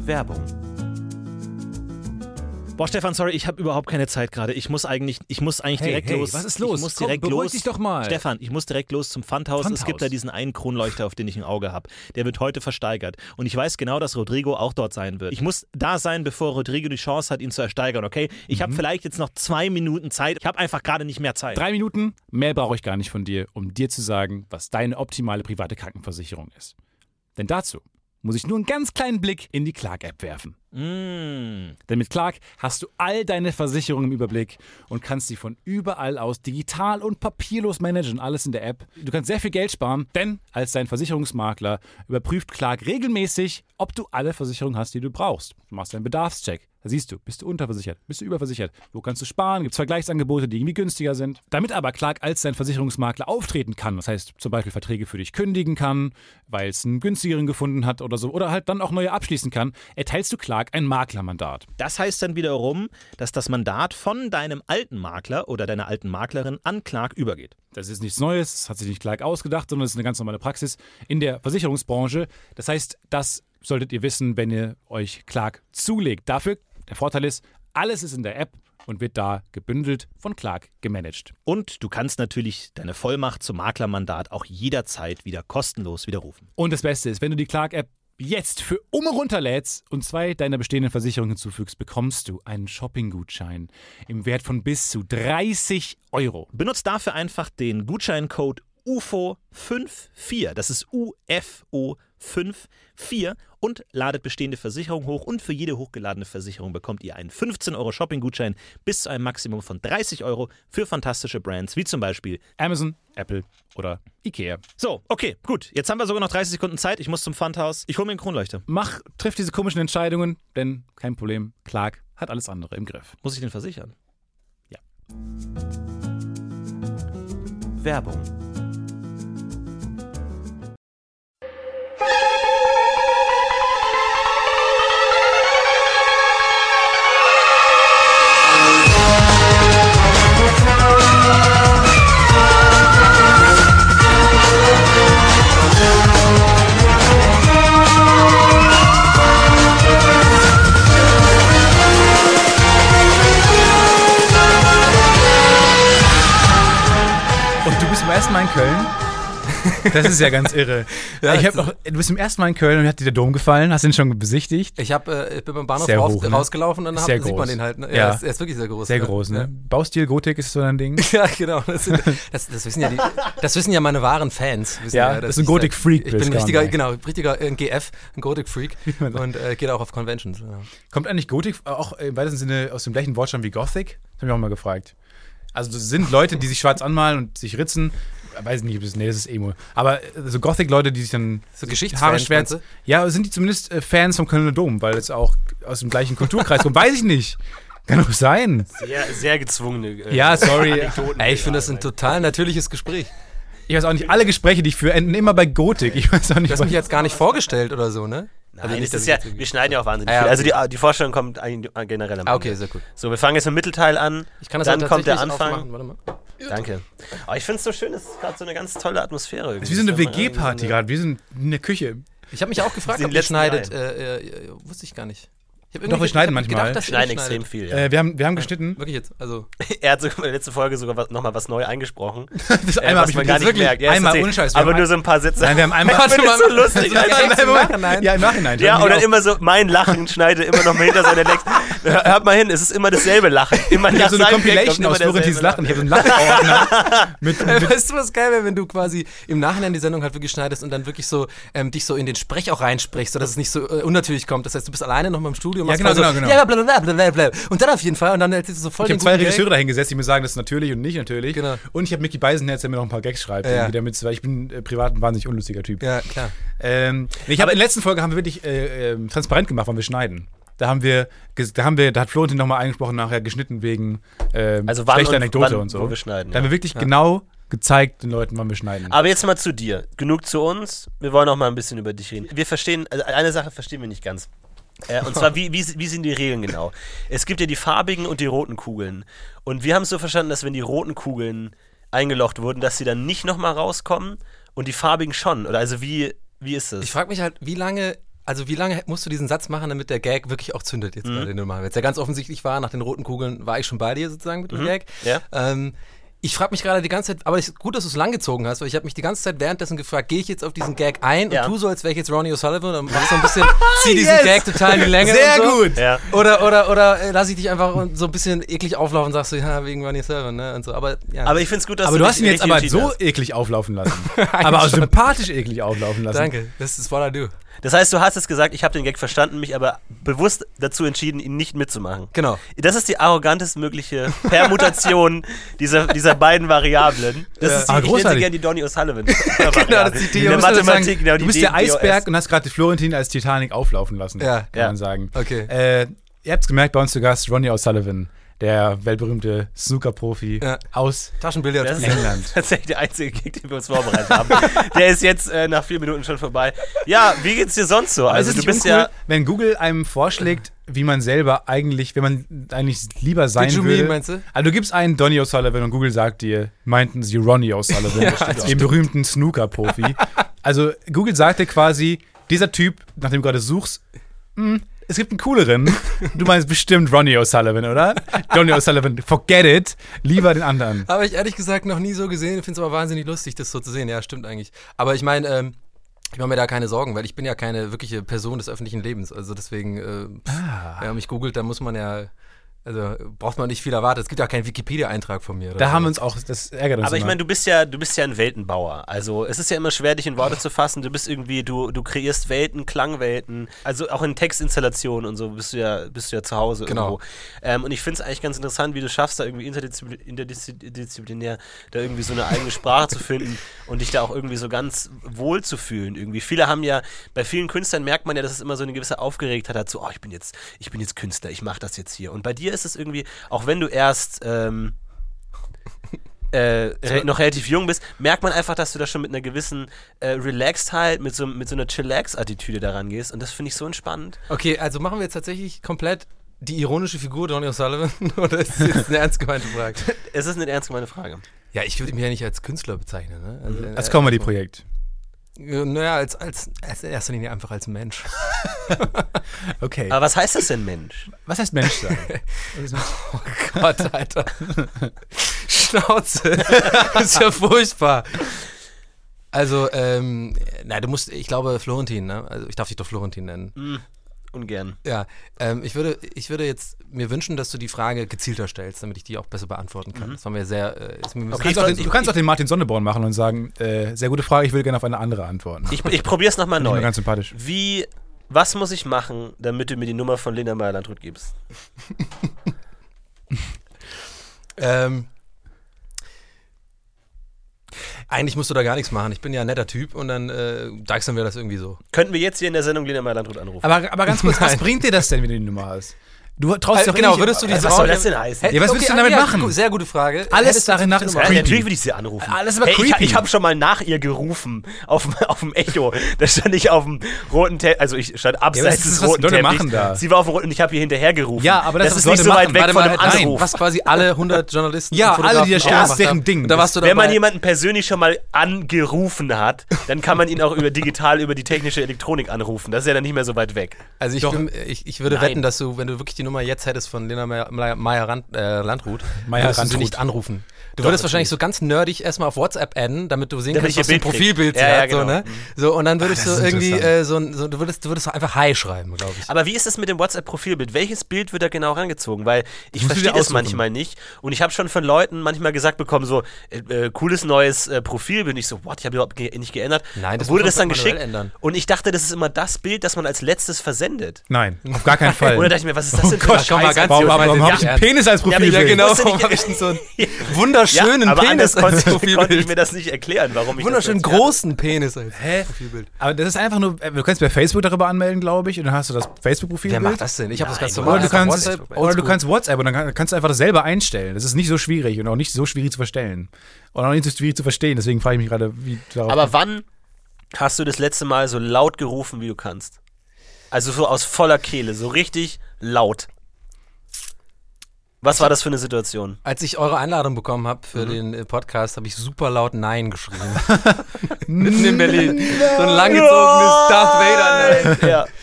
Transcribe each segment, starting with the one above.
Werbung. Boah, Stefan, sorry, ich habe überhaupt keine Zeit gerade. Ich muss eigentlich direkt los. Was ist los? Ich muss direkt los. Dich doch mal. Stefan, ich muss direkt los zum Pfandhaus. Es gibt da diesen einen Kronleuchter, auf den ich ein Auge habe. Der wird heute versteigert. Und ich weiß genau, dass Rodrigo auch dort sein wird. Ich muss da sein, bevor Rodrigo die Chance hat, ihn zu ersteigern, okay? Ich habe vielleicht jetzt noch 2 Minuten Zeit. Ich habe einfach gerade nicht mehr Zeit. 3 Minuten? Mehr brauche ich gar nicht von dir, um dir zu sagen, was deine optimale private Krankenversicherung ist. Denn dazu muss ich nur einen ganz kleinen Blick in die Clark-App werfen. Denn mit Clark hast du all deine Versicherungen im Überblick und kannst sie von überall aus digital und papierlos managen, alles in der App. Du kannst sehr viel Geld sparen, denn als dein Versicherungsmakler überprüft Clark regelmäßig, ob du alle Versicherungen hast, die du brauchst. Du machst einen Bedarfscheck. Da siehst du, bist du unterversichert, bist du überversichert, wo kannst du sparen, gibt es Vergleichsangebote, die irgendwie günstiger sind. Damit aber Clark als dein Versicherungsmakler auftreten kann, das heißt zum Beispiel Verträge für dich kündigen kann, weil es einen günstigeren gefunden hat oder so, oder halt dann auch neue abschließen kann, erteilst du Clark ein Maklermandat. Das heißt dann wiederum, dass das Mandat von deinem alten Makler oder deiner alten Maklerin an Clark übergeht. Das ist nichts Neues, das hat sich nicht Clark ausgedacht, sondern das ist eine ganz normale Praxis in der Versicherungsbranche. Das heißt, das solltet ihr wissen, wenn ihr euch Clark zulegt. Dafür, der Vorteil ist, alles ist in der App und wird da gebündelt von Clark gemanagt. Und du kannst natürlich deine Vollmacht zum Maklermandat auch jederzeit wieder kostenlos widerrufen. Und das Beste ist, wenn du die Clark-App jetzt für runterlädst und 2 deiner bestehenden Versicherungen hinzufügst, bekommst du einen Shopping-Gutschein im Wert von bis zu 30 €. Benutzt dafür einfach den Gutscheincode UFO54, das ist UFO54 und ladet bestehende Versicherungen hoch und für jede hochgeladene Versicherung bekommt ihr einen 15 € Shopping-Gutschein bis zu einem Maximum von 30 € für fantastische Brands wie zum Beispiel Amazon, Apple oder Ikea. So, okay, gut. Jetzt haben wir sogar noch 30 Sekunden Zeit. Ich muss zum Pfandhaus. Ich hole mir einen Kronleuchter. Triff diese komischen Entscheidungen, denn kein Problem, Clark hat alles andere im Griff. Muss ich den versichern? Ja. Werbung. Zum ersten Mal in Köln. Das ist ja ganz irre. Ja, du bist zum ersten Mal in Köln und hat dir der Dom gefallen? Hast du ihn schon besichtigt? Ich bin beim Bahnhof rausgelaufen und dann sieht man den halt. Ne? Ja, er ist wirklich sehr groß. Sehr groß, ne? Ja. Baustil, Gotik ist so dein Ding? Ja, genau. Das wissen ja meine wahren Fans. Ja, das ist ein Gotik-Freak. Ich bin ein richtiger GF, ein Gotik-Freak und geht auch auf Conventions. Ja. Kommt eigentlich Gotik auch im weitesten Sinne aus dem gleichen Wortstamm wie Gothic? Das habe ich auch mal gefragt. Also das sind Leute, die sich schwarz anmalen und sich ritzen. Weiß nicht, das ist Emo. Aber so Gothic-Leute, die sich dann so Haare schwärzen. Ja, sind die zumindest Fans vom Kölner Dom, weil es auch aus dem gleichen Kulturkreis kommt. Weiß ich nicht. Kann doch sein. Sehr, sehr gezwungene ja, sorry. Ich finde das ein total natürliches Gespräch. Ich weiß auch nicht, alle Gespräche, die ich führe, enden immer bei Gotik. Ich weiß auch nicht. Du hast mich jetzt gar nicht vorgestellt oder so, ne? Nein, also nicht, das ist ja, wir schneiden ja auch wahnsinnig viel. Also die Vorstellung kommt eigentlich generell am Ende. Okay, sehr gut. So, wir fangen jetzt mit dem Mittelteil an. Ich kann das dann kommt der Anfang. Aufmachen. Warte mal. Danke. Aber ich finde es so schön, es ist gerade so eine ganz tolle Atmosphäre. Es ist wie so eine WG-Party gerade, wir sind in der Küche. Ich habe mich auch gefragt, ob ihr schneidet. Wusste ich gar nicht. Doch, wir schneiden manchmal. Wir schneiden extrem viel, ja. Wir haben geschnitten. Wirklich jetzt? Also. Er hat sogar in der letzten Folge sogar nochmal was neu eingesprochen. Das einmal habe ich mir gar nicht gemerkt. Ja, einmal ohne Scheiß. Aber nur so ein paar Sätze. Nein, wir haben einmal... Das ist so lustig. Ja, im Nachhinein. Ja, und dann immer so, mein Lachen schneide immer noch mal hinter seiner Lex. Hört mal hin, es ist immer dasselbe Lachen. Immer ich habe so eine Compilation aus Florentins Lachen. Ich habe so einen Lachenordner. Weißt du, was geil wäre, wenn du quasi im Nachhinein die Sendung halt wirklich schneidest und dann wirklich so dich so in den Sprech auch reinsprichst, sodass es nicht so unnatürlich kommt. Das heißt, du bist alleine noch mal im Studio. Ja, genau. Ja, blablabla. Und dann auf jeden Fall. Und dann hättest du so voll ich habe 2 Regisseure dahin gesetzt, die mir sagen, das ist natürlich und nicht natürlich. Genau. Und ich habe Micky Beisenherz, der mir noch ein paar Gags schreibt. Ja. Weil ich bin privat ein wahnsinnig unlustiger Typ. Ja, klar. In der letzten Folge haben wir wirklich transparent gemacht, wann wir schneiden. Da hat Florentin nochmal eingesprochen, nachher geschnitten wegen schlechter Anekdote und so. Wo wir schneiden, da haben wir wirklich genau gezeigt den Leuten, wann wir schneiden. Aber jetzt mal zu dir. Genug zu uns. Wir wollen auch mal ein bisschen über dich reden. Wir verstehen, also eine Sache verstehen wir nicht ganz. Und zwar, wie sind die Regeln genau? Es gibt ja die farbigen und die roten Kugeln. Und wir haben es so verstanden, dass wenn die roten Kugeln eingelocht wurden, dass sie dann nicht nochmal rauskommen und die farbigen schon. Oder also wie ist das? Ich frage mich halt, wie lange wie lange musst du diesen Satz machen, damit der Gag wirklich auch zündet jetzt gerade, den du machen willst? Der ganz offensichtlich war, nach den roten Kugeln war ich schon bei dir sozusagen mit dem Gag. Ja. Ich frage mich gerade die ganze Zeit, aber es ist gut, dass du es langgezogen hast, weil ich habe mich die ganze Zeit währenddessen gefragt, gehe ich jetzt auf diesen Gag ein und tu so, als wäre ich jetzt Ronnie O'Sullivan und mach so ein bisschen, zieh diesen Gag total in die Länge Sehr und so. gut. Ja. Oder lass ich dich einfach so ein bisschen eklig auflaufen und sagst so, ja, wegen Ronnie O'Sullivan, ne, und so. Aber ich finde es gut, dass aber du hast ihn dich jetzt aber richtig so entschieden hast. eklig auflaufen lassen. Aber auch sympathisch eklig auflaufen lassen. Danke, das ist what I do. Das heißt, du hast es gesagt, ich habe den Gag verstanden, mich aber bewusst dazu entschieden, ihn nicht mitzumachen. Genau. Das ist die arrogantest mögliche Permutation dieser beiden Variablen. Das ist ich nenne sie gerne die Donny O'Sullivan. Genau, das ist die in der Mathematik. Du bist der Eisberg und hast gerade die Florentin als Titanic auflaufen lassen, kann man sagen. Okay. Ihr habt es gemerkt, bei uns zu Gast Ronnie O'Sullivan, der weltberühmte Snooker-Profi aus Taschenbillard. Das ist England. tatsächlich der einzige Gig, den wir uns vorbereitet haben. Der ist jetzt nach 4 Minuten schon vorbei. Ja, wie geht's dir sonst so? Also du bist uncool, wenn Google einem vorschlägt, wie man selber eigentlich, wenn man eigentlich lieber sein würde. Meinst du? Also du gibst einen Donny O'Sullivan und Google sagt dir, meinten sie Ronnie O'Sullivan, den berühmten Snooker-Profi. Also Google sagt dir quasi, dieser Typ, nach dem du gerade suchst, es gibt einen cooleren. Du meinst bestimmt Ronnie O'Sullivan, oder? Donny O'Sullivan, forget it. Lieber den anderen. Habe ich ehrlich gesagt noch nie so gesehen. Ich finde es aber wahnsinnig lustig, das so zu sehen. Ja, stimmt eigentlich. Aber ich meine, ich mache mir da keine Sorgen, weil ich bin ja keine wirkliche Person des öffentlichen Lebens. Also deswegen, wenn man mich googelt, dann muss man ja... Also braucht man nicht viel erwarten. Es gibt ja keinen Wikipedia-Eintrag von mir. Da haben wir uns auch, das ärgert uns. Aber ich meine, du bist ja ein Weltenbauer. Also es ist ja immer schwer, dich in Worte zu fassen. Du bist irgendwie, du kreierst Welten, Klangwelten. Also auch in Textinstallationen und so bist du ja zu Hause irgendwo. Und ich finde es eigentlich ganz interessant, wie du schaffst, da irgendwie interdisziplinär da irgendwie so eine eigene Sprache zu finden und dich da auch irgendwie so ganz wohl zu fühlen irgendwie. Viele haben ja, bei vielen Künstlern merkt man ja, dass es immer so eine gewisse Aufgeregtheit hat, so, ich bin jetzt Künstler, ich mache das jetzt hier. Und bei dir ist es irgendwie, auch wenn du erst noch relativ jung bist, merkt man einfach, dass du da schon mit einer gewissen Relaxedheit, mit so einer Chillax-Attitüde daran gehst und das finde ich so entspannend. Okay, also machen wir jetzt tatsächlich komplett die ironische Figur Donny O'Sullivan oder ist das jetzt eine ernst gemeinte Frage? Es ist eine ernst gemeinte Frage. Ja, ich würde mich ja nicht als Künstler bezeichnen. Ne? Also, als Comedy-Projekt. Naja, als in erster Linie einfach als Mensch. Okay. Aber was heißt das denn, Mensch? Was heißt Mensch sein? Oh Gott, Alter. Schnauze. Das ist ja furchtbar. Also, ich glaube Florentin, ne? Also ich darf dich doch Florentin nennen. Ungern. Ja, ich würde jetzt mir wünschen, dass du die Frage gezielter stellst, damit ich die auch besser beantworten kann. Das war mir sehr... Du kannst auch den Martin Sonneborn machen und sagen, sehr gute Frage, ich will gerne auf eine andere antworten. Ich probiere es nochmal neu. Ganz sympathisch. Was muss ich machen, damit du mir die Nummer von Lena Meyer-Landrut gibst? Eigentlich musst du da gar nichts machen. Ich bin ja ein netter Typ und dann deichseln wir das irgendwie so. Könnten wir jetzt hier in der Sendung Lena Meyer-Landrut anrufen? Aber ganz kurz, was bringt dir das denn, wenn du die Nummer hast? Du traust dich doch genau, nicht. würdest du die was soll das denn heißen? Ja, was willst du damit machen? Sehr gute Frage. Alles darin nach ist creepy. Natürlich würde ich sie anrufen. Alles aber creepy. Ich habe schon mal nach ihr gerufen auf dem Echo. Da stand ich auf dem roten Teppich, also ich stand abseits des roten Leute Teppichs. machen da. Sie war auf dem roten und ich habe ihr hinterher gerufen. Ja, aber das ist was nicht Leute so weit machen. weg von einem Nein, Anruf. was quasi alle 100 Journalisten Ja, und alle, die da Fotografen stehen, auch das ist deren gemacht haben. Ding. Da warst du Wenn man dabei. jemanden persönlich schon mal angerufen hat, dann kann man ihn auch über die technische Elektronik anrufen. Das ist ja dann nicht mehr so weit weg. Also ich würde wetten, dass du, wenn du wirklich die Nummer jetzt hättest von Lena Meyer-Landrut, würdest du sie nicht anrufen. Du würdest wahrscheinlich so ganz nerdig erstmal auf WhatsApp adden, damit du sehen kannst, was ein Profilbild sie hat. Genau. So, ne? So, und dann würdest du irgendwie du würdest einfach Hi schreiben, glaube ich. Aber wie ist es mit dem WhatsApp-Profilbild? Welches Bild wird da genau rangezogen? Weil ich verstehe das manchmal nicht. Und ich habe schon von Leuten manchmal gesagt bekommen, so, cooles neues Profilbild. Und ich so, what? Ich habe überhaupt nicht geändert. Nein, das wurde das dann manuell geschickt. ändern. Und ich dachte, das ist immer das Bild, das man als letztes versendet. Nein, auf gar keinen Fall. Oder dachte ich mir, was ist das denn für Gott, eine komm mal Scheiße? ganz warum habe ich einen Penis als Profilbild? Ja, genau. wusste nicht- Warum habe ich denn so einen wunderschönen aber Penis als konnte ich mir das nicht erklären, warum ich wunderschön das großen Penis als Profilbild. Aber das ist einfach nur, du kannst bei Facebook darüber anmelden, glaube ich, und dann hast du das Facebook-Profilbild. Wer macht das denn? Ich habe das ganz Oder normal. du kannst WhatsApp und dann kannst du einfach das selber einstellen. Das ist nicht so schwierig und auch nicht so schwierig zu verstellen. Und auch nicht so schwierig zu verstehen. Deswegen frage ich mich gerade, wie darauf. Aber wann hast du das letzte Mal so laut gerufen, wie du kannst? Also so aus voller Kehle, so richtig laut. Was war das für eine Situation? Als ich eure Einladung bekommen habe für den Podcast, habe ich super laut Nein geschrien. Mitten in Berlin. So ein langgezogenes Darth Vader Nein. Ja.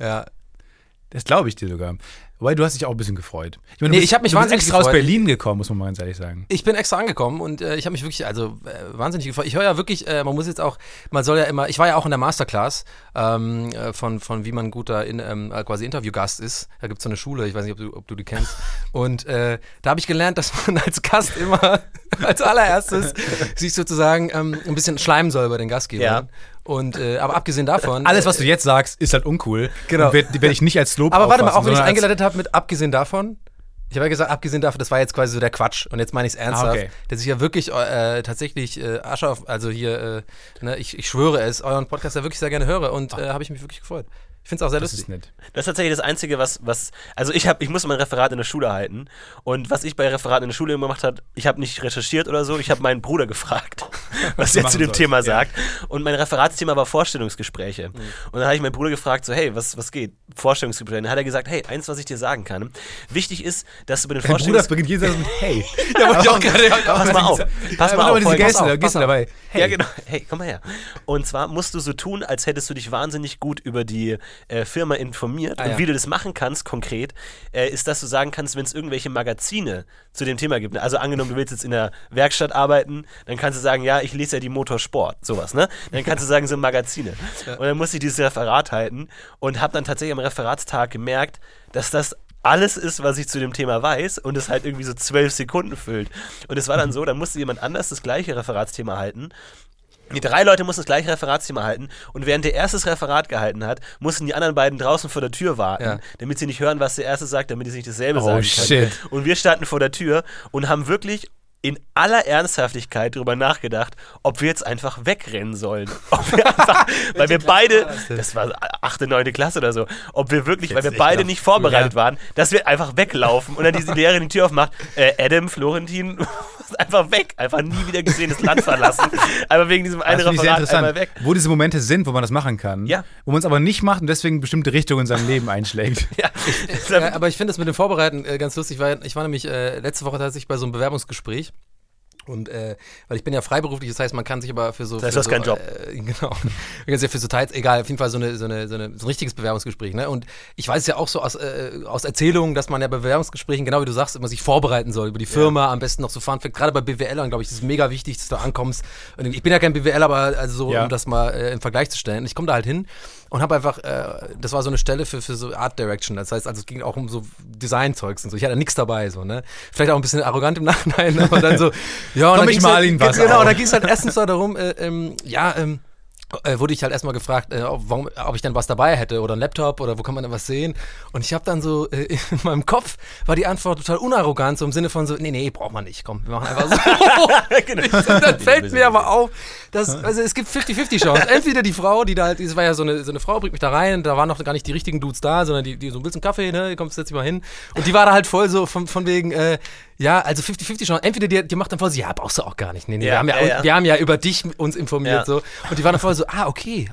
Ja. Das glaube ich dir sogar. Wobei, du hast dich auch ein bisschen gefreut. Ich meine, ich habe mich wahnsinnig extra gefreut. aus Berlin gekommen, muss man mal ganz ehrlich sagen. Ich bin extra angekommen und ich habe mich wirklich, wahnsinnig gefreut. Ich höre ja wirklich, man soll ja immer, ich war ja auch in der Masterclass von wie man ein guter quasi Interviewgast ist. Da gibt es so eine Schule, ich weiß nicht, ob du die kennst. Und da habe ich gelernt, dass man als Gast immer als allererstes sich sozusagen ein bisschen schleimen soll bei den Gastgebern. Ja. Und aber abgesehen davon. Alles, was du jetzt sagst, ist halt uncool. Genau. Und werd ich nicht als Lob Aber warte mal, auffassen, auch wenn ich sondern als- eingeleitet habe mit abgesehen davon. Ich habe ja gesagt, abgesehen davon, das war jetzt quasi so der Quatsch. Und jetzt meine ich es ernsthaft. okay. Dass ich ja wirklich tatsächlich Asche auf, also hier, ich schwöre es, euren Podcast ja wirklich sehr gerne höre. Und habe ich mich wirklich gefreut. Ich finde es auch sehr Das lustig. ist nett. Das ist tatsächlich das Einzige, also ich muss mein Referat in der Schule halten und was ich bei Referaten in der Schule immer gemacht habe, ich habe nicht recherchiert oder so, ich habe meinen Bruder gefragt, was er zu dem Thema sagt und mein Referatsthema war Vorstellungsgespräche und dann habe ich meinen Bruder gefragt, so hey, was geht? Vorstellungsgespräche. Und dann hat er gesagt, hey, eins, was ich dir sagen kann, wichtig ist, dass du bei den Dein Bruder beginnt jeden Satz mit Hey. Da wollte ich auch gerade. Pass mal auf, pass mal auf, diese Folgendes. Geste dabei. Hey. Ja, genau. Hey, komm mal her. Und zwar musst du so tun, als hättest du dich wahnsinnig gut über die Firma informiert. Und wie du das machen kannst, konkret, ist, dass du sagen kannst, wenn es irgendwelche Magazine zu dem Thema gibt. Also angenommen, du willst jetzt in der Werkstatt arbeiten, dann kannst du sagen, ja, ich lese ja die Motorsport, sowas, ne? Dann kannst du sagen, so Magazine. Und dann musste ich dieses Referat halten und habe dann tatsächlich am Referatstag gemerkt, dass das alles ist, was ich zu dem Thema weiß und es halt irgendwie so 12 Sekunden füllt. Und es war dann so, dann musste jemand anders das gleiche Referatsthema halten. Die 3 Leute mussten das gleiche Referatsthema halten und während der erste das Referat gehalten hat, mussten die anderen beiden draußen vor der Tür warten, damit sie nicht hören, was der erste sagt, damit sie nicht dasselbe sagen können. Shit. Und wir standen vor der Tür und haben wirklich in aller Ernsthaftigkeit darüber nachgedacht, ob wir jetzt einfach wegrennen sollen. Ob wir einfach, weil wir beide, das war 8., 9. Klasse oder so, ob wir wirklich, weil wir beide nicht vorbereitet waren, dass wir einfach weglaufen und dann diese Lehrerin die Tür aufmacht, Adam, Florentin, einfach weg, einfach nie wieder gesehen, das Land verlassen. Aber wegen diesem einen Referat einmal weg. Wo diese Momente sind, wo man das machen kann, wo man es aber nicht macht und deswegen bestimmte Richtungen in seinem Leben einschlägt. Aber ich finde das mit dem Vorbereiten ganz lustig, weil ich war nämlich letzte Woche tatsächlich bei so einem Bewerbungsgespräch. Und weil ich bin ja freiberuflich, das heißt, man kann sich aber für so. Das heißt, du hast keinen Job. Genau. Man kann sich ja für so Teils, egal, auf jeden Fall so ein richtiges Bewerbungsgespräch. Ne? Und ich weiß ja auch so aus Erzählungen, dass man ja bei Bewerbungsgesprächen, genau wie du sagst, immer sich vorbereiten soll über die Firma, am besten noch so Funfact. Gerade bei BWLern, glaube ich, ist es mega wichtig, dass du ankommst. Und ich bin ja kein BWL, aber also so, um das mal im Vergleich zu stellen. Ich komme da halt hin und habe einfach, das war so eine Stelle für so Art Direction. Das heißt, also es ging auch um so Design-Zeugs und so. Ich hatte nichts dabei, so, ne? Vielleicht auch ein bisschen arrogant im Nachhinein, aber dann so, ja, und komm, ich mal Ihnen was. Genau, und da ging es halt erstens darum, wurde ich halt erstmal gefragt, ob ich dann was dabei hätte oder ein Laptop oder wo kann man denn was sehen. Und ich habe dann so, in meinem Kopf war die Antwort total unarrogant, so im Sinne von so, nee, braucht man nicht, komm, wir machen einfach so. Dann fällt mir aber auf, dass, also es gibt 50-50 Chancen. Entweder die Frau, die da halt, das war ja so eine Frau, bringt mich da rein, da waren noch gar nicht die richtigen Dudes da, sondern die so, willst du einen Kaffee, ne, kommst jetzt mal hin. Und die war da halt voll so von wegen, also 50-50 Chancen. Entweder die macht dann voll so, ja, brauchst du auch gar nicht. Nee, wir haben ja über dich uns informiert, so. Und die waren dann voll so, okay,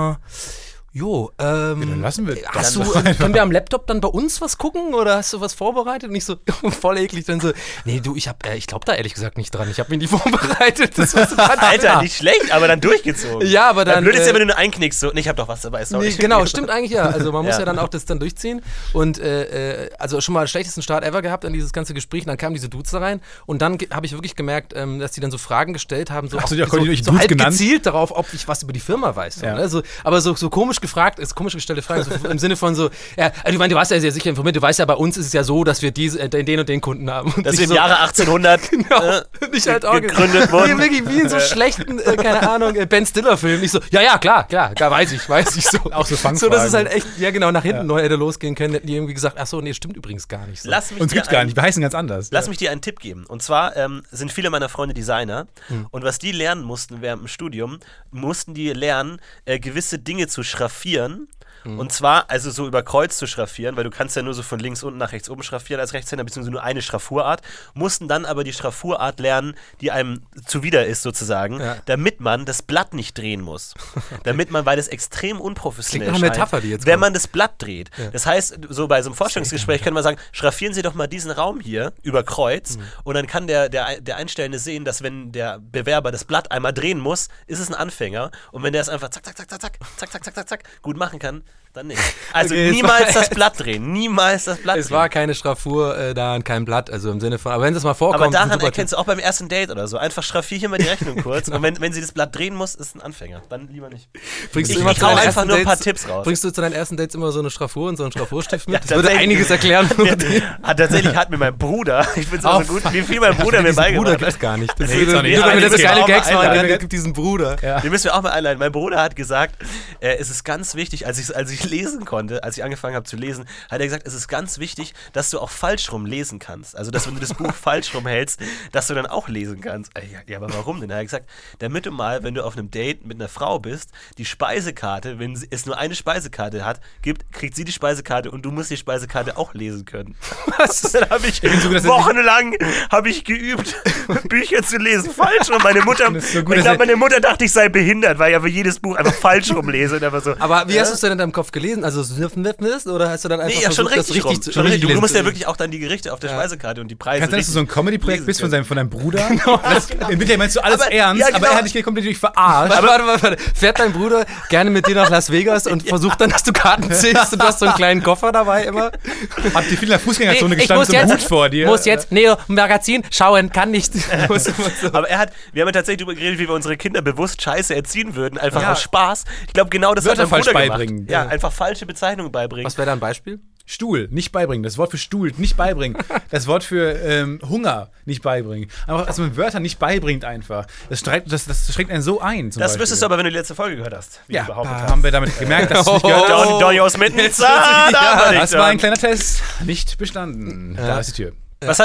dann lassen wir können wir am Laptop dann bei uns was gucken oder hast du was vorbereitet? Und ich so voll eklig dann so, nee, du, ich glaube da ehrlich gesagt nicht dran, ich habe mich nicht vorbereitet. Das war so Alter, nicht schlecht, aber dann durchgezogen. Ja, aber dann... Blöd ist ja, wenn du nur einknickst, so, ich habe doch was dabei, sorry. Nee, genau, stimmt eigentlich ja. Also man muss ja dann auch das dann durchziehen und also schon mal den schlechtesten Start ever gehabt an dieses ganze Gespräch und dann kamen diese Dudes da rein und dann habe ich wirklich gemerkt, dass die dann so Fragen gestellt haben, so halb gezielt darauf, ob ich was über die Firma weiß. Ja. Ne? So, aber so komisch gefragt, komisch gestellte Fragen, so im Sinne von so, du warst ja sehr sicher informiert, du weißt ja, bei uns ist es ja so, dass wir den und den Kunden haben. Und dass wir im Jahre 1800 gegründet wurden. Wirklich wie in so schlechten, keine Ahnung, Ben Stiller-Filmen. Ich so, ja, klar, weiß ich so. Auch so Fangfragen. So, dass es halt echt, genau, nach hinten neu hätte losgehen können, hätten die irgendwie gesagt, ach so, nee, stimmt übrigens gar nicht so. Uns gibt's gar nicht, wir heißen ganz anders. Lass mich dir einen Tipp geben. Und zwar sind viele meiner Freunde Designer und was die lernen mussten während dem Studium, mussten die lernen, gewisse Dinge zu schraffieren. Und zwar, also so über Kreuz zu schraffieren, weil du kannst ja nur so von links unten nach rechts oben schraffieren als Rechtshänder, beziehungsweise nur eine Schraffurart, mussten dann aber die Schraffurart lernen, die einem zuwider ist sozusagen, damit man das Blatt nicht drehen muss. Weil das extrem unprofessionell scheint, Metapher, die jetzt wenn man das Blatt dreht. Ja. Das heißt, so bei so einem Vorstellungsgespräch können wir sagen, schraffieren Sie doch mal diesen Raum hier über Kreuz und dann kann der Einstellende sehen, dass wenn der Bewerber das Blatt einmal drehen muss, ist es ein Anfänger und wenn der es einfach zack gut machen kann, dann nicht. Also okay, niemals das Blatt drehen. Niemals das Blatt drehen. Es war keine Straffur da und kein Blatt, also im Sinne von, aber wenn das mal vorkommt. Aber daran erkennst du auch beim ersten Date oder so. Einfach schraffier hier mal die Rechnung kurz. Genau. Und wenn sie das Blatt drehen muss, ist ein Anfänger. Dann lieber nicht. Ich hau einfach nur ein paar Tipps raus. Bringst du zu deinen ersten Dates immer so eine Straffur und so einen Straffurstift mit? Ja, das würde einiges erklären. Tatsächlich hat mir mein Bruder, ich bin so gut, wie viel mein Bruder mir beigebracht hat. Bruder gibt's gar nicht. Das ist geile Gags machen, der gibt diesen Bruder. Den müssen wir auch mal einleiten. Mein Bruder hat gesagt, es ist ganz wichtig, als ich lesen konnte, als ich angefangen habe zu lesen, hat er gesagt, es ist ganz wichtig, dass du auch falsch rum lesen kannst. Also, dass wenn du das Buch falsch rum hältst, dass du dann auch lesen kannst. Ja, aber warum denn? Er hat gesagt, damit du mal, wenn du auf einem Date mit einer Frau bist, die Speisekarte, wenn es nur eine Speisekarte gibt, kriegt sie die Speisekarte und du musst die Speisekarte auch lesen können. Was? Dann habe ich wochenlang geübt, Bücher zu lesen, falsch rum. Meine Mutter, meine Mutter dachte, ich sei behindert, weil ich aber jedes Buch einfach falsch rum lese. Und einfach so, aber wie hast du es denn in deinem Kopf gelesen? Also oder hast du dann einfach versucht, das richtig zu lesen? Du musst ja wirklich auch dann die Gerichte auf der Speisekarte und die Preise. Kannst du, dass du so ein Comedy-Projekt bist von deinem Bruder? Im Winter meinst du alles ernst, ja, genau. Aber er hat dich komplett verarscht. Warte. Fährt dein Bruder gerne mit dir nach Las Vegas und versucht dann, dass du Karten ziehst und du hast so einen kleinen Koffer dabei immer? Habt ihr viel in der Fußgängerzone gestanden, so ein Hut vor dir? Muss jetzt Neo-Magazin schauen, kann nicht. Aber wir haben ja tatsächlich darüber geredet, wie wir unsere Kinder bewusst scheiße erziehen würden, einfach aus Spaß. Ich glaube, genau das hat mein Bruder gemacht. Ja, einfach falsche Bezeichnungen beibringen. Was wäre da ein Beispiel? Stuhl, nicht beibringen. Das Wort für Stuhl, nicht beibringen. Das Wort für Hunger, nicht beibringen. Einfach, dass man Wörter nicht beibringt einfach. Das schränkt einen so ein. Das wüsstest du aber, wenn du die letzte Folge gehört hast. Ja, haben wir damit gemerkt, dass du nicht gehört hast. Donny aus Mittenza. Das war ein kleiner Test. Nicht bestanden. Da ist die Tür. Was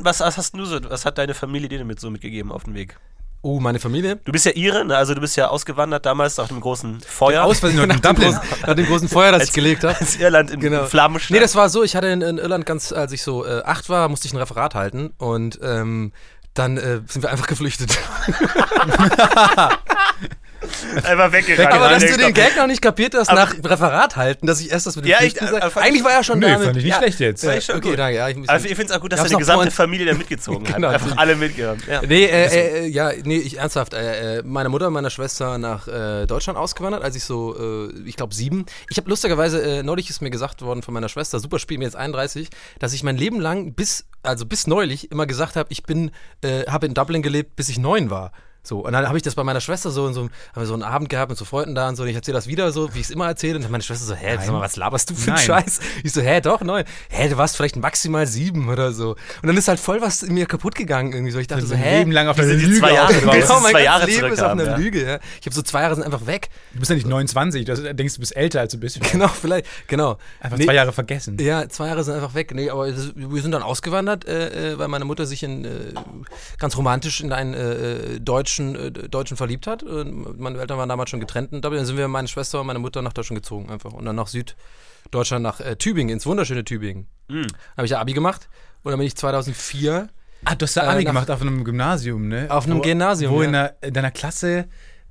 hat deine Familie dir damit so mitgegeben auf den Weg? Meine Familie? Du bist ja Ire, ne? Also du bist ja ausgewandert damals nach dem großen Feuer. Nach dem großen Feuer, das ich gelegt habe. Als Irland in Flammen stand. Nee, das war so, ich hatte in Irland als ich so 8 war, musste ich ein Referat halten und dann sind wir einfach geflüchtet. Einfach weggerannt. Aber dass du den Gag noch nicht kapiert hast nach Referat halten, dass ich erst das mit dem Flüchten sage. Eigentlich war er schon da. Fand ich nicht schlecht jetzt. Okay, danke. Ja, aber ich finde es auch gut, dass deine gesamte Familie da mitgezogen hat. Einfach alle mitgerannt. Ja. Ich ernsthaft. Meine Mutter und meine Schwester nach Deutschland ausgewandert, als ich so, ich glaube 7. Ich habe lustigerweise, neulich ist mir gesagt worden von meiner Schwester, super Spiel, mir jetzt 31, dass ich mein Leben lang bis neulich immer gesagt habe, ich habe in Dublin gelebt, bis ich 9 war. So, und dann habe ich das bei meiner Schwester so einen Abend gehabt mit so Freunden da und so, und ich erzähle das wieder so, wie ich es immer erzähle, und dann meine Schwester so, sag mal, was laberst du für einen Scheiß? Ich so, doch, 9. Du warst vielleicht maximal 7 oder so. Und dann ist halt voll was in mir kaputt gegangen irgendwie so. Ich dachte so, Leben lang auf der Lüge. 2 Jahre, genau, mein ganzes Leben ist auf einer Lüge. Ja. Ich habe so 2 Jahre sind einfach weg. Du bist ja nicht 29, du denkst, du bist älter als du bist. Genau, genau. Einfach 2 Jahre vergessen. Ja, 2 Jahre sind einfach weg. Nee, aber wir sind dann ausgewandert, weil meine Mutter sich ganz romantisch in einen Deutschen verliebt hat. Meine Eltern waren damals schon getrennt in Dublin. Dann sind wir, meine Schwester und meine Mutter, nach Deutschland gezogen einfach. Und dann nach Süddeutschland, nach Tübingen, ins wunderschöne Tübingen. Habe ich ja Abi gemacht. Und dann bin ich 2004... du hast ja Abi gemacht auf einem Gymnasium, ne? Auf einem Gymnasium, Wo in deiner Klasse...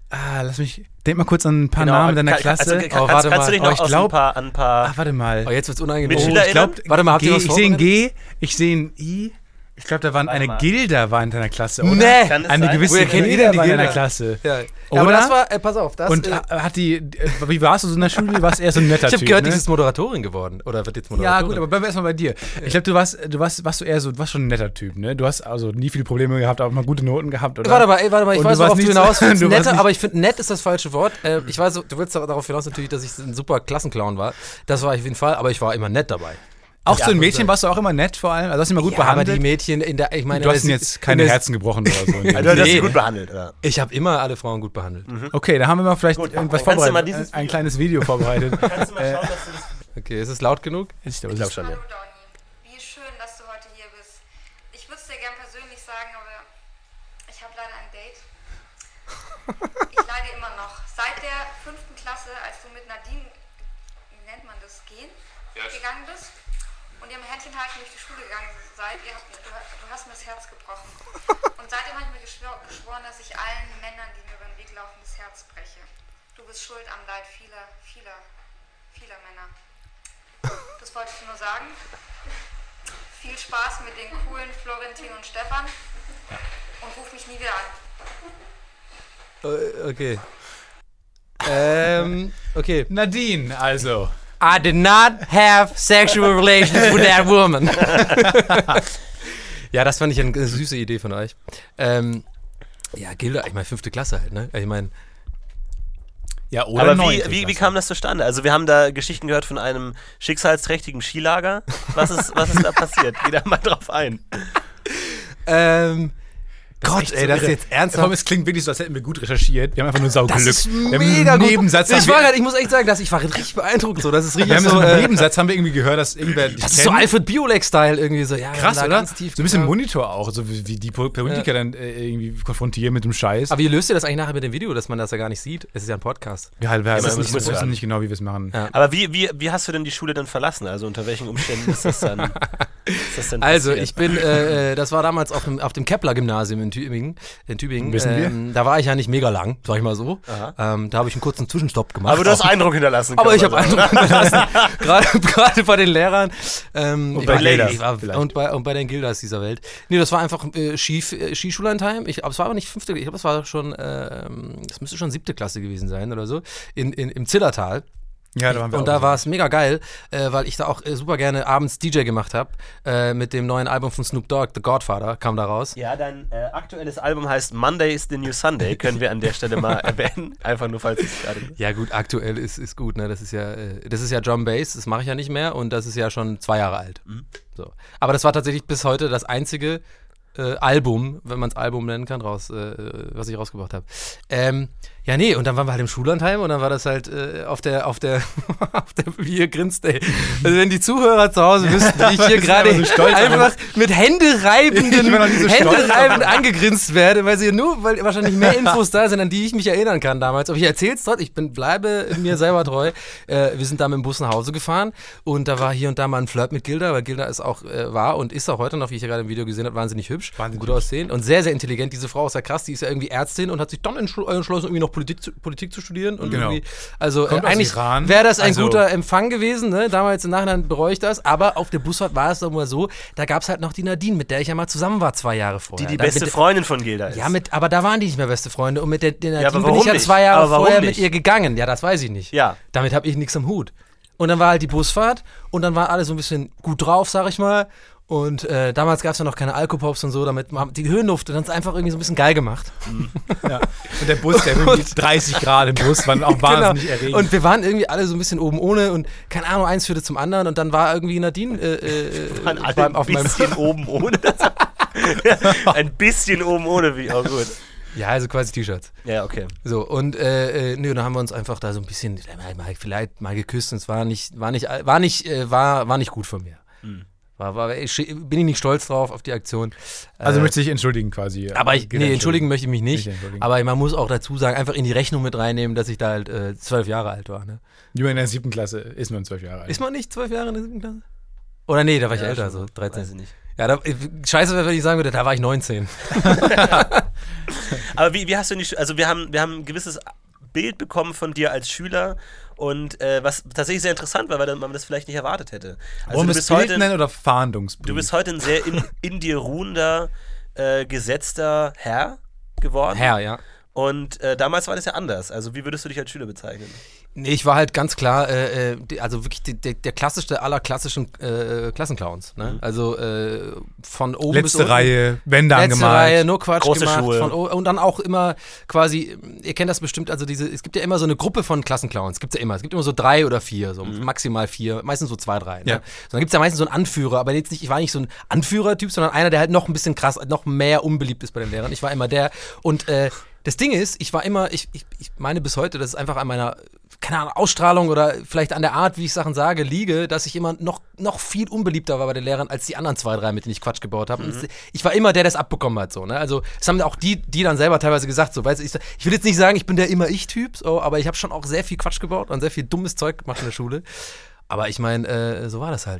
denk mal kurz an ein paar Namen deiner Klasse. Kannst du dich noch an ein paar... warte mal. Jetzt wird's unangenehm. Warte mal, habt ihr was Ich sehe ein G, ich sehe ein I... Ich glaube, da war eine Gilda in deiner Klasse, oder? Nee. Eine gewisse Gilda war in deiner Klasse. Ja. Aber das war, pass auf, das... Und wie warst du so in der Schule? Du warst eher so ein netter Typ, Ich habe gehört, die ist Moderatorin geworden. Oder wird jetzt Moderatorin? Ja, gut, aber bleiben wir erstmal bei dir. Ich glaube, du warst schon ein netter Typ, ne? Du hast also nie viele Probleme gehabt, aber mal gute Noten gehabt, oder? Warte mal, ich weiß, worauf du hinaus willst. Netter, aber ich finde, nett ist das falsche Wort. Ich weiß, du willst darauf hinaus natürlich, dass ich ein super Klassenclown war. Das war ich auf jeden Fall, aber ich war immer nett dabei. Auch zu den Mädchen warst du auch immer nett vor allem? Also hast du immer gut behandelt? Aber die Mädchen ich meine... Du hast ihnen jetzt keine Herzen gebrochen oder so. Also du hast sie gut behandelt, oder? Ich habe immer alle Frauen gut behandelt. Okay, da haben wir mal vielleicht irgendwas vorbereitet. Ein kleines Video vorbereitet. Kannst du mal schauen, dass du das... Okay, ist es laut genug? Ich glaube schon, ja. Hallo Donny, wie schön, dass du heute hier bist. Ich würde es dir gern persönlich sagen, aber ich habe leider ein Date. Ich leide immer noch. Seit der 5. Klasse, als du mit Nadine, wie nennt man das, gegangen bist, und ihr am Händchenhalten durch die Schule gegangen seid, du hast mir das Herz gebrochen. Und seitdem habe ich mir geschworen, dass ich allen Männern, die mir über den Weg laufen, das Herz breche. Du bist schuld am Leid vieler Männer. Das wollte ich nur sagen. Viel Spaß mit den coolen Florentin und Stefan und ruf mich nie wieder an. Okay. Okay. Nadine, also. I did not have sexual relations with that woman. Ja, das fand ich eine süße Idee von euch. Ja, Gilda, ich meine 5. Klasse halt, ne? Ich meine... Ja, oder Aber 9. wie kam das zustande? Also wir haben da Geschichten gehört von einem schicksalsträchtigen Skilager. Was ist da passiert? Geh da mal drauf ein. Gott, ey, das ist jetzt ernsthaft. Es klingt wirklich so, als hätten wir gut recherchiert. Wir haben einfach nur Sauglück. Das ist Wir haben mega einen gut. Nebensatz. Ich muss echt sagen, ich war richtig beeindruckt. So. Das ist richtig Wir haben so, so einen Nebensatz, haben wir irgendwie gehört, dass irgendwer dich das ist so kennt. Alfred Biolek-Style irgendwie so. Ja, Krass, da oder? ganz tief So ein bisschen gegraben. Monitor auch, so wie die Politiker dann irgendwie konfrontieren mit dem Scheiß. Aber wie löst ihr das eigentlich nachher mit dem Video, dass man das ja gar nicht sieht? Es ist ja ein Podcast. Wir wissen hören. nicht genau, wie wir es machen. Ja. Aber wie hast du denn die Schule dann verlassen? Also unter welchen Umständen ist das dann Also, passiert? ich bin, das war damals auf dem Kepler-Gymnasium in Tübingen. Wissen wir? Da war ich ja nicht mega lang, sag ich mal so. Da habe ich einen kurzen Zwischenstopp gemacht. Aber du hast Eindruck hinterlassen. Aber ich kann habe man sagen. Eindruck hinterlassen, gerade bei den Lehrern. Und bei Ladies und bei den Gildas dieser Welt. Nee, das war einfach Skischullandheim. Aber es war aber nicht 5. Ich glaube, es war schon, das müsste schon 7. Klasse gewesen sein oder so, im Zillertal. Ja, da waren wir Und auch. da war es mega geil, weil ich da auch super gerne abends DJ gemacht habe. Mit dem neuen Album von Snoop Dogg, The Godfather, kam da raus. Ja, dein aktuelles Album heißt Monday is the New Sunday, können wir an der Stelle mal erwähnen. Einfach nur, falls es gerade ist. Ja gut, aktuell ist gut, ne? Das ist ja Drum Bass, das mache ich ja nicht mehr und das ist ja schon 2 Jahre alt. So. Aber das war tatsächlich bis heute das einzige Album, wenn man es Album nennen kann, was ich rausgebracht habe. Ja, nee, und dann waren wir halt im Schullandheim und dann war das halt auf der wie ihr grinst, ey. Also wenn die Zuhörer zu Hause wüssten, wie ich hier gerade einfach mit Händereibend angegrinst werde, weil wahrscheinlich mehr Infos da sind, an die ich mich erinnern kann damals. Aber ich erzähl's trotzdem, bleibe mir selber treu. Wir sind da mit dem Bus nach Hause gefahren und da war hier und da mal ein Flirt mit Gilda, weil Gilda ist auch, war und ist auch heute noch, wie ich ja gerade im Video gesehen habe, wahnsinnig hübsch, gut aussehen und sehr, sehr intelligent. Diese Frau ist ja krass, die ist ja irgendwie Ärztin und hat sich dann entschlossen, irgendwie noch Politik zu studieren. Und genau. Also eigentlich wäre das ein guter Empfang gewesen, ne? Damals im Nachhinein bereue ich das, aber auf der Busfahrt war es doch mal so, da gab es halt noch die Nadine, mit der ich ja mal zusammen war 2 Jahre vorher. Die beste Freundin von Gilda ist. Ja, aber da waren die nicht mehr beste Freunde und mit der Nadine bin ich ja nicht? 2 Jahre Aber warum vorher nicht? mit ihr gegangen. Ja, das weiß ich nicht. Ja. Damit habe ich nichts am Hut. Und dann war halt die Busfahrt und dann war alles so ein bisschen gut drauf, sag ich mal. Und damals gab es ja noch keine Alkopops und so, damit die Höhenluft, dann ist einfach irgendwie so ein bisschen geil gemacht. Ja. Und der Bus, der irgendwie 30 Grad im Bus, war auch wahnsinnig erregend. Und wir waren irgendwie alle so ein bisschen oben ohne und keine Ahnung, eins führte zum anderen und dann war irgendwie Nadine Ein bisschen oben ohne. Ein bisschen oben ohne, wie auch gut. Ja, also quasi T-Shirts. Ja, okay. So, und dann haben wir uns einfach da so ein bisschen vielleicht mal geküsst und es war nicht gut von mir. Bin ich nicht stolz drauf auf die Aktion. Also möchte ich entschuldigen quasi. Aber entschuldigen möchte ich mich nicht. entschuldigen. Aber man muss auch dazu sagen, einfach in die Rechnung mit reinnehmen, dass ich da halt 12 Jahre alt war. Ne? Nur in der 7. Klasse ist man 12 Jahre alt. Ist man nicht 12 Jahre in der 7. Klasse? Oder nee, da war ich älter, so 13. Weiß ich nicht. Ja, scheiße wäre, wenn ich sagen würde, da war ich 19. Aber wie hast du nicht, also wir haben ein gewisses Bild bekommen von dir als Schüler und was tatsächlich sehr interessant war, weil man das vielleicht nicht erwartet hätte. Also Wollen wir es Bild nennen oder Fahndungsbrief? Du bist heute ein sehr in dir ruhender, gesetzter Herr geworden. Herr, ja. Und damals war das ja anders. Also wie würdest du dich als Schüler bezeichnen? Nee, ich war halt ganz klar, also wirklich der klassischste aller klassischen Klassenclowns. Ne? Also von oben bis Letzte unten. Reihe, Wände Letzte angemalt. Reihe, nur Quatsch Große gemacht. Schuhe. Und dann auch immer quasi, ihr kennt das bestimmt, also es gibt ja immer so eine Gruppe von Klassenclowns, gibt's ja immer. Es gibt immer so 3 oder 4, so maximal 4, meistens so 2, 3. Ne? Ja. So, dann gibt es ja meistens so einen Anführer, aber jetzt nicht, ich war nicht so ein Anführertyp, sondern einer, der halt noch ein bisschen krass, noch mehr unbeliebt ist bei den Lehrern. Ich war immer der. Und das Ding ist, ich war immer, ich meine bis heute, das ist einfach an meiner, keine Ahnung, Ausstrahlung oder vielleicht an der Art, wie ich Sachen sage, liege, dass ich immer noch viel unbeliebter war bei den Lehrern als die anderen 2, 3, mit denen ich Quatsch gebaut habe. Und ich war immer der, der es abbekommen hat. So, ne? Also das haben auch die dann selber teilweise gesagt. So, weißt du, ich will jetzt nicht sagen, ich bin der Immer-Ich-Typ, so, aber ich habe schon auch sehr viel Quatsch gebaut und sehr viel dummes Zeug gemacht in der Schule. Aber ich meine, so war das halt, ne?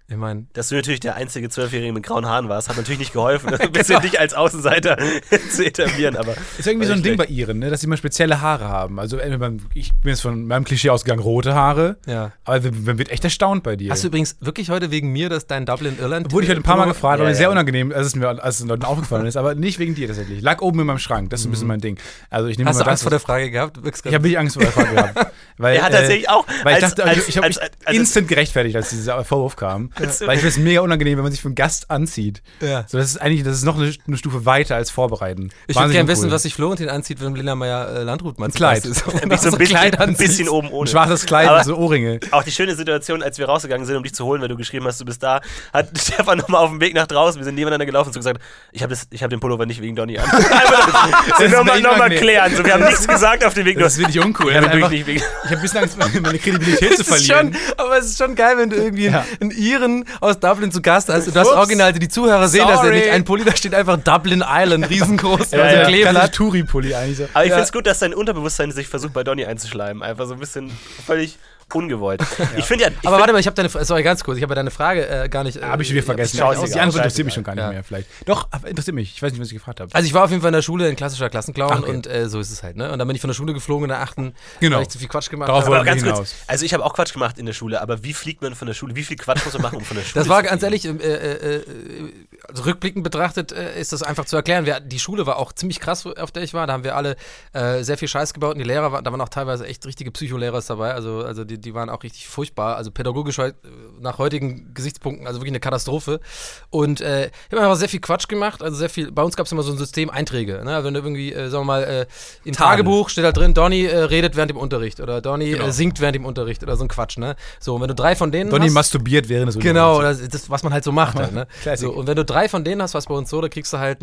Ich meine, dass du natürlich der einzige 12-Jährige mit grauen Haaren warst, hat natürlich nicht geholfen, ein bisschen dich als Außenseiter zu etablieren. Aber ist irgendwie so ein Ding bei Iren, ne? Dass sie immer spezielle Haare haben. Also ich bin jetzt von meinem Klischee ausgegangen, rote Haare. ja. Aber man wird echt erstaunt bei dir. Hast du übrigens wirklich heute wegen mir, dass dein Dublin Irland... Wurde ich heute ein paar Mal gefragt, aber Ja, sehr ja. unangenehm, als es den Leuten aufgefallen ist. Aber nicht wegen dir tatsächlich. Lag oben in meinem Schrank. Das ist ein bisschen mein Ding. Also ich nehme Hast mal du Angst das, vor der Frage gehabt? ich habe wirklich Angst vor der Frage gehabt. Weil, Er hat tatsächlich auch. Weil ich als- dachte, als- ich habe als- mich als- instant gerechtfertigt, als dieser Vorwurf kam. Weil ich finde es mega unangenehm, wenn man sich für einen Gast anzieht. Ja. So, das ist noch eine Stufe weiter als vorbereiten. Ich würde Wahnsinnig gerne wissen, uncool. was sich Florentin anzieht, wenn Lena Meyer Landrut mal Ein Kleid. ist. Wie so ein bisschen, ein bisschen oben Ein ohne. schwarzes Kleid Aber- mit so Ohrringe. Auch die schöne Situation, als wir rausgegangen sind, um dich zu holen, weil du geschrieben hast, du bist da, hat Stefan nochmal auf dem Weg nach draußen, wir sind nebeneinander gelaufen und so gesagt, ich hab den Pullover nicht wegen Donny an. Das ist Nochmal echt noch unangenehm. klären, so, wir haben nichts gesagt auf dem Weg. Das ist wirklich uncool. Ich hab Einfach- wirklich nicht wegen. Ich habe ein bisschen Angst, meine Kredibilität zu Es ist verlieren. aber es ist schon geil, wenn du irgendwie Ja. einen Iren aus Dublin zu Gast hast und du hast Ups. original, die Zuhörer sehen das ja Sorry. nicht, ein Pulli, da steht einfach Dublin Island, riesengroß, Ja, also ja, Kleeblatt. klassisch Touri-Pulli eigentlich so. Aber ich Ja. finde es gut, dass dein Unterbewusstsein sich versucht, bei Donny einzuschleimen. Einfach so ein bisschen völlig ungewollt. Ich finde ja. Aber warte mal, ich habe sorry, ganz kurz, ich habe deine Frage gar nicht... Habe ich wieder vergessen. schau, ist Die egal, Antwort scheißegal. interessiert mich schon gar nicht Ja. mehr vielleicht. Doch, aber interessiert mich. Ich weiß nicht, was ich gefragt habe. Also ich war auf jeden Fall in der Schule ein klassischer Klassenclown Okay. und so ist es halt, ne? Und dann bin ich von der Schule geflogen in der 8., Genau. weil ich zu viel Quatsch gemacht Darauf habe. Aber wollte ganz ich kurz, hinaus. also ich habe auch Quatsch gemacht in der Schule, aber wie fliegt man von der Schule? Wie viel Quatsch muss man machen, um von der Schule Das war zu ganz fliegen? ehrlich, also rückblickend betrachtet, ist das einfach zu erklären. Die Schule war auch ziemlich krass, auf der ich war. Da haben wir alle sehr viel Scheiß gebaut und die Lehrer, da waren auch teilweise echt richtige Psycholehrer dabei. Also die waren auch richtig furchtbar. Also pädagogisch nach heutigen Gesichtspunkten, also wirklich eine Katastrophe. Und ich habe einfach sehr viel Quatsch gemacht. Also sehr viel, bei uns gab es immer so ein System Einträge. Ne? Wenn du irgendwie, sagen wir mal, im Tagebuch steht da drin, Donny redet während dem Unterricht oder Donny singt während dem Unterricht oder so ein Quatsch. Ne? So, und wenn du 3 von denen Donny hast, masturbiert während des genau, Unterrichts. das, was man halt so macht. Halt, ne? Classic. So, und wenn du 3 von denen hast, was bei uns so, da kriegst du halt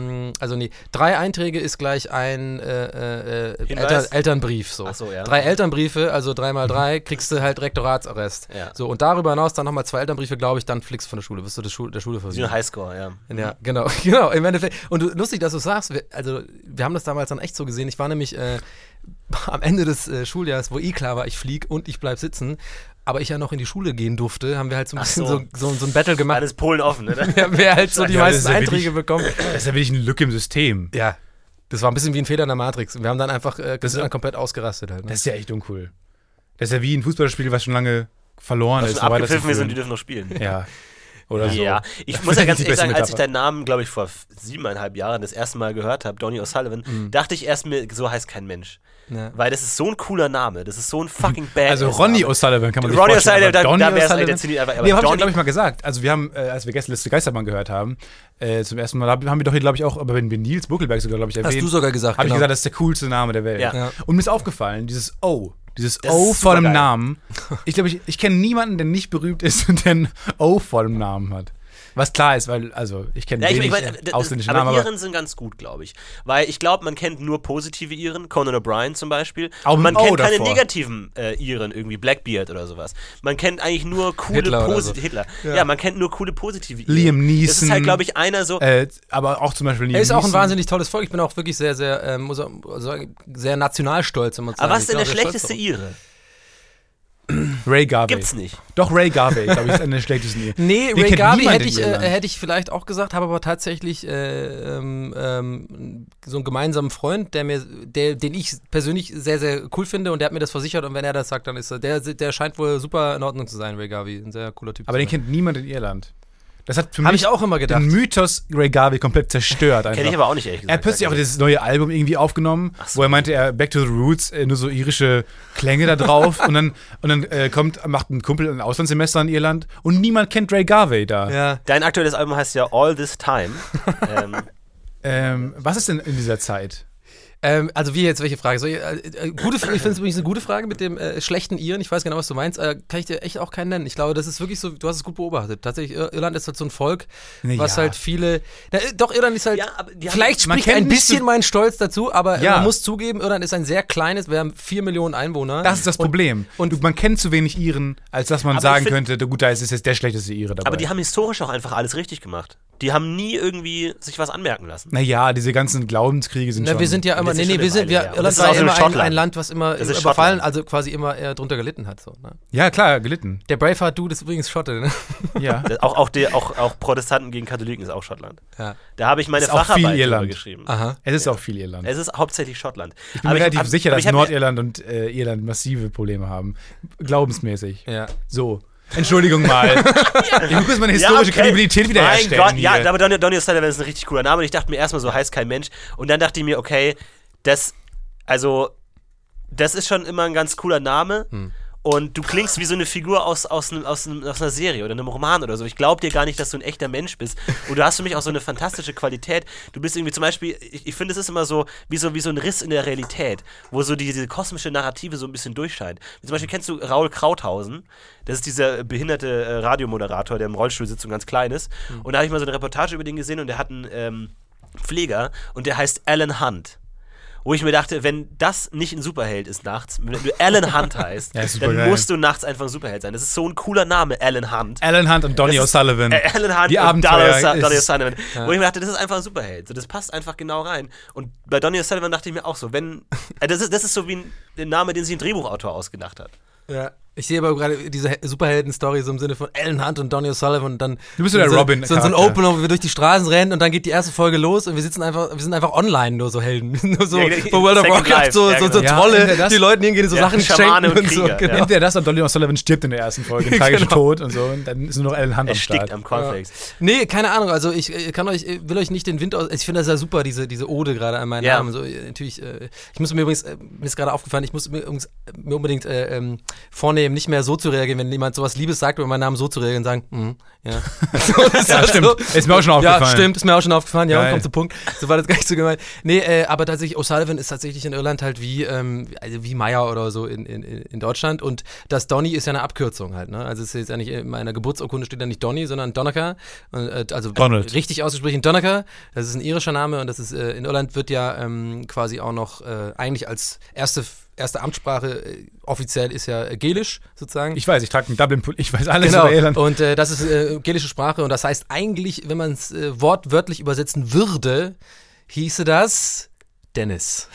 3 Einträge ist gleich ein Hinweis? Elternbrief. So. Ach so, ja. 3 Elternbriefe, also 3 mal 3, kriegst du halt Rektoratsarrest. Ja. So, und darüber hinaus dann nochmal 2 Elternbriefe, glaube ich, dann fliegst du von der Schule, wirst du der Schule Wie ein verwiesen. Highscore, ja. Ja, genau, genau, im Endeffekt. Und lustig, dass du sagst, wir haben das damals dann echt so gesehen. Ich war nämlich am Ende des Schuljahres, wo klar war, ich fliege und ich bleib sitzen, aber ich ja noch in die Schule gehen durfte, haben wir halt so ein Ach bisschen so. so ein Battle gemacht. Alles Polen offen, ne? Wer halt so die Ja, das meisten ist ja Einträge wirklich- bekommt. Das ist ja wirklich eine Lücke im System. Ja, das war ein bisschen wie ein Fehler in der Matrix. Und wir haben dann einfach dann komplett ausgerastet halt. Ne? Das ist ja echt uncool. Das ist ja wie ein Fußballspiel, was schon lange verloren Was ist. schon so abgepfiffen ist und die weiterzuführen. dürfen noch spielen. Ja. Oder so. Ja, ich muss ja ganz Die ehrlich beste sagen, als ich Metapher. deinen Namen, glaube ich, vor 7,5 Jahren das erste Mal gehört habe, Donny O'Sullivan, dachte ich erst mir, so heißt kein Mensch. Ja. Weil das ist so ein cooler Name, das ist so ein fucking Badass. Also Ronny Name. O'Sullivan kann man sich Ronny vorstellen. O'Sullivan, aber Donny da wär's O'Sullivan- eigentlich ziemlich einfach. Aber Nee, hab ich, Donny- glaube ich, mal gesagt. Also wir haben, als wir Gästeliste Geisterbahn gehört haben, zum ersten Mal, haben wir doch hier, glaube ich, auch, aber wenn wir Nils Buckelberg sogar, glaube ich, erwähnt. Hast du sogar gesagt, Habe ich genau. gesagt, das ist der coolste Name der Welt. Ja. Ja. Und mir ist aufgefallen, dieses O Das O ist vor dem supergeil. Namen. Ich glaube, ich kenne niemanden, der nicht berühmt ist und der ein O vor dem Namen hat. Was klar ist, weil, also, ich kenne Ja, ich wenig meine, ausländische aber Namen, aber Iren sind ganz gut, glaube ich. Weil ich glaube, man kennt nur positive Iren, Conan O'Brien zum Beispiel. Auch Und man mit O kennt keine davor. negativen Iren, irgendwie Blackbeard oder sowas. Man kennt eigentlich nur coole Hitler oder positive so. Hitler. Ja. man kennt nur coole positive Iren. Liam Neeson. Das ist halt, glaube ich, einer so. aber auch zum Beispiel Er ist auch ein Neeson. wahnsinnig tolles Volk. Ich bin auch wirklich sehr, sehr, muss auch sagen, sehr nationalstolz, wenn man Aber was ist denn der Ich bin auch sehr schlechteste stolz Ire? Ray Garvey. Gibt's nicht. Doch, Ray Garvey, glaube ich, ist einer der schlechtesten hier. Nee, Den Ray kennt Garvey niemand hätte in Irland. hätte ich vielleicht auch gesagt, habe aber tatsächlich so einen gemeinsamen Freund, den ich persönlich sehr, sehr cool finde und der hat mir das versichert und wenn er das sagt, dann ist er, der scheint wohl super in Ordnung zu sein, Ray Garvey, ein sehr cooler Typ. Aber den kennt niemand in Irland. Das hat für Habe mich ich auch immer gedacht. den Mythos Ray Garvey komplett zerstört. Einfach. Kenne ich aber auch nicht, ehrlich gesagt. Er hat plötzlich auch dieses neue Album irgendwie aufgenommen, wo er meinte, er Back to the Roots, nur so irische Klänge da drauf und dann macht ein Kumpel ein Auslandssemester in Irland und niemand kennt Ray Garvey da. Ja. Dein aktuelles Album heißt ja All This Time. Was ist denn in dieser Zeit? Also wie jetzt, welche Frage? Ich finde es übrigens eine gute Frage mit dem schlechten Iren. Ich weiß genau, was du meinst. Kann ich dir echt auch keinen nennen. Ich glaube, das ist wirklich so, du hast es gut beobachtet. Tatsächlich, Irland ist halt so ein Volk, was Ja. halt viele... doch, Irland ist halt... Ja, aber die haben- vielleicht man spricht kennt ein nicht bisschen mein Stolz dazu, aber Ja. man muss zugeben, Irland ist ein sehr kleines, wir haben 4 Millionen Einwohner. Das ist das Problem. und- Man kennt zu wenig Iren, als dass man Aber sagen ich find- könnte, gut, da ist jetzt der schlechteste Ire dabei. aber die haben historisch auch einfach alles richtig gemacht. Die haben nie irgendwie sich was anmerken lassen. Naja, diese ganzen Glaubenskriege sind schon... Wir sind ja immer, Irland war immer ein Land, was immer überfallen, also quasi immer drunter gelitten hat. So, ne? Ja, klar, gelitten. Der Braveheart-Dude ist übrigens Schotte, ne? Ja. Auch Protestanten gegen Katholiken ist auch Schottland. Ja. Da habe ich meine Facharbeit drüber geschrieben. Aha. Es ist auch viel Irland. Es ist hauptsächlich Schottland. Ich bin mir relativ sicher, dass Nordirland und Irland massive Probleme haben. Glaubensmäßig. Ja. So. Entschuldigung mal. Ich muss kurz meine historische Kredibilität wiederherstellen. Mein Gott, ja, aber Donny O'Sullivan ist ein richtig cooler Name. Und ich dachte mir erstmal, so heißt kein Mensch. Und dann dachte ich mir, okay, das ist schon immer ein ganz cooler Name. Und du klingst wie so eine Figur aus einer Serie oder einem Roman oder so. Ich glaube dir gar nicht, dass du ein echter Mensch bist. Und du hast für mich auch so eine fantastische Qualität. Du bist irgendwie zum Beispiel, ich finde, es ist immer so wie so ein Riss in der Realität, wo so diese kosmische Narrative so ein bisschen durchscheint. Zum Beispiel kennst du Raul Krauthausen. Das ist dieser behinderte Radiomoderator, der im Rollstuhl sitzt und ganz klein ist. Und da habe ich mal so eine Reportage über den gesehen und der hat einen Pfleger und der heißt Alan Hunt. Wo ich mir dachte, wenn das nicht ein Superheld ist nachts, wenn du Alan Hunt heißt, dann musst du nachts einfach ein Superheld sein. Das ist so ein cooler Name, Alan Hunt. Alan Hunt und Donny O'Sullivan. Alan Hunt die und Donny O'Sullivan. Ja. Wo ich mir dachte, das ist einfach ein Superheld. So, das passt einfach genau rein. Und bei Donny O'Sullivan dachte ich mir auch so, das ist so wie ein Name, den sich ein Drehbuchautor ausgedacht hat. Ja. Ich sehe aber gerade diese Superhelden-Story so im Sinne von Alan Hunt und Donny O'Sullivan und dann du bist so der Robin. So ein Opener, wo wir durch die Straßen rennen und dann geht die erste Folge los und wir sind einfach online nur so Helden. Nur so von World of Warcraft, so Trolle, die Leuten hingehen, so Sachen schenken und so. Genau. Entweder das und Donny O'Sullivan stirbt in der ersten Folge, ein tragischer Tod und so und dann ist nur noch Alan Hunt am Start. Erstickt am Cornflakes. Nee, keine Ahnung, also ich will euch nicht den Wind aus... Ich finde das ja super, diese Ode gerade an meinen Namen. So, natürlich, ich muss mir übrigens, mir ist gerade aufgefallen, ich muss mir unbedingt vornehmen, nicht mehr so zu reagieren, wenn jemand sowas Liebes sagt, über meinen Namen so zu reagieren und sagen, ja. Ja, stimmt. Ist mir auch schon aufgefallen. Ja, stimmt, ist mir auch schon aufgefallen. Ja, und kommt zum Punkt. So war das gar nicht so gemeint. Nee, aber tatsächlich, O'Sullivan ist tatsächlich in Irland halt wie Meyer oder so in Deutschland. Und das Donny ist ja eine Abkürzung halt, ne? Also es ist jetzt ja nicht, in meiner Geburtsurkunde steht da nicht Donny, sondern Donnacha. Also Donald. Richtig ausgesprochen Donnacha. Das ist ein irischer Name und das ist in Irland wird ja quasi auch noch eigentlich als erste Amtssprache offiziell ist ja Gälisch sozusagen. Ich weiß, ich trage einen Dublin, ich weiß alles über Irland. Und das ist gälische Sprache und das heißt eigentlich, wenn man es wortwörtlich übersetzen würde, hieße das Dennis.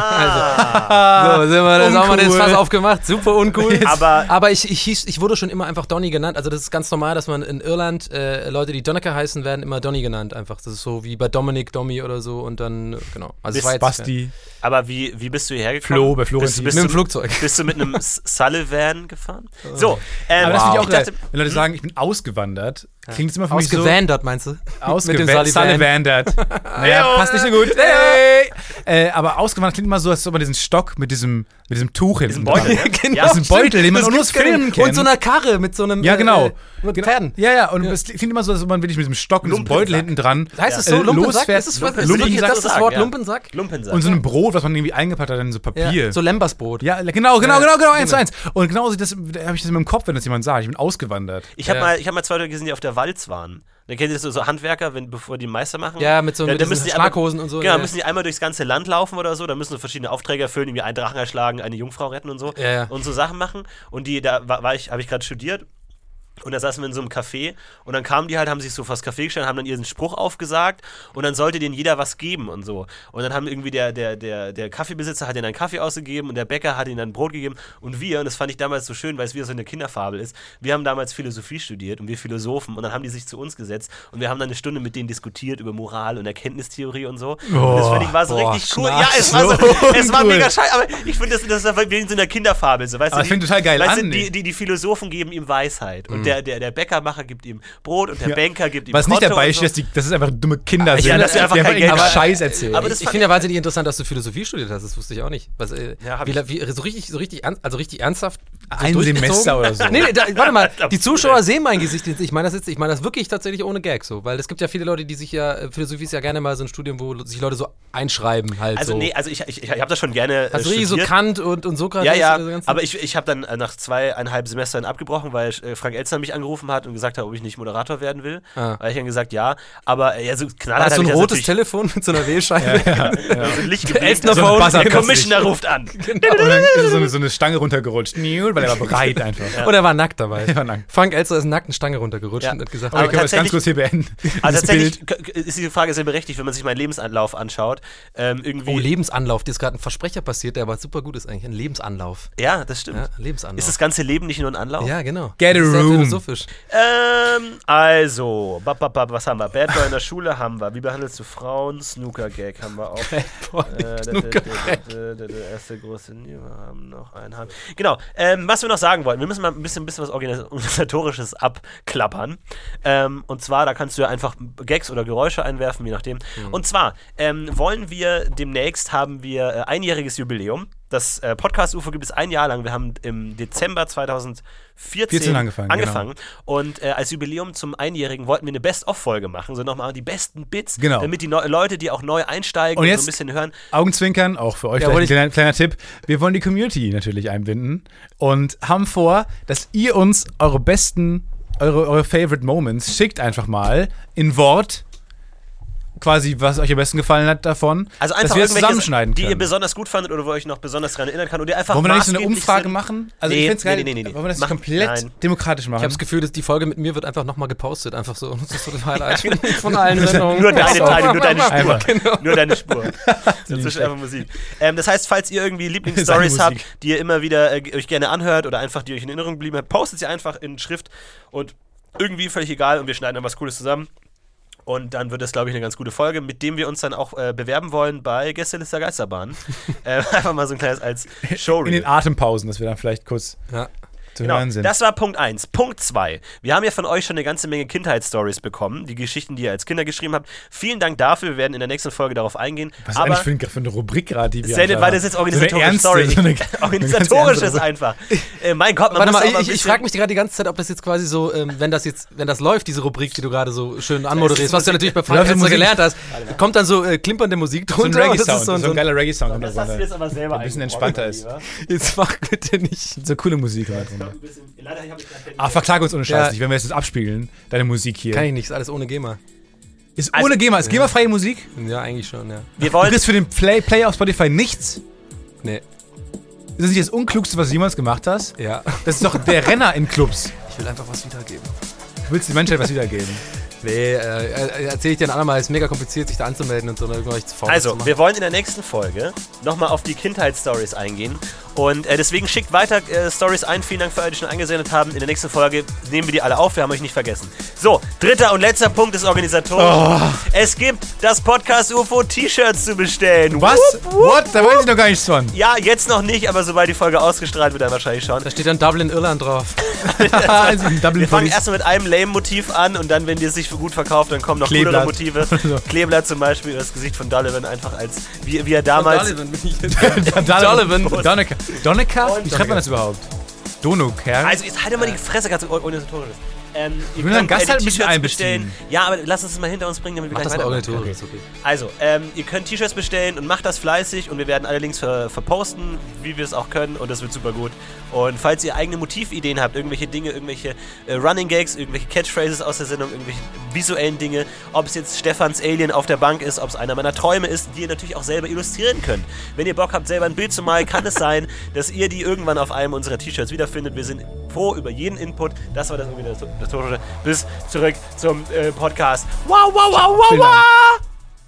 Also, so haben wir das fast aufgemacht. Super uncool. Aber ich wurde schon immer einfach Donny genannt. Also das ist ganz normal, dass man in Irland Leute, die Donnacha heißen, werden immer Donny genannt einfach. Das ist so wie bei Dominic, Dommy oder so und dann, genau. Also Basti. Aber wie bist du hierher gekommen? Flo, bei Florentin. Mit dem Flugzeug. Bist du mit einem Sullivan gefahren? So. Aber das finde ich auch geil. Wenn Leute sagen, ich bin ausgewandert, klingt es immer für mich so... Ausgewandert, meinst du? Ausgewandert. Naja, passt nicht so gut. Hey. Aber ausgewandert klingt immer so, als ob man diesen Stock mit diesem Tuch hinten dran. Genau. Ja, diesen Beutel, den man nur aus Filmen kennt. Und so einer Karre mit so einem... Ja, genau. Mit Pferden. Ja, und es klingt immer so, als ob man wirklich mit diesem Stock und diesem Beutel hinten dran heißt es so? Lumpensack? Losfährt. Ist das Wort Lumpensack? Lumpensack. Und so ein Brot, was man irgendwie eingepackt hat in so Papier. Ja, so Lembersbrot. Ja, genau, 1:1. Und genau habe ich das im Kopf, wenn das jemand sagt. Ich bin ausgewandert. Ich hab mal 2 Leute gesehen, die auf der Walz waren. Dann kennt ihr das so Handwerker, bevor die Meister machen? Ja, mit Schlaghosen und so. Genau, müssen die einmal durchs ganze Land laufen oder so. Da müssen so verschiedene Aufträge erfüllen, irgendwie einen Drachen erschlagen, eine Jungfrau retten und so. Ja. Und so Sachen machen. Und habe ich gerade studiert. Und da saßen wir in so einem Café und dann kamen die halt, haben sich so vors Café gestellt, haben dann ihren Spruch aufgesagt und dann sollte denen jeder was geben und so. Und dann haben irgendwie der Kaffeebesitzer hat ihnen einen Kaffee ausgegeben und der Bäcker hat ihnen dann Brot gegeben und wir, und das fand ich damals so schön, weil es wieder so eine Kinderfabel ist, wir haben damals Philosophie studiert und wir Philosophen und dann haben die sich zu uns gesetzt und wir haben dann eine Stunde mit denen diskutiert über Moral und Erkenntnistheorie und so. Und das fand ich war so richtig cool. Ja, es war mega scheiße, aber ich finde, das war wie in so einer Kinderfabel. So, weißt aber du, ich finde total geil an. Die Philosophen geben ihm Weisheit und der Bäckermacher gibt ihm Brot und der Banker gibt ihm was Trotto nicht dabei ist, dass es einfach dumme Kinder sind. Ja, dass wir einfach kein Geld haben. Scheiß erzählen. Aber ich finde ja wahnsinnig interessant, dass du Philosophie studiert hast. Das wusste ich auch nicht. Was, so richtig ernsthaft. Ein Semester oder so. Nee, warte mal. Die Zuschauer sehen mein Gesicht. Ich meine das wirklich tatsächlich ohne Gag so. Weil es gibt ja viele Leute, die sich Philosophie ist ja gerne mal so ein Studium, wo sich Leute so einschreiben halt. Also so. Nee, also ich habe das schon gerne also so Kant und Sokrates. Ja, aber ich habe dann nach 2,5 Semestern abgebrochen, weil Frank Elstner Vorsitzender mich angerufen hat und gesagt hat, ob ich nicht Moderator werden will. Weil ich dann gesagt, ja. Aber so knallhart hast du ein rotes Telefon mit so einer Wählscheibe? Ja. So ein Lichtgeblieben. Der Commissioner ruft an. Genau. Und dann ist so eine Stange runtergerutscht, weil er war bereit einfach. Ja. Und er war nackt dabei. Er war nackt. Frank Elster ist nackt eine Stange runtergerutscht und hat gesagt, aber können wir das ganz kurz hier beenden? Also tatsächlich ist die Frage sehr berechtigt, wenn man sich meinen Lebensanlauf anschaut. Lebensanlauf, dir ist gerade ein Versprecher passiert, der aber super gut ist eigentlich. Ein Lebensanlauf. Ja, das stimmt. Ja, Lebensanlauf. Ist das ganze Leben nicht nur ein Anlauf? Ja, genau. Get a room. Philosophisch. Also, was haben wir? Bad Boy in der Schule haben wir. Wie behandelst du Frauen? Snooker-Gag haben wir auch. Erste große wir haben noch einen. Genau, was wir noch sagen wollten. Wir müssen mal ein bisschen was Organisatorisches abklappern. Und zwar, da kannst du ja einfach Gags oder Geräusche einwerfen, je nachdem. Und zwar wollen wir demnächst, haben wir einjähriges Jubiläum. Das Podcast-UFO gibt es ein Jahr lang. Wir haben im Dezember 2014 angefangen. Genau. Und als Jubiläum zum Einjährigen wollten wir eine Best-of-Folge machen. So nochmal die besten Bits, damit die Leute, die auch neu einsteigen und jetzt so ein bisschen hören. Augenzwinkern, auch für euch vielleicht ein kleiner Tipp. Wir wollen die Community natürlich einbinden und haben vor, dass ihr uns eure besten, eure Favorite Moments schickt einfach mal in Wort. Quasi, was euch am besten gefallen hat davon, also einfach dass wir zusammenschneiden können. Die ihr besonders gut fandet oder wo ihr euch noch besonders daran erinnern kann. Und ihr einfach wollen wir da nicht so eine Umfrage machen? Also ich find's geil, nee. Wollen wir das komplett demokratisch machen? Ich habe das Gefühl, dass die Folge mit mir wird einfach nochmal gepostet. Einfach so. Das ist so das Highlight von allen Sendungen. Nur deine Teile, nur deine Spur. Genau. Nur deine Spur. Dazwischen einfach Musik. Das heißt, falls ihr irgendwie Lieblingsstories habt, die ihr immer wieder euch gerne anhört oder einfach die euch in Erinnerung geblieben habt, postet sie einfach in Schrift und irgendwie völlig egal und wir schneiden dann was Cooles zusammen. Und dann wird es, glaube ich, eine ganz gute Folge, mit dem wir uns dann auch bewerben wollen bei Gästeliste Geisterbahn. Einfach mal so ein kleines als Show. In den Atempausen, dass wir dann vielleicht kurz zu hören sind. Das war Punkt 1. Punkt 2. Wir haben ja von euch schon eine ganze Menge Kindheitsstories bekommen, die Geschichten, die ihr als Kinder geschrieben habt. Vielen Dank dafür. Wir werden in der nächsten Folge darauf eingehen. Was ist eigentlich für eine Rubrik gerade, die wir haben? Weil das jetzt organisatorisch organisatorisch ist einfach. Mein Gott, man muss ich frage mich gerade die ganze Zeit, ob das jetzt quasi so, wenn das läuft, diese Rubrik, die du gerade so schön anmoderierst, was du natürlich bei Frank Elster gelernt hast, kommt dann so klimpernde Musik drunter. So ein Reggae-Sound, so ein geiler Reggae-Sound. Das hast du jetzt aber selber ein bisschen entspannter ist. Jetzt mach bitte nicht. So coole Musik halt. Verklag uns ohne Scheiß nicht, wenn wir das jetzt abspielen, deine Musik hier. Kann ich nicht, ist alles ohne GEMA. Ist ohne GEMA? Ist GEMA-freie Musik? Ja, eigentlich schon, ja. Du kriegst für den Play auf Spotify nichts? Nee. Ist das nicht das Unklugste, was du jemals gemacht hast? Ja. Das ist doch der Renner in Clubs. Ich will einfach was wiedergeben. Du willst die Menschheit was wiedergeben? Nee, erzähl ich dir ein andermal, es ist mega kompliziert, sich da anzumelden und so. Also, wir wollen in der nächsten Folge nochmal auf die Kindheitsstories eingehen. Und deswegen schickt weiter Stories ein. Vielen Dank für alle, die schon eingesendet haben. In der nächsten Folge nehmen wir die alle auf. Wir haben euch nicht vergessen. So, dritter und letzter Punkt des Organisatorischen. Es gibt das Podcast-UFO-T-Shirts zu bestellen. Was? What? Da weiß ich noch gar nichts von. Ja, jetzt noch nicht, aber sobald die Folge ausgestrahlt wird, dann wahrscheinlich schon. Da steht dann Dublin, Irland drauf. Wir fangen erstmal mit einem Lame-Motiv an und dann, wenn die sich gut verkauft, dann kommen noch coolere Motive. Kleeblatt zum Beispiel, das Gesicht von Donovan einfach als, wie er damals... Donneker? Wie schreibt man das überhaupt? Donneker? Also jetzt halt mal die Fresse, ganz organisatorisch. Wir müssen einen Gast halt ein bisschen einbeziehen. Ja, aber lass uns das mal hinter uns bringen, damit wir gleich weitermachen. Okay. Also, ihr könnt T-Shirts bestellen und macht das fleißig und wir werden alle Links verposten, wie wir es auch können und das wird super gut. Und falls ihr eigene Motivideen habt, irgendwelche Dinge, irgendwelche Running Gags, irgendwelche Catchphrases aus der Sendung, irgendwelche visuellen Dinge, ob es jetzt Stefans Alien auf der Bank ist, ob es einer meiner Träume ist, die ihr natürlich auch selber illustrieren könnt. Wenn ihr Bock habt, selber ein Bild zu malen, kann es sein, dass ihr die irgendwann auf einem unserer T-Shirts wiederfindet. Wir sind froh über jeden Input. Das war das Organisatorische. Bis zurück zum Podcast. Wow, wow, wow, wow, wow!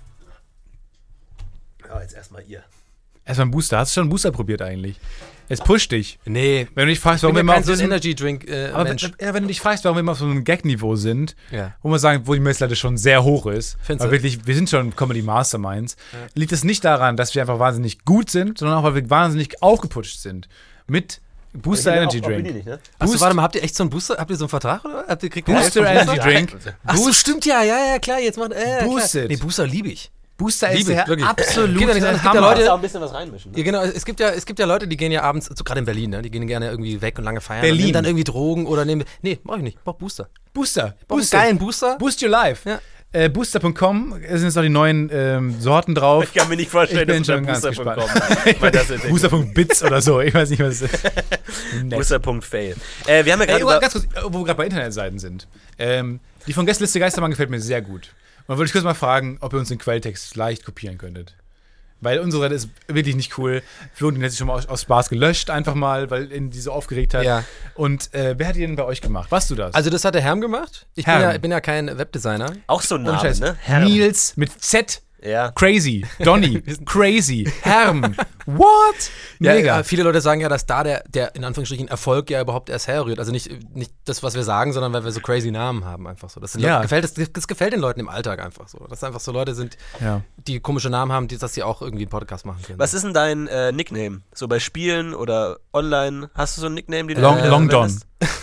Ja, jetzt erstmal ihr. Erstmal ein Booster. Hast du schon einen Booster probiert eigentlich? Es pusht dich. Nee. Wenn du dich fragst, warum wir mal so ein Energy Drink Mensch. Wenn du dich fragst, warum wir immer auf so einem Gag-Niveau sind, wo wir sagen, wo die Messlatte schon sehr hoch ist, weil wirklich, wir sind schon Comedy Masterminds, liegt es nicht daran, dass wir einfach wahnsinnig gut sind, sondern auch, weil wir wahnsinnig aufgeputscht sind. Mit Booster Energy Drink. Nicht, ne? Achso, warte mal, habt ihr echt so einen Booster? Habt ihr so einen Vertrag oder? Booster Energy Drink. Achso, stimmt ja, klar, jetzt macht Boosted. Nee, Booster liebe ich. Booster ist ja absolut Hammer. Es gibt ja Leute, auch ein bisschen was reinmischen. Ne? Ja, genau, es gibt ja Leute, die gehen ja abends, so gerade in Berlin, ne? Die gehen gerne irgendwie weg und lange feiern. Berlin. Und nehmen dann irgendwie Drogen oder nehmen. Nee, mach ich nicht. Ich brauch Booster. Booster. Ich brauch einen geilen Booster. Boost your life. Ja. Booster.com sind jetzt noch die neuen Sorten drauf. Ich kann mir nicht vorstellen, dass du bei Booster.com Booster.bits oder so. Ich weiß nicht, was es ist. Booster.fail. Wir haben ja gerade ganz kurz, wo wir gerade bei Internetseiten sind. Die von Gästeliste Geistermann gefällt mir sehr gut. Und dann würde ich kurz mal fragen, ob ihr uns den Quelltext leicht kopieren könntet. Weil unsere Seite ist wirklich nicht cool. Florentin hat sich schon mal aus Spaß gelöscht, einfach mal, weil ihn die so aufgeregt hat. Ja. Und wer hat die denn bei euch gemacht? Warst du das? Also das hat der Herm gemacht. Ich bin ja kein Webdesigner. auch so ein Name, Scheiß. ne? Nils mit Z. Ja. Crazy. Donny. Crazy. Herm. What? Ja, Mega. ja, viele Leute sagen ja, dass da der in Anführungsstrichen Erfolg ja überhaupt erst herrührt. Also nicht das, was wir sagen, sondern weil wir so crazy Namen haben einfach so. Das gefällt den Leuten im Alltag einfach so. Dass einfach so Leute sind, die komische Namen haben, dass sie auch irgendwie einen Podcast machen können. Was ist denn dein Nickname? So bei Spielen oder online? Hast du so ein Nickname? Den Long Don.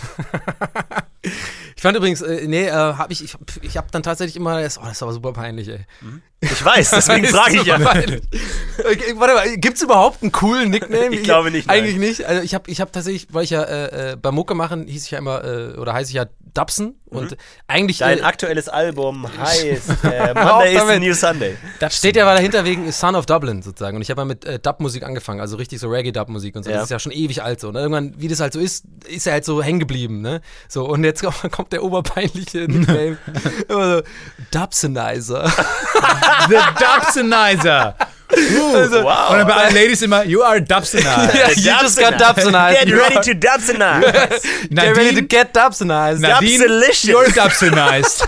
Ich fand übrigens, ich habe dann tatsächlich immer, das ist aber super peinlich, ey. Ich weiß, deswegen frage ich ja. Okay, warte mal, gibt's überhaupt einen coolen Nickname? Ich glaube nicht. Eigentlich nicht. Also ich hab tatsächlich, weil ich ja bei Mucke machen, heiße ich ja Dubson und eigentlich... Dein aktuelles Album heißt Monday is the New Sunday. Das steht ja dahinter wegen Son of Dublin sozusagen und ich habe ja mit Dub-Musik angefangen, also richtig so Reggae-Dub-Musik und so. Das ist ja schon ewig alt so. Und irgendwann, wie das halt so ist er halt so hängen geblieben, ne? So, und jetzt kommt der oberpeinliche Nickname. Immer so, Dubsonizer. The Dubsonizer. Wow. Und dann bei allen Ladies immer, you are a Dubsonizer. You just got Dubsonized. Get ready to Dubsonize. Get ready to get Dubsonized. Nadine, you're Dubsonized.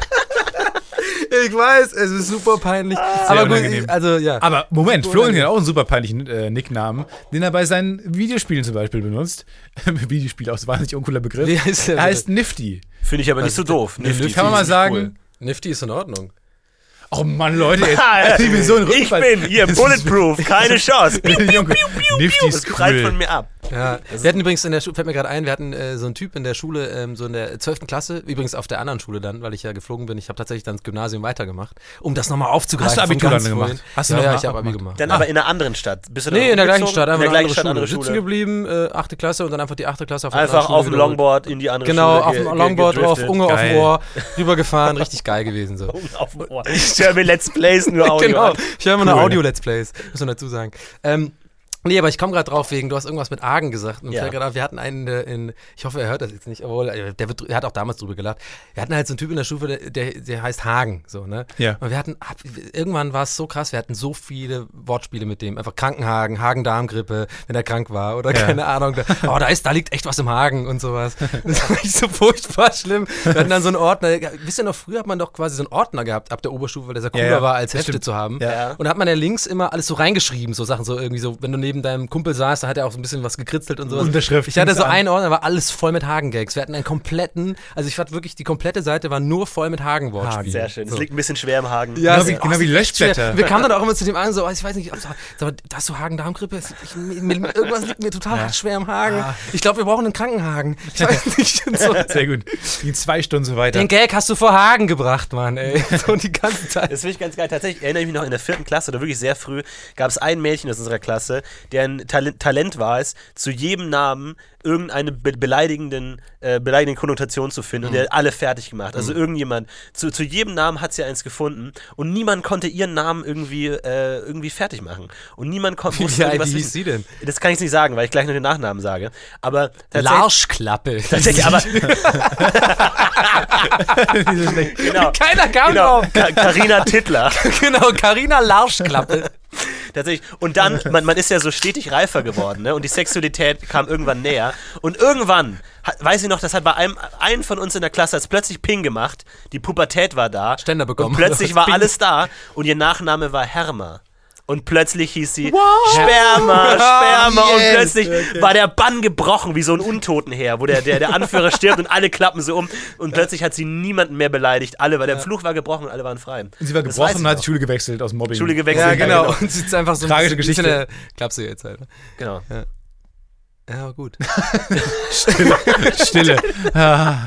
Ich weiß, es ist super peinlich. Aber gut, also ja. Aber Moment, Florentin hat auch einen super peinlichen Nicknamen, den er bei seinen Videospielen zum Beispiel benutzt. Videospiel, auch so wahnsinnig uncooler Begriff. Wie heißt der? Er heißt Nifty. Finde ich aber nicht so doof. Nifty. Kann man mal sagen. Cool. Nifty ist in Ordnung. Oh Mann, Leute, ich bin so ein Ich bin hier bulletproof, keine Chance. Nifty ist Das prallt cool. von mir ab. Ja. Wir hatten übrigens in der Schule, fällt mir gerade ein, wir hatten so einen Typ in der Schule, so in der 12. Klasse, übrigens auf der anderen Schule dann, weil ich ja geflogen bin. Ich habe tatsächlich dann das Gymnasium weitergemacht, um das nochmal aufzugreifen. Hast du Abitur dann gemacht? Hast du ich habe Abi gemacht. Dann aber in einer anderen Stadt. Bist du dann in der gleichen Stadt, einfach in der gleichen Stadt, andere Schule. Schule. Sitzen geblieben, 8. Klasse und dann einfach die 8. Klasse auf der Einfach Schule auf dem Longboard in die andere Genau, Schule. auf dem Longboard drauf, Unge auf dem Geil. Ohr, rübergefahren, richtig geil gewesen so. Auf dem Ohr. Ich höre mir Let's Plays nur Audio Genau, an. ich höre immer eine Audio-Let's Plays, muss man dazu sagen. Nee, aber ich komme gerade drauf du hast irgendwas mit Argen gesagt. Und wir hatten einen ich hoffe, er hört das jetzt nicht, obwohl, er hat auch damals drüber gelacht. Wir hatten halt so einen Typ in der Schule, der heißt Hagen, so, ne? Ja. Und irgendwann war es so krass, wir hatten so viele Wortspiele mit dem. Einfach Krankenhagen, Hagen-Darm-Grippe, wenn er krank war oder keine Ahnung. Da liegt echt was im Hagen und sowas. Das war echt so furchtbar schlimm. Wir hatten dann so einen Ordner, wisst ihr noch, früher hat man doch quasi so einen Ordner gehabt ab der Oberstufe, weil der sehr cooler war, als Hefte zu haben. Ja. Und da hat man ja links immer alles so reingeschrieben, so Sachen, so irgendwie so, wenn du neben deinem Kumpel saß, da hat er auch so ein bisschen was gekritzelt und sowas. Unterschrift. Ich hatte so einen Ordner, da war alles voll mit Hagen-Gags. Wir hatten einen kompletten, also ich fand wirklich, die komplette Seite war nur voll mit Hagen-Wortspielen. Sehr schön. Es So. liegt ein bisschen schwer im Hagen. Ja, Genau wie Löschblätter. Wir kamen dann auch immer zu dem an, so, ich weiß nicht, da hast du Hagen-Darm-Grippe? Irgendwas liegt mir total schwer im Hagen. Ich glaube, wir brauchen einen Krankenhagen. Ich weiß nicht. Und so. Sehr gut. Ging 2 Stunden so weiter. Den Gag hast du vor Hagen gebracht, Mann, ey. So die ganze Zeit. Das finde ich ganz geil. Tatsächlich erinnere ich mich noch, in der 4. Klasse oder wirklich sehr früh gab es ein Mädchen aus unserer Klasse, der ein Talent war es, zu jedem Namen irgendeine beleidigende Konnotation zu finden und der hat alle fertig gemacht. Also irgendjemand, zu jedem Namen hat sie eins gefunden und niemand konnte ihren Namen irgendwie fertig machen. Und niemand konnte Wie hieß sie denn? Das kann ich nicht sagen, weil ich gleich noch den Nachnamen sage. Aber tatsächlich... Larschklappe. Tatsächlich, aber... genau. Keiner kam drauf. Carina Tittler. Genau, Carina Larschklappe. Tatsächlich. Und dann, man ist ja so stetig reifer geworden, ne? Und die Sexualität kam irgendwann näher. Und irgendwann, weiß ich noch, das hat bei einem von uns in der Klasse hat's plötzlich Ping gemacht. Die Pubertät war da. Ständer bekommen. Und plötzlich war alles da. Und ihr Nachname war Hermer. Und plötzlich hieß sie Sperma. Und plötzlich war der Bann gebrochen, wie so ein Untotenheer, wo der Anführer stirbt und alle klappen so um. Und plötzlich hat sie niemanden mehr beleidigt. Weil der Fluch war gebrochen und alle waren frei. Und sie war gebrochen und hat die Schule gewechselt aus Mobbing. Schule gewechselt. Ja, genau. Und sie ist einfach so tragische Geschichte. Klapse jetzt halt. Genau. Ja, gut. Stille.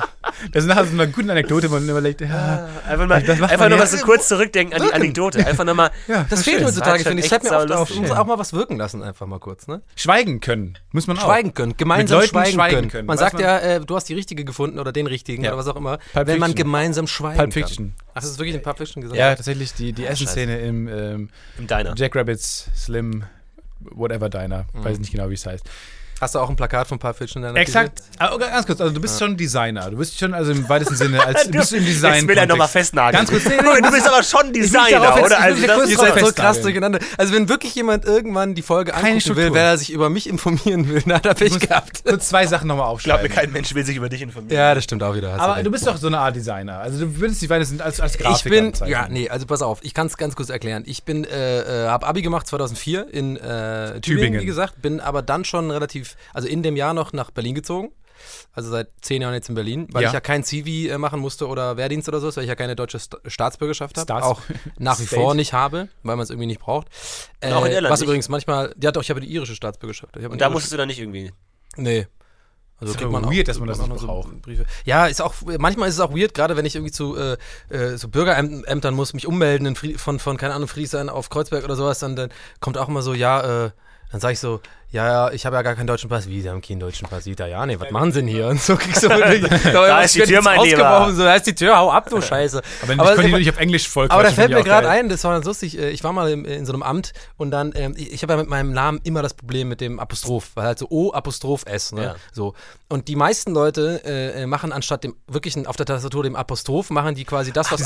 Das ist nachher so eine gute Anekdote, wo man überlegt, einfach nur mal so kurz zurückdenken an die Anekdote. Einfach nochmal. Ja, das fehlt heutzutage, finde ich. Das hat mir oft auf. Man muss auch mal was wirken lassen, einfach mal kurz, ne? Schweigen können, muss man auch. Schweigen können, gemeinsam schweigen können. Man sagt ja, du hast die Richtige gefunden oder den Richtigen oder was auch immer, wenn man gemeinsam schweigen kann. Pulp Fiction. Ach, das ist wirklich in Pulp Fiction gesagt? Ja, tatsächlich die Essenszene im Diner. Jack Rabbits Slim Whatever Diner. Weiß nicht genau, wie es heißt. Hast du auch ein Plakat von Pulp Fiction in deiner Exakt. Aber ganz kurz, also du bist schon Designer. Du bist schon also im weitesten Sinne bist du im Design. Jetzt will er nochmal festnageln. Ganz kurz. Du bist aber schon Designer, oder? Also ihr seid so krass durcheinander. Also wenn wirklich jemand irgendwann die Folge angucken will, wer sich über mich informieren will, na, da hab ich gehabt. Kurz 2 Sachen nochmal aufschreiben. Ich glaube, kein Mensch will sich über dich informieren. Ja, das stimmt auch wieder. Aber du bist doch so eine Art Designer. Also du würdest dich weitesten als Grafiker bezeichnen. Also pass auf, ich kann es ganz kurz erklären. Ich habe Abi gemacht 2004 in Tübingen, wie gesagt, bin aber dann schon relativ, also in dem Jahr noch nach Berlin gezogen. Also seit 10 Jahren jetzt in Berlin, weil ich ja kein Zivi machen musste oder Wehrdienst oder so, weil ich ja keine deutsche Staatsbürgerschaft habe. Auch nach wie vor nicht habe, weil man es irgendwie nicht braucht. Auch in Irland was nicht? übrigens manchmal, ich habe die irische Staatsbürgerschaft. Und da musstest du dann nicht irgendwie... Nee. Also ist aber weird, dass man das nicht braucht. Ja, manchmal ist es auch weird, gerade wenn ich irgendwie zu so Bürgerämtern muss, mich ummelden von keine Ahnung, Friedrichshain auf Kreuzberg oder sowas, dann kommt auch immer so, dann sage ich so, ja, ich habe ja gar keinen deutschen Pass. Wie, Sie haben keinen deutschen Pass? Ja, nee, was machen Sie denn hier? Und so kriegst du da ist die Tür, mein Lieber. So, da ist die Tür, hau ab, du Scheiße. Aber ich konnte nicht auf Englisch voll Aber da fällt mir gerade ein, das war ganz lustig, ich war mal in so einem Amt und dann, ich habe ja mit meinem Namen immer das Problem mit dem Apostroph, weil halt so O''S, ne? Ja. So. Und die meisten Leute machen anstatt dem wirklichen auf der Tastatur dem Apostroph, machen die quasi das, was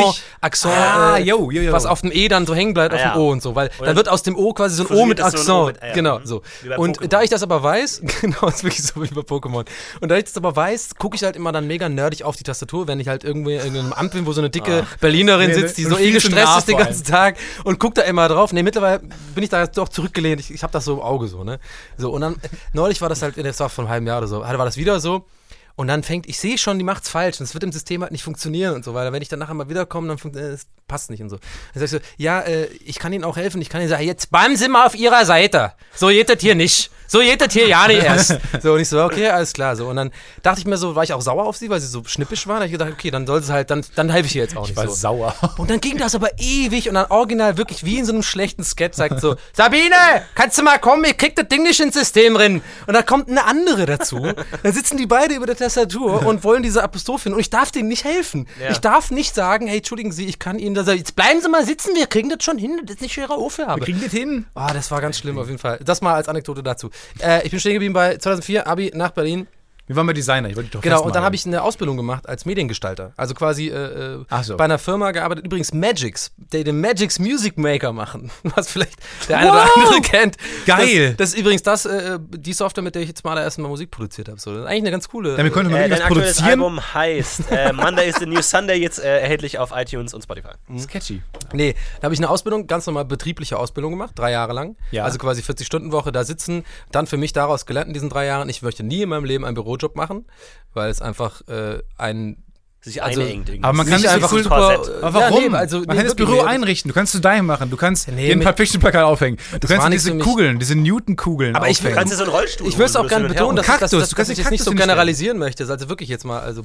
was auf dem E dann so hängen bleibt, auf dem O und so, weil dann wird aus dem O quasi so ein O mit Akzent. Genau, so. Und da ich das aber weiß, genau, ist wirklich so wie bei Pokémon. Und da ich das aber weiß, gucke ich halt immer dann mega nerdig auf die Tastatur, wenn ich halt irgendwie in irgendeinem Amt bin, wo so eine dicke Berlinerin sitzt, die so gestresst ist den ganzen Tag und guckt da immer drauf. Nee, mittlerweile bin ich da doch zurückgelehnt. Ich habe das so im Auge so, ne? So, und dann, neulich war das halt, das war vor einem halben Jahr oder so, war das wieder so. Und dann ich sehe schon, die macht's falsch und es wird im System halt nicht funktionieren und so weiter. Wenn ich dann nachher mal wiederkomme, dann das passt nicht und so. Dann sag ich so, ja, ich kann Ihnen auch helfen. Ich kann Ihnen sagen, jetzt bleiben Sie mal auf Ihrer Seite. So geht das hier nicht. So geht das hier ja nicht erst. So, und ich so, okay, alles klar. So, und dann dachte ich mir so, war ich auch sauer auf sie, weil sie so schnippisch war. Da habe ich gedacht, okay, dann soll sie halt, dann helfe ich ihr jetzt auch nicht. Ich war so sauer. Und dann ging das aber ewig und dann original wirklich wie in so einem schlechten Sketch sagt so, Sabine, kannst du mal kommen, ich krieg das Ding nicht ins System drin. Und dann kommt eine andere dazu. Dann sitzen die beide über der Tastatur und wollen diese Apostrophe finden und ich darf denen nicht helfen. Ja. Ich darf nicht sagen, hey, entschuldigen Sie, ich kann Ihnen das, jetzt bleiben Sie mal sitzen, wir kriegen das schon hin, das ist nicht Ihre Aufgabe. Wir kriegen das hin. Das war ganz schlimm auf jeden Fall. Das mal als Anekdote dazu. Ich bin stehen geblieben bei 2004, Abi nach Berlin. Wir waren bei Designer, ich wollte dich doch genau, und dann habe ich eine Ausbildung gemacht als Mediengestalter. Also quasi bei einer Firma gearbeitet, übrigens Magix, die den Magix Music Maker machen, was vielleicht der eine oder andere kennt. Geil! Das ist übrigens die Software, mit der ich jetzt mal erstmal Musik produziert habe. So, das ist eigentlich eine ganz coole... Damit konnte man dein aktuelles Album heißt Monday is the New Sunday, jetzt erhältlich auf iTunes und Spotify. Sketchy. Nee, da habe ich eine Ausbildung, ganz normal betriebliche Ausbildung gemacht, 3 Jahre lang. Ja. Also quasi 40-Stunden-Woche da sitzen, dann für mich daraus gelernt in diesen 3 Jahren, ich möchte nie in meinem Leben einen Bürojob machen, weil es einfach sich einengt irgendwie. Aber man kann sich einfach super... Aber warum? Man kann das Büro einrichten, du kannst zu deinem machen, du kannst den Pulp Fiction Plakat aufhängen, du kannst diese Kugeln, diese Newton-Kugeln aber aufhängen. Du kannst dir so einen Rollstuhl Ich würde es auch gerne betonen, dass ich es nicht so generalisieren hinstellen. möchte. Also wirklich jetzt mal, also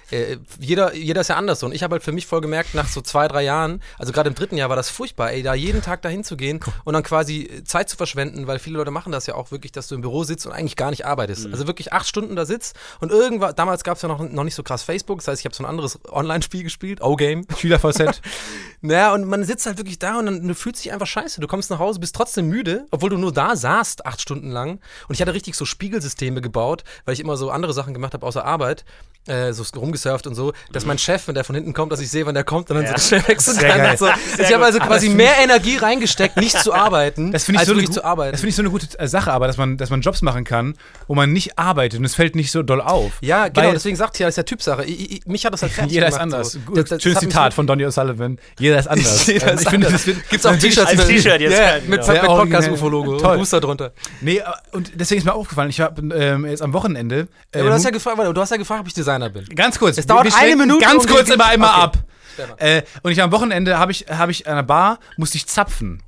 jeder ist ja anders so. Und ich habe halt für mich voll gemerkt, nach so 2, 3 Jahren, also gerade im 3. Jahr war das furchtbar, da jeden Tag dahin zu gehen und dann quasi Zeit zu verschwenden, weil viele Leute machen das ja auch wirklich, dass du im Büro sitzt und eigentlich gar nicht arbeitest. Also wirklich 8 Stunden da sitzt und irgendwann, damals gab es ja noch nicht so krass Facebook, das heißt, ich habe so ein anderes Online-Spiel gespielt, O-Game. SchülerVZ. Naja, und man sitzt halt wirklich da und dann du fühlst dich einfach scheiße. Du kommst nach Hause, bist trotzdem müde, obwohl du nur da saßt 8 Stunden lang. Und ich hatte richtig so Spiegelsysteme gebaut, weil ich immer so andere Sachen gemacht habe außer Arbeit. So rumgesurft und so, dass mein Chef, wenn der von hinten kommt, dass ich sehe, wann der kommt und dann so schnell wechseln kann. So. Ich habe also quasi mehr Energie reingesteckt, nicht zu arbeiten, das als so wirklich zu arbeiten. Das finde ich so eine gute Sache, aber dass man Jobs machen kann, wo man nicht arbeitet und es fällt nicht so doll auf. Ja, genau, deswegen sagt sie ja, das ist ja Typsache. Mich hat das halt fertig Jeder gemacht. Jeder ist anders. So. Schönes Zitat von Donny O'Sullivan. Jeder ist anders. Ich finde, das gibt's auch T-Shirts als T-Shirt jetzt. Yeah, mit Podcast-UFO-Logo und Booster drunter. Nee, und deswegen ist mir aufgefallen, ich habe jetzt am Wochenende... aber du hast ja gefragt, ob ich Designer bin. Ganz kurz. Es dauert eine Minute. Ganz kurz immer ab. Und ich am Wochenende habe ich an der Bar, musste ich zapfen.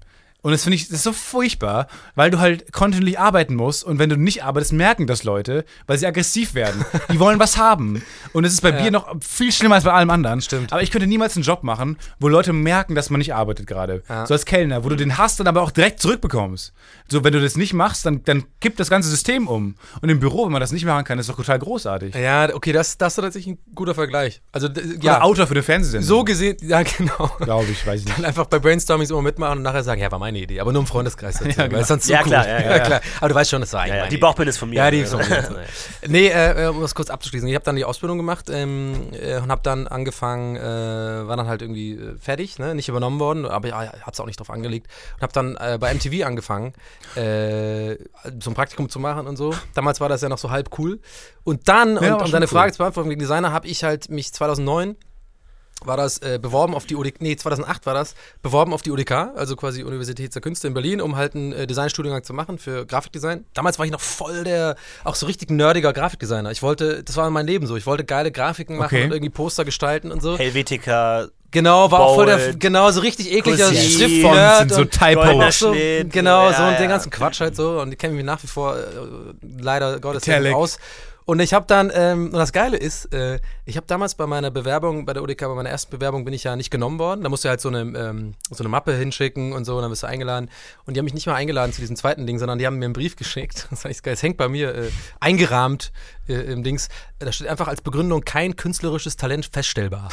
Und das finde ich, das ist so furchtbar, weil du halt kontinuierlich arbeiten musst und wenn du nicht arbeitest, merken das Leute, weil sie aggressiv werden. Die wollen was haben. Und es ist bei Bier noch viel schlimmer als bei allem anderen. Stimmt. Aber ich könnte niemals einen Job machen, wo Leute merken, dass man nicht arbeitet gerade. Ja. So als Kellner, wo du den hast, dann aber auch direkt zurückbekommst. So, wenn du das nicht machst, dann kippt das ganze System um. Und im Büro, wenn man das nicht machen kann, ist doch total großartig. Ja, okay, das ist tatsächlich ein guter Vergleich. Also, Oder Autor für den Fernsehsender. so gesehen, ja, genau. Glaube ich, weiß ich nicht. Dann einfach bei Brainstormings immer mitmachen und nachher sagen, ja, war meine Idee, aber nur im Freundeskreis dazu, Ja, genau. weil sonst so Ja, cool. klar, ja, klar. Aber du weißt schon, das war eigentlich meine Die Idee. Bauchbinde ist von mir. Ja, die ist von mir. Nee, um das kurz abzuschließen. Ich habe dann die Ausbildung gemacht und habe dann angefangen, war dann halt irgendwie fertig, ne? Nicht übernommen worden, aber ich habe es auch nicht drauf angelegt. Und habe dann bei MTV angefangen, so ein Praktikum zu machen und so. Damals war das ja noch so halb cool. Und dann, um deine Frage zu beantworten, wegen Designer, habe ich halt mich 2009 war das beworben auf die UDK, 2008 war das, beworben auf die UDK, also quasi Universität der Künste in Berlin, um halt einen Designstudiengang zu machen für Grafikdesign. Damals war ich noch voll auch so richtig nerdiger Grafikdesigner. Das war mein Leben so. Ich wollte geile Grafiken machen und irgendwie Poster gestalten und so. Helvetica. Genau, war auch voll Bold, genau, so richtig ekliger Kursiv, Schriftfont sind so Typos. so, genau, Ja, so und ja. den ganzen Quatsch halt so. Und die kennen mich nach wie vor leider Gottes Italic. aus. Und ich habe dann, und das Geile ist, ich habe damals bei meiner Bewerbung, bei der UDK, bei meiner ersten Bewerbung bin ich ja nicht genommen worden. Da musst du halt so eine Mappe hinschicken und so, und dann bist du eingeladen. Und die haben mich nicht mal eingeladen zu diesem zweiten Ding, sondern die haben mir einen Brief geschickt. Das heißt, es hängt bei mir eingerahmt im Dings. Da steht einfach als Begründung, kein künstlerisches Talent feststellbar.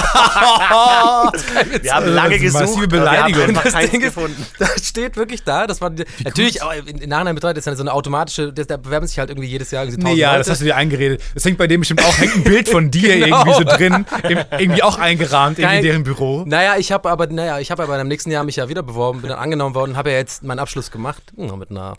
Wir haben lange Das ist eine massive gesucht, aber wir haben Beleidigung. einfach Das keins Ding ist, gefunden. das steht wirklich da. Das war natürlich auch im Nachhinein bedeutet, das ist so eine automatische, da bewerben sich halt irgendwie jedes Jahr irgendwie 1000 Nee, ja, Leute. das hast du dir eingeredet. Das hängt bei dem bestimmt auch, hängt ein Bild von dir Genau. irgendwie so drin, irgendwie auch eingerahmt in deren Büro. Naja, ich habe aber im nächsten Jahr mich ja wieder beworben, bin dann angenommen worden, habe ja jetzt meinen Abschluss gemacht, mit einer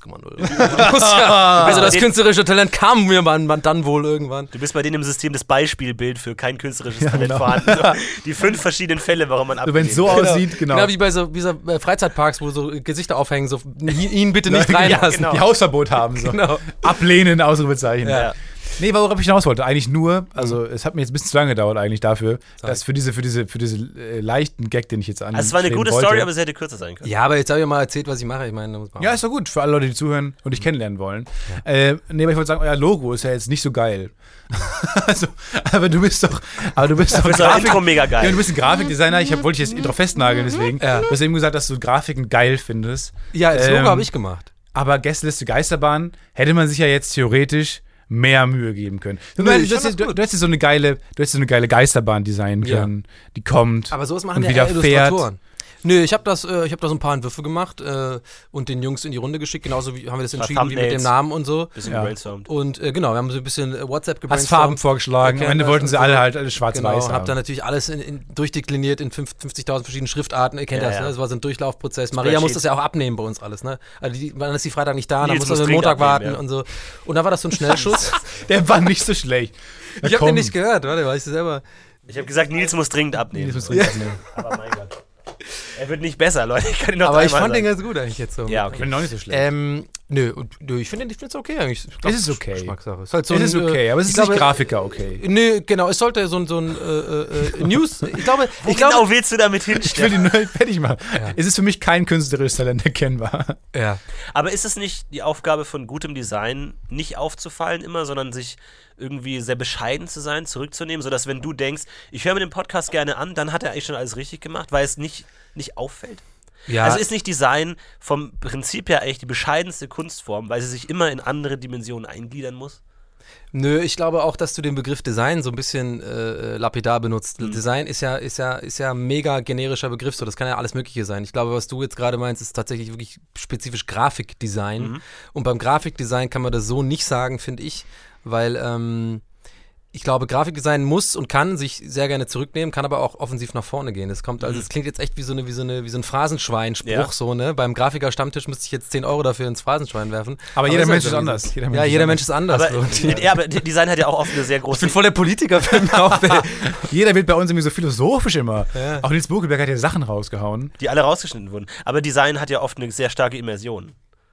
1,0. Also das künstlerische Talent kam mir dann wohl irgendwann. Du bist bei denen im System das Beispielbild für kein künstlerisches Talent genau. vorhanden. So, die 5 verschiedenen Fälle, warum man So, wenn es so abgelehnt aussieht, genau. Genau wie bei so Freizeitparks, wo so Gesichter aufhängen, so ihn bitte nicht reinlassen. genau. Die Hausverbot haben. So. Genau. Ablehnen, Ausrufezeichen. Ja. Nee, worauf ich hinaus wollte, eigentlich nur, also es hat mir jetzt ein bisschen zu lange gedauert eigentlich dafür, dass für diese leichten Gag, den ich jetzt an. Also es war eine gute wollte. Story, aber sie hätte kürzer sein können. Ja, aber jetzt habe ich mal erzählt, was ich mache. Ich meine, da muss man Ja, ist doch gut für alle Leute, die zuhören und dich kennenlernen wollen. Nee, aber ich wollte sagen, euer Logo ist ja jetzt nicht so geil. Also, aber du bist doch Intro mega geil. Ja, du bist ein Grafikdesigner, wollte ich jetzt drauf festnageln, deswegen. Ja. Du hast eben gesagt, dass du Grafiken geil findest. Ja, das Logo habe ich gemacht. Aber Gästeliste Geisterbahn hätte man sich ja jetzt theoretisch mehr Mühe geben können. Du hättest jetzt so eine geile Geisterbahn designen können, die kommt Aber sowas machen und ja wieder eher fährt. Illustratoren. Nö, ich hab da so ein paar Entwürfe gemacht und den Jungs in die Runde geschickt, genauso wie haben wir das entschieden, wie mit dem Namen und so. Bisschen Ja. gebrainstormt. Und genau, wir haben so ein bisschen WhatsApp Hast gebrainstormt. Farben vorgeschlagen, am Ende wollten sie alle halt schwarz-weiß Genau, hab dann haben. natürlich alles durchdekliniert in 50.000 verschiedenen Schriftarten. Ihr kennt Ja, das, ja. ne? Das war so ein Durchlaufprozess. Maria muss das ja auch abnehmen bei uns alles, ne? Also dann ist die Freitag nicht da, dann Nils muss muss man Montag dringend warten abnehmen, ja. und so. Und da war das so ein Schnellschuss. Der war nicht so schlecht. Ich hab den nicht gehört, warte, weil ich das selber. Ich habe gesagt, Nils muss dringend abnehmen. Nils muss dringend abnehmen. Aber mein Gott. Er wird nicht besser, Leute. Ich kann ihn noch Aber ich dreimal fand den sagen. ganz gut eigentlich jetzt so. Ja, Ich okay. bin noch nicht so schlecht. Nö, ich finde es okay eigentlich. Ich glaub, Es ist okay. Geschmackssache. Ist halt so Es ist okay, aber es ist nicht Grafiker okay. Nö, genau, es sollte so ein News. Ich glaube, Wo genau willst du damit Ich will hinstellen? die neu fertig machen. Es ist für mich kein künstlerisches Talent erkennbar. ja. Aber ist es nicht die Aufgabe von gutem Design, nicht aufzufallen immer, sondern sich irgendwie sehr bescheiden zu sein, zurückzunehmen, sodass wenn du denkst, ich höre mir den Podcast gerne an, dann hat er eigentlich schon alles richtig gemacht, weil es nicht auffällt? Ja. Also ist nicht Design vom Prinzip her eigentlich die bescheidenste Kunstform, weil sie sich immer in andere Dimensionen eingliedern muss? Nö, ich glaube auch, dass du den Begriff Design so ein bisschen lapidar benutzt. Design ist ja ein mega generischer Begriff, so das kann ja alles Mögliche sein. Ich glaube, was du jetzt gerade meinst, ist tatsächlich wirklich spezifisch Grafikdesign. Und beim Grafikdesign kann man das so nicht sagen, finde ich, weil ich glaube, Grafikdesign muss und kann sich sehr gerne zurücknehmen, kann aber auch offensiv nach vorne gehen. Es klingt jetzt echt wie so ein Phrasenschwein-Spruch, Ja. so, ne? Beim Grafiker-Stammtisch müsste ich jetzt 10 € dafür ins Phrasenschwein werfen. Aber jeder Mensch ist ja anders. sowieso. Jeder Mensch ist anders. Aber Design hat ja auch oft eine sehr Ich große... bin voll der Politiker für mich auch. Jeder wird bei uns irgendwie so philosophisch immer. Ja. Auch Nils Buckelberg hat ja Sachen rausgehauen. die alle rausgeschnitten wurden. Aber Design hat ja oft eine sehr starke Immersion.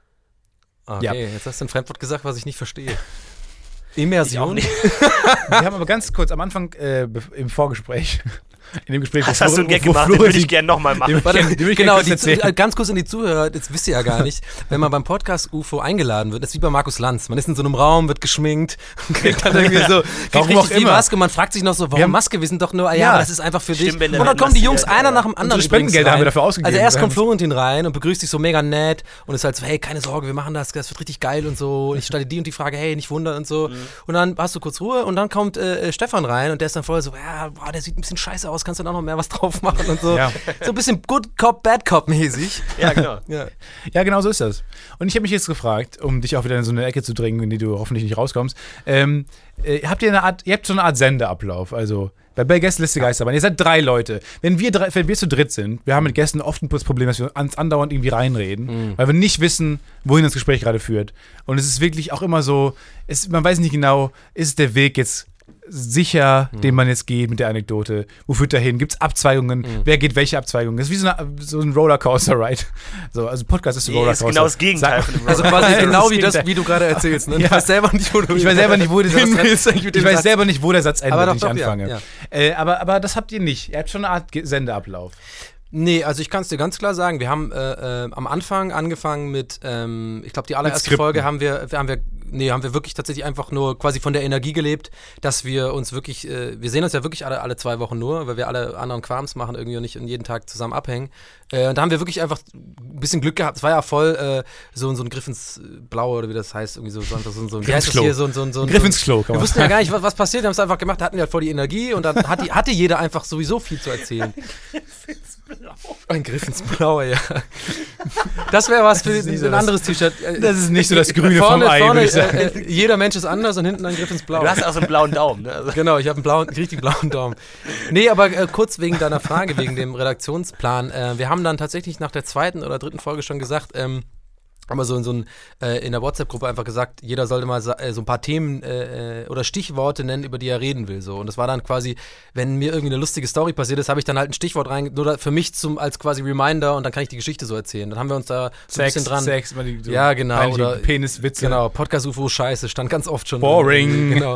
Okay, Ja. jetzt hast du ein Fremdwort gesagt, was ich nicht verstehe. Ich auch Immersion? nicht. Wir haben aber ganz kurz am Anfang im Vorgespräch In dem Gespräch, hast du einen Gag gemacht, den würde ich gerne nochmal machen. Genau, ganz kurz an die Zuhörer, das wisst ihr ja gar nicht, wenn man beim Podcast UFO eingeladen wird, das ist wie bei Markus Lanz. Man ist in so einem Raum, wird geschminkt und kriegt dann irgendwie so, kriegt richtig viel Maske. Man fragt sich noch so, warum Maske? Wir sind doch nur, aber das ist einfach für dich. Und dann kommen die Jungs einer nach dem anderen. Spendengelder haben wir dafür ausgegeben. Also erst kommt Florentin rein und begrüßt sich so mega nett und ist halt so, hey, keine Sorge, wir machen das wird richtig geil und so. Und ich stelle die und die Frage, hey, nicht wundern und so. Und dann hast du kurz Ruhe und dann kommt Stefan rein und der ist dann voll so, der sieht ein bisschen scheiße aus, kannst du da noch mehr was drauf machen und so. Ja. So ein bisschen Good Cop, Bad Cop mäßig. Ja, genau. Ja, genau so ist das. Und ich habe mich jetzt gefragt, um dich auch wieder in so eine Ecke zu drängen, in die du hoffentlich nicht rauskommst, ihr habt so eine Art Sendeablauf, also bei Gästeliste Geisterbahn. Ihr seid 3 Leute. Wenn wir zu dritt sind, wir haben mit Gästen oft das Problem, dass wir uns andauernd irgendwie reinreden, weil wir nicht wissen, wohin das Gespräch gerade führt. Und es ist wirklich auch immer so, man weiß nicht genau, ist der Weg jetzt sicher, den man jetzt geht mit der Anekdote? Wo führt er hin? Gibt es Abzweigungen? Wer geht welche Abzweigungen? Das ist wie so ein Rollercoaster-Ride. So, also Podcast ist ein Rollercoaster. Das ist genau das Gegenteil von dem Also quasi genau wie du gerade erzählst. Ne? Ich weiß selber nicht, wo der Satz endet, wenn ich anfange. Ja. Aber das habt ihr nicht. Ihr habt schon eine Art Sendeablauf. Nee, also ich kann es dir ganz klar sagen, wir haben am Anfang angefangen mit, ich glaube die allererste Folge haben wir wirklich tatsächlich einfach nur quasi von der Energie gelebt, dass wir uns wirklich, wir sehen uns ja wirklich alle 2 Wochen nur, weil wir alle anderen Quams machen irgendwie und nicht jeden Tag zusammen abhängen. Und da haben wir wirklich einfach ein bisschen Glück gehabt. Es war ja voll so ein Griff ins Blaue oder wie das heißt, irgendwie so ein Griff ins Klo. So ein Griff ins Klo. Wir wussten ja gar nicht, was passiert. Wir haben es einfach gemacht, hatten ja voll die Energie und dann hatte jeder einfach sowieso viel zu erzählen. Ein Griff ins Blaue, ja. Das wäre was für ein anderes T-Shirt. Das ist nicht so das Grüne vom Ei, würde ich sagen. Jeder Mensch ist anders und hinten ein Griff ins Blaue. Du hast auch so einen blauen Daumen, ne? Also. Genau, ich habe einen richtig blauen Daumen. Nee, aber kurz wegen deiner Frage, wegen dem Redaktionsplan. Wir haben dann tatsächlich nach der 2. oder 3. Folge schon gesagt, haben wir in der WhatsApp-Gruppe einfach gesagt, jeder sollte mal so ein paar Themen oder Stichworte nennen, über die er reden will. So. Und das war dann quasi, wenn mir irgendwie eine lustige Story passiert ist, habe ich dann halt ein Stichwort rein, nur für mich als quasi Reminder und dann kann ich die Geschichte so erzählen. Dann haben wir uns da so ein bisschen dran. Sex, ja, genau. Oder Peniswitze. Genau, Podcast-UFO, Scheiße, stand ganz oft schon. Boring. Genau.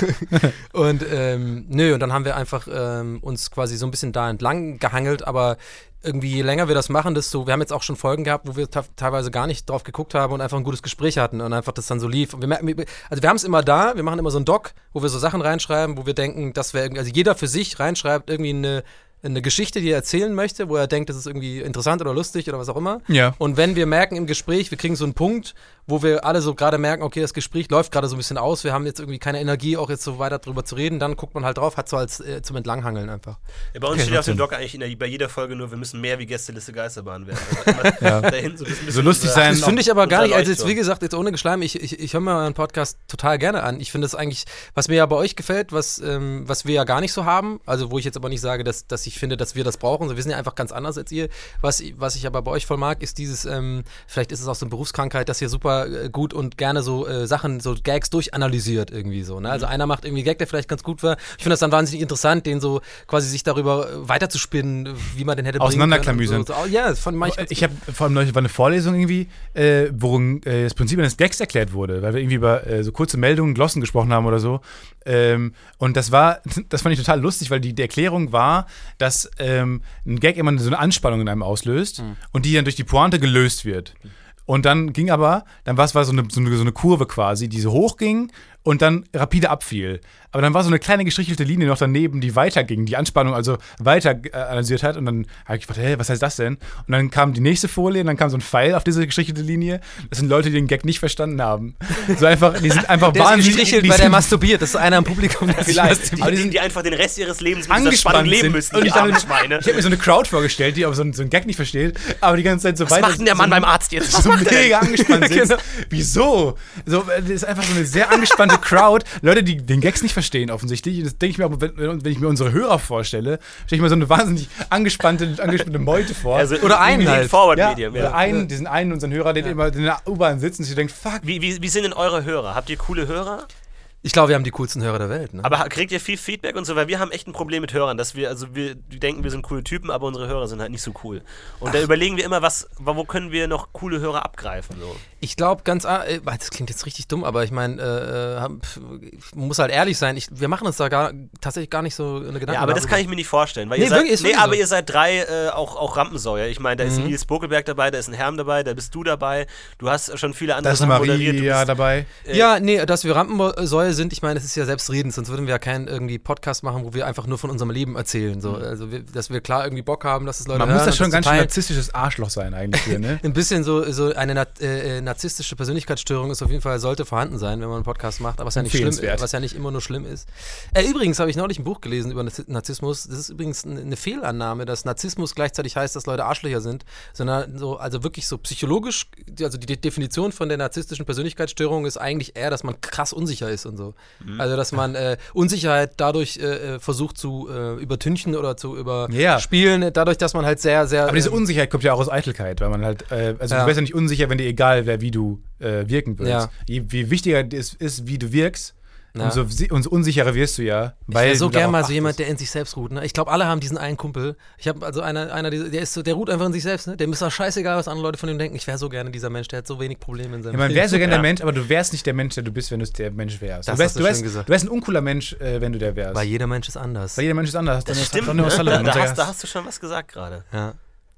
Und und dann haben wir einfach uns quasi so ein bisschen da entlang gehangelt, aber irgendwie, je länger wir das machen, wir haben jetzt auch schon Folgen gehabt, wo wir teilweise gar nicht drauf geguckt haben und einfach ein gutes Gespräch hatten und einfach das dann so lief. Und wir haben es immer da, wir machen immer so einen Doc, wo wir so Sachen reinschreiben, wo wir denken, dass also jeder für sich reinschreibt irgendwie eine Geschichte, die er erzählen möchte, wo er denkt, das ist irgendwie interessant oder lustig oder was auch immer. Ja. Und wenn wir merken im Gespräch, wir kriegen so einen Punkt, wo wir alle so gerade merken, okay, das Gespräch läuft gerade so ein bisschen aus, wir haben jetzt irgendwie keine Energie, auch jetzt so weiter drüber zu reden, dann guckt man halt drauf, hat so als zum Entlanghangeln einfach. Ja, bei uns steht auf dem Doc eigentlich bei jeder Folge nur, wir müssen mehr wie Gästeliste Geisterbahn werden. Also dahin so lustig sein. Das finde ich aber gar nicht, also jetzt wie gesagt, jetzt ohne Geschleim, ich höre mir euren Podcast total gerne an. Ich finde es eigentlich, was mir ja bei euch gefällt, was wir ja gar nicht so haben, also wo ich jetzt aber nicht sage, dass ich finde, dass wir das brauchen, so, wir sind ja einfach ganz anders als ihr. Was ich aber bei euch voll mag, ist dieses, vielleicht ist es auch so eine Berufskrankheit, dass ihr super gut und gerne so Sachen, so Gags durchanalysiert irgendwie so. Ne? Also einer macht irgendwie einen Gag, der vielleicht ganz gut war. Ich finde das dann wahnsinnig interessant, den so quasi sich darüber weiterzuspinnen, wie man den hätte auseinanderklamüsern. So. Ja, das fand ich habe vor allem neulich war eine Vorlesung irgendwie, worum das Prinzip eines Gags erklärt wurde, weil wir irgendwie über so kurze Meldungen, Glossen gesprochen haben oder so. Und das fand ich total lustig, weil die Erklärung war, dass ein Gag immer so eine Anspannung in einem auslöst und die dann durch die Pointe gelöst wird. Und dann war es so eine Kurve quasi, die so hoch ging und dann rapide abfiel. Aber dann war so eine kleine gestrichelte Linie noch daneben, die weiterging, die Anspannung also weiter analysiert hat. Und dann habe ich gedacht, was heißt das denn? Und dann kam die nächste Folie und dann kam so ein Pfeil auf diese gestrichelte Linie. Das sind Leute, die den Gag nicht verstanden haben. So einfach, die sind einfach der wahnsinnig. Ist gestrichelt, weil der masturbiert. Das ist einer im Publikum, der vielleicht. Aber die einfach den Rest ihres Lebens mit dieser Spannung leben müssen. Und ich habe mir so eine Crowd vorgestellt, die aber so einen Gag nicht versteht, aber die ganze Zeit so weiter. Was macht denn der Mann beim Arzt jetzt? So mega angespannt sind. Genau. Wieso? So, das ist einfach so eine sehr angespannte Crowd. Leute, die den Gags nicht verstehen, offensichtlich. Das denke ich mir auch, wenn ich mir unsere Hörer vorstelle, stelle ich mir so eine wahnsinnig angespannte Meute vor. Also oder einen halt. Forward-Medium. Ja. Oder diesen einen unseren Hörer, den immer in der U-Bahn sitzt und sich denkt, fuck. Wie sind denn eure Hörer? Habt ihr coole Hörer? Ich glaube, wir haben die coolsten Hörer der Welt. Ne? Aber kriegt ihr viel Feedback und so? Weil wir haben echt ein Problem mit Hörern, dass wir denken, wir sind coole Typen, aber unsere Hörer sind halt nicht so cool. Und da überlegen wir immer, wo können wir noch coole Hörer abgreifen? So. Ich glaube, das klingt jetzt richtig dumm, aber ich meine, ich muss halt ehrlich sein, wir machen uns da tatsächlich gar nicht so eine Gedanken. Ja, aber das kann ich mir nicht vorstellen. Weil ihr seid 3 auch Rampensäuer. Ich meine, da ist Nils Bokelberg dabei, da ist ein Herm dabei, da bist du dabei. Du hast schon viele andere Sachen moderiert. Da ist Maria dabei. Dass wir Rampensäuer sind, ich meine, das ist ja selbstredend, sonst würden wir ja keinen irgendwie Podcast machen, wo wir einfach nur von unserem Leben erzählen. So. Also, dass wir klar irgendwie Bock haben, dass es Leute hören. Man muss ja schon ein ganz schön narzisstisches Arschloch sein eigentlich hier, ne? Ein bisschen so eine narzisstische Persönlichkeitsstörung ist auf jeden Fall, sollte vorhanden sein, wenn man einen Podcast macht, aber was ja nicht immer nur schlimm ist. Übrigens habe ich neulich ein Buch gelesen über Narzissmus. Das ist übrigens eine Fehlannahme, dass Narzissmus gleichzeitig heißt, dass Leute Arschlöcher sind, sondern also wirklich so psychologisch, also die Definition von der narzisstischen Persönlichkeitsstörung ist eigentlich eher, dass man krass unsicher ist und so. Also, dass man Unsicherheit dadurch versucht zu übertünchen oder zu überspielen, dadurch, dass man halt sehr, sehr... Aber diese Unsicherheit kommt ja auch aus Eitelkeit, weil man halt, du wärst ja nicht unsicher, wenn dir egal wäre, wie du wirken willst. Ja. Je wichtiger es ist, wie du wirkst, umso unsicherer wirst du ja. Weil ich wäre so gern mal so jemand, der in sich selbst ruht. Ne? Ich glaube, alle haben diesen einen Kumpel. Ich habe also einer der ruht einfach in sich selbst. Ne? Dem ist doch scheißegal, was andere Leute von ihm denken. Ich wäre so gerne dieser Mensch, der hat so wenig Probleme in seinem Leben. Man wäre so gerne der Mensch, aber du wärst nicht der Mensch, der du bist, wenn du der Mensch wärst. Du wärst ein uncooler Mensch, wenn du der wärst. Weil jeder Mensch ist anders. Das stimmt. Da hast du schon was gesagt gerade. Ja.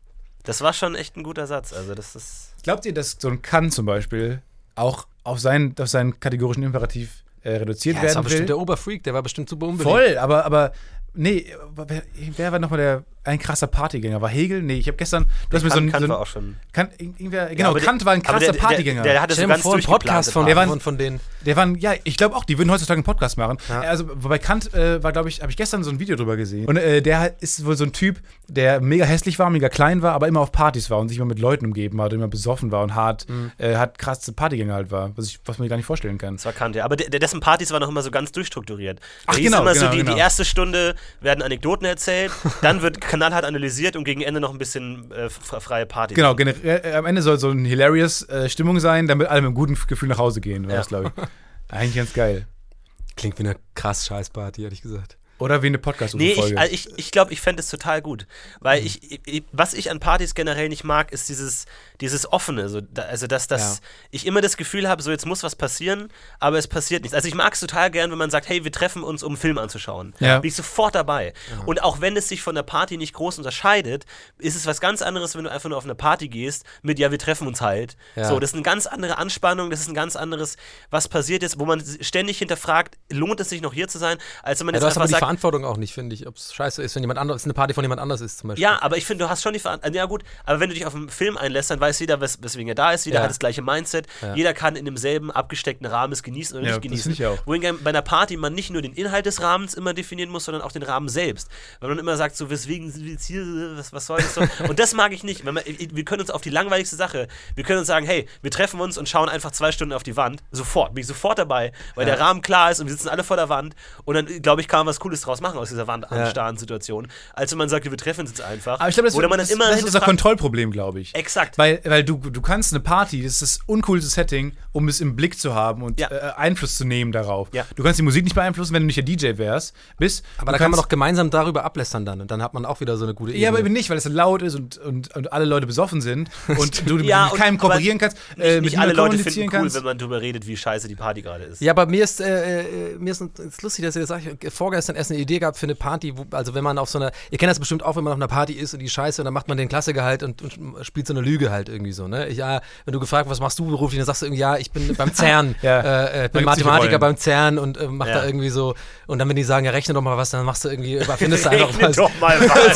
Das war schon echt ein guter Satz. Also das ist. Glaubt ihr, dass so ein Kant zum Beispiel auch auf seinen kategorischen Imperativ reduziert werden will? Das war bestimmt der Oberfreak, der war bestimmt super unbeliebt. Voll, aber nee, wer war nochmal ein krasser Partygänger? War Hegel? Nee, ich habe gestern... Kant war auch schon... Kant war ein krasser Partygänger. Der hatte so ganz einen Podcast von denen. Ich glaube auch, die würden heutzutage einen Podcast machen. Ja. Also bei Kant habe ich gestern so ein Video drüber gesehen. Und der ist wohl so ein Typ, der mega hässlich war, mega klein war, aber immer auf Partys war und sich immer mit Leuten umgeben hat, immer besoffen war und hat krasse Partygänger halt war, was man gar nicht vorstellen kann. Das war Kant, ja. Aber dessen Partys waren auch immer so ganz durchstrukturiert. Die erste Stunde werden Anekdoten erzählt, dann wird knallhart analysiert und gegen Ende noch ein bisschen freie Party. Genau, am Ende soll so eine hilarious Stimmung sein, damit alle mit einem guten Gefühl nach Hause gehen, war das, glaube ich. Eigentlich ganz geil. Klingt wie eine krass Scheiß-Party, ehrlich gesagt. Oder wie eine Podcast-Folge. Nee, ich glaube, ich fände es total gut. Weil was ich an Partys generell nicht mag, ist dieses Offene. Also, dass ich immer das Gefühl habe, so jetzt muss was passieren, aber es passiert nichts. Also ich mag es total gern, wenn man sagt, hey, wir treffen uns, um einen Film anzuschauen. Ja. Bin ich sofort dabei. Ja. Und auch wenn es sich von der Party nicht groß unterscheidet, ist es was ganz anderes, wenn du einfach nur auf eine Party gehst mit, ja, wir treffen uns halt. Ja. So, das ist eine ganz andere Anspannung, das ist ein ganz anderes, was passiert ist, wo man ständig hinterfragt, lohnt es sich noch hier zu sein, als wenn man jetzt einfach sagt, Verantwortung auch nicht, finde ich, ob es scheiße ist, wenn jemand anderes, eine Party von jemand anders ist zum Beispiel. Ja, aber ich finde, du hast schon die Verantwortung. Ja gut, aber wenn du dich auf einen Film einlässt, dann weiß jeder, weswegen er da ist, jeder hat das gleiche Mindset, jeder kann in demselben abgesteckten Rahmen es genießen oder nicht genießen. Wohingegen bei einer Party man nicht nur den Inhalt des Rahmens immer definieren muss, sondern auch den Rahmen selbst. Weil man immer sagt, so, weswegen sind wir jetzt hier, was soll das so? Und das mag ich nicht. Wir können uns auf die langweiligste Sache, wir können uns sagen, hey, wir treffen uns und schauen einfach 2 Stunden auf die Wand, bin ich sofort dabei, weil der Rahmen klar ist und wir sitzen alle vor der Wand und dann, glaube ich, kann man was Cooles draus machen aus dieser Wand-anstarren-Situation, als wenn man sagt, wir treffen uns jetzt einfach. Aber ich glaube, das ist unser Kontrollproblem, glaube ich. Exakt. Weil du kannst eine Party, das ist das uncoolste Setting, um es im Blick zu haben und Einfluss zu nehmen darauf. Ja. Du kannst die Musik nicht beeinflussen, wenn du nicht der DJ wärst. Aber da kann man doch gemeinsam darüber ablästern dann und dann hat man auch wieder so eine gute Ebene. Ja, aber eben nicht, weil es so laut ist und alle Leute besoffen sind und du mit keinem kooperieren kannst, nicht alle Leute finden cool, wenn man darüber redet, wie scheiße die Party gerade ist. Ja, aber mir ist lustig, dass ihr das sagt. Ich habe vorgestern erst eine Idee gehabt für eine Party, also wenn man auf so einer, ihr kennt das bestimmt auch, wenn man auf einer Party ist und die Scheiße und dann macht man den Klassiker halt und spielt so eine Lüge halt irgendwie so, ne? Wenn du gefragt was machst du beruflich, dann sagst du irgendwie, ja, ich bin beim CERN, bin Mathematiker beim CERN und mach da irgendwie so, und dann wenn die sagen, ja, rechne doch mal was, dann machst du irgendwie, findest du einfach was. Rechne doch mal was.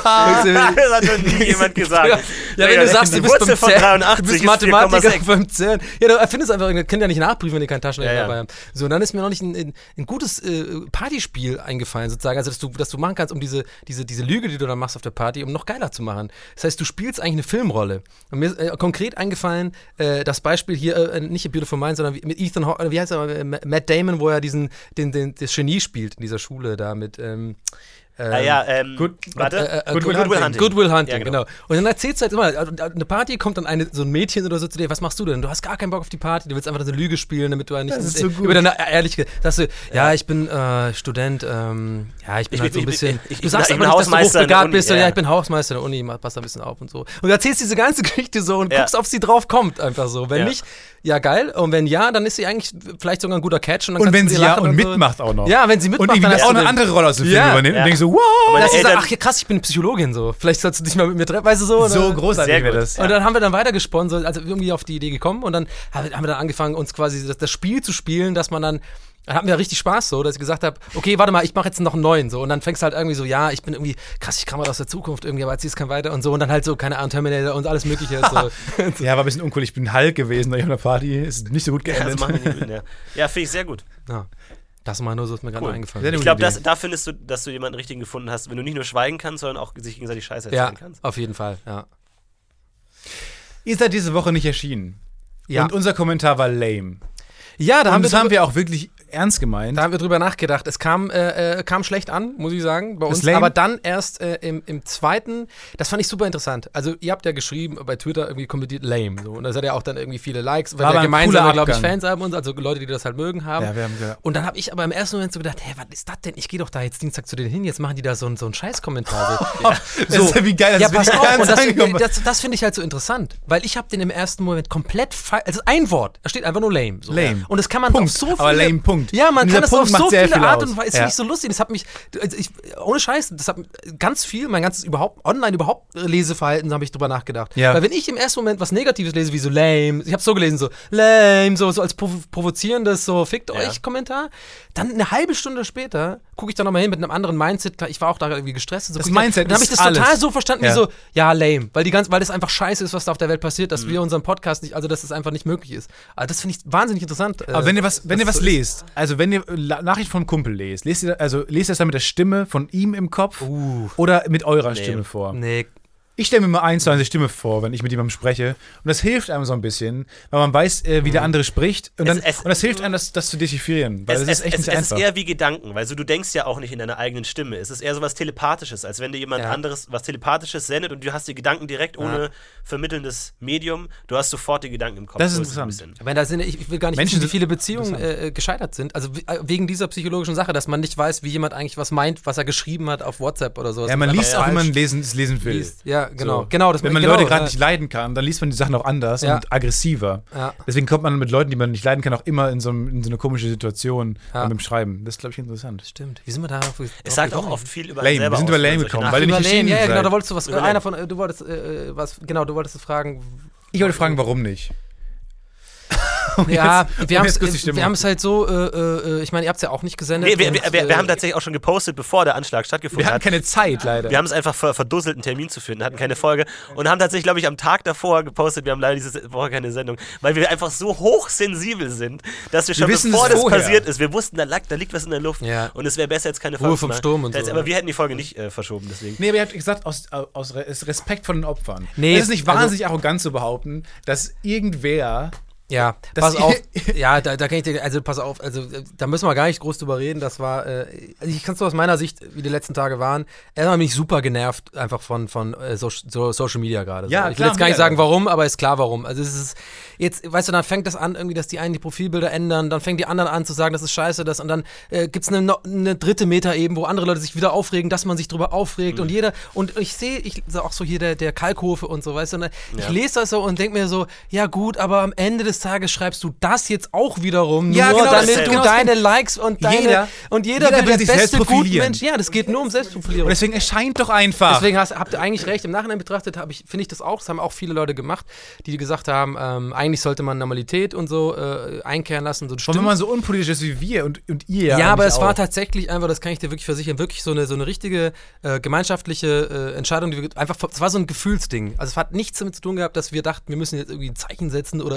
Das hat noch nie jemand gesagt. Ja, wenn du sagst, du bist beim CERN, du bist Mathematiker beim CERN, ja, du erfindest einfach, ihr könnt ja nicht nachprüfen, wenn die keinen Taschenrechner dabei haben. So, und dann ist mir noch nicht ein gutes Partyspiel eingefallen, sozusagen, also dass du machen kannst, um diese Lüge, die du dann machst auf der Party, um noch geiler zu machen. Das heißt, du spielst eigentlich eine Filmrolle. Und mir ist konkret eingefallen, das Beispiel hier, nicht A Beautiful Mind, sondern mit Ethan Hawke, wie heißt er, Matt Damon, wo er das Genie spielt in dieser Schule da mit, Good Will Hunting, ja, genau. Und dann erzählst du halt immer, eine Party kommt dann so ein Mädchen oder so zu dir, was machst du denn? Du hast gar keinen Bock auf die Party, du willst einfach eine Lüge spielen, damit du nicht so über deine Ehrlichkeit, sagst du, ich bin Student, ich bin halt so ein bisschen, du sagst aber nicht, dass du hochbegabt bist, ich bin Hausmeister in der Uni, pass da ein bisschen auf und so. Und du erzählst diese ganze Geschichte so und guckst, ob sie drauf kommt, einfach so. Wenn nicht, ja geil, und wenn ja, dann ist sie eigentlich vielleicht sogar ein guter Catch. Und wenn sie und mitmacht auch noch. Ja, wenn sie mitmacht, und dann auch eine andere Rolle aus dem Film übernimmt und denkst so, wow. Dass sie sagt, ach krass, ich bin eine Psychologin so. Vielleicht sollst du dich mal mit mir treffen, weißt du so. So großartig wäre das. Und dann haben wir dann weitergesponnen, so, also irgendwie auf die Idee gekommen und dann haben wir dann angefangen, uns quasi das Spiel zu spielen, dass man dann hatten wir richtig Spaß so, dass ich gesagt habe, okay, warte mal, ich mache jetzt noch einen neuen so und dann fängst du halt irgendwie so, ich bin irgendwie, krass, ich kam mal aus der Zukunft irgendwie, aber jetzt kann weiter und so und dann halt so, keine Ahnung, Terminator und alles mögliche. So. Ja, war ein bisschen uncool, ich bin Hulk gewesen auf einer Party, ist nicht so gut geendet. Ja, finde ich sehr gut. Ja. Das mal nur so ist mir gerade eingefallen. Ich glaube, da findest du, dass du jemanden richtigen gefunden hast, wenn du nicht nur schweigen kannst, sondern auch sich gegenseitig Scheiße erzählen kannst. Ja, auf jeden Fall, ja. Ihr seid diese Woche nicht erschienen. Ja. Und unser Kommentar war lame. Ja, haben wir auch wirklich ernst gemeint. Da haben wir drüber nachgedacht. Es kam schlecht an, muss ich sagen, bei uns. Aber dann erst im zweiten, das fand ich super interessant. Also ihr habt ja geschrieben, bei Twitter irgendwie kommentiert lame. So. Und da seid ja auch dann irgendwie viele Likes, weil wir gemeinsam, glaube ich, Fans haben uns, also Leute, die das halt mögen haben. Ja, wir haben und dann habe ich aber im ersten Moment so gedacht, was ist das denn? Ich gehe doch da jetzt Dienstag zu denen hin, jetzt machen die da so einen Scheiß-Kommentar. So. So. Wie geil, das pass auf. Und das finde ich halt so interessant, weil ich habe den im ersten Moment komplett also ein Wort, da steht einfach nur lame. So. Lame. Und das kann man auf so viele... Aber lame, Punkt. Ja, man kann das auf so viele Art und Weise. Ist nicht so lustig. Das hat mich, ohne Scheiß, das hat ganz viel, mein ganzes Online-Leseverhalten habe ich drüber nachgedacht. Ja. Weil wenn ich im ersten Moment was Negatives lese, wie so lame, ich habe so gelesen, so lame, so als provozierendes, so fickt euch Kommentar, dann eine halbe Stunde später gucke ich da nochmal hin mit einem anderen Mindset. Ich war auch da irgendwie gestresst. Und so das Mindset dann habe ich das alles. total so verstanden, wie so, lame. Weil das einfach scheiße ist, was da auf der Welt passiert, dass wir unseren Podcast nicht, also dass das einfach nicht möglich ist. Also das finde ich wahnsinnig interessant. Aber wenn ihr was lest, also wenn ihr Nachricht von einem Kumpel lest ihr das dann mit der Stimme von ihm im Kopf oder mit eurer Stimme vor? Nee. Ich stelle mir mal 1 zu 1 die Stimme vor, wenn ich mit jemandem spreche. Und das hilft einem so ein bisschen, weil man weiß, wie der andere spricht. Und das hilft einem, das zu dechiffrieren. Weil das ist echt nicht einfach. Es ist eher wie Gedanken, weil du denkst ja auch nicht in deiner eigenen Stimme. Es ist eher so was Telepathisches, als wenn dir jemand anderes was Telepathisches sendet und du hast die Gedanken direkt ohne vermittelndes Medium. Du hast sofort die Gedanken im Kopf. Das ist interessant. Ich will gar nicht wissen, wie viele Beziehungen gescheitert sind. Also wegen dieser psychologischen Sache, dass man nicht weiß, wie jemand eigentlich was meint, was er geschrieben hat auf WhatsApp oder sowas. Ja, man liest auch, wenn man lesen will. Ja, genau. So. Genau, wenn man Leute gerade nicht leiden kann, dann liest man die Sachen auch anders und aggressiver. Ja. Deswegen kommt man mit Leuten, die man nicht leiden kann, auch immer in so eine komische Situation beim Schreiben. Das ist, glaube ich, interessant. Stimmt. Wie sind wir da? Es sagt auch oft viel über lame. Wir sind über lame gekommen, weil ihr nicht erschienen seid. Ja, genau, da wolltest du was. Du wolltest fragen. Ich wollte fragen, warum nicht? Wir haben es halt so, ich meine, ihr habt es ja auch nicht gesendet. Wir haben tatsächlich auch schon gepostet, bevor der Anschlag stattgefunden hat. Wir hatten keine Zeit, leider. Wir haben es einfach verdusselt, einen Termin zu finden, hatten keine Folge und haben tatsächlich, glaube ich, am Tag davor gepostet, wir haben leider diese Woche keine Sendung, weil wir einfach so hochsensibel sind, dass wir schon bevor das passiert ist, wir wussten, da liegt was in der Luft und es wäre besser, jetzt keine Folge Ruhe vom Sturm und so. Aber wir hätten die Folge nicht verschoben, deswegen. Nee, aber ihr habt gesagt, aus Respekt vor den Opfern. Nee, es ist nicht wahnsinnig arrogant zu behaupten, dass irgendwer... Ja, pass auf. Ja, da kann ich dir, also pass auf, also da müssen wir gar nicht groß drüber reden. Das war, ich kann es nur aus meiner Sicht, wie die letzten Tage waren, erstmal bin ich super genervt einfach von Social Media gerade. Ja, so. Ich will jetzt gar nicht sagen, warum, aber ist klar, warum. Also es ist jetzt, weißt du, dann fängt das an, irgendwie, dass die einen die Profilbilder ändern, dann fängen die anderen an zu sagen, das ist scheiße, und dann gibt es eine dritte Meta-Ebene, wo andere Leute sich wieder aufregen, dass man sich drüber aufregt und ich sehe auch so hier der Kalkofe und so, weißt du, ich lese das so und denke mir so, ja gut, aber am Ende des Tages schreibst du das jetzt auch wiederum, nur damit du deine Likes und jeder will der beste Gutmensch. Ja, das geht nur um Selbstprofilierung. Und deswegen erscheint doch einfach. Deswegen habt ihr eigentlich recht. Im Nachhinein betrachtet finde ich das auch. Das haben auch viele Leute gemacht, die gesagt haben, eigentlich sollte man Normalität und so einkehren lassen. So, und wenn man so unpolitisch ist wie wir und ihr. Ja, aber es war tatsächlich einfach, das kann ich dir wirklich versichern, wirklich so eine richtige gemeinschaftliche Entscheidung, es war so ein Gefühlsding. Also es hat nichts damit zu tun gehabt, dass wir dachten, wir müssen jetzt irgendwie ein Zeichen setzen oder irgendwie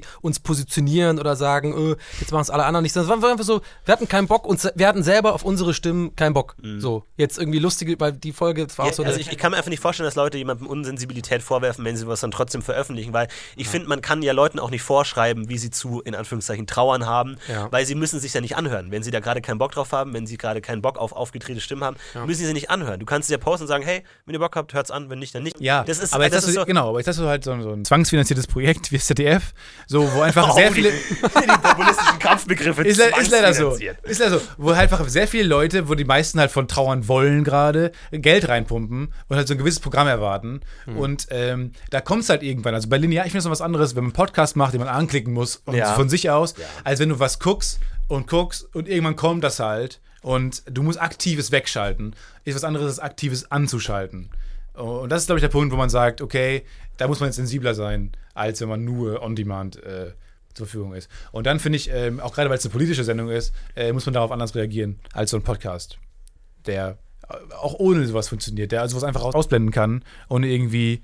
uns positionieren oder sagen, jetzt machen es alle anderen nicht. Das war einfach so, wir hatten keinen Bock und wir hatten selber auf unsere Stimmen keinen Bock. So, jetzt irgendwie lustige, weil die Folge, das war auch so. Also ich kann mir einfach nicht vorstellen, dass Leute jemandem Unsensibilität vorwerfen, wenn sie was dann trotzdem veröffentlichen, weil ich finde, man kann ja Leuten auch nicht vorschreiben, wie sie zu, in Anführungszeichen, trauern haben, weil sie müssen sich ja nicht anhören. Wenn sie da gerade keinen Bock drauf haben, wenn sie gerade keinen Bock auf aufgedrehte Stimmen haben, müssen sie nicht anhören. Du kannst es ja posten und sagen, hey, wenn ihr Bock habt, hört's an, wenn nicht, dann nicht. Ja, aber jetzt hast du halt so ein zwangsfinanziertes Projekt wie das ZDF, so, wo einfach sehr viele... Die populistischen Kampfbegriffe ist leider so. Ist leider so. Wo halt einfach sehr viele Leute, wo die meisten halt von Trauern wollen gerade, Geld reinpumpen und halt so ein gewisses Programm erwarten. Und da kommt es halt irgendwann. Also bei Linear, ich finde es noch was anderes, wenn man einen Podcast macht, den man anklicken muss und von sich aus, als wenn du was guckst und irgendwann kommt das halt und du musst Aktives wegschalten. Ist was anderes als Aktives anzuschalten. Und das ist, glaube ich, der Punkt, wo man sagt, okay, da muss man jetzt sensibler sein, als wenn man nur On-Demand zur Verfügung ist. Und dann finde ich, auch gerade weil es eine politische Sendung ist, muss man darauf anders reagieren als so ein Podcast, der auch ohne sowas funktioniert, der also was einfach ausblenden kann, ohne irgendwie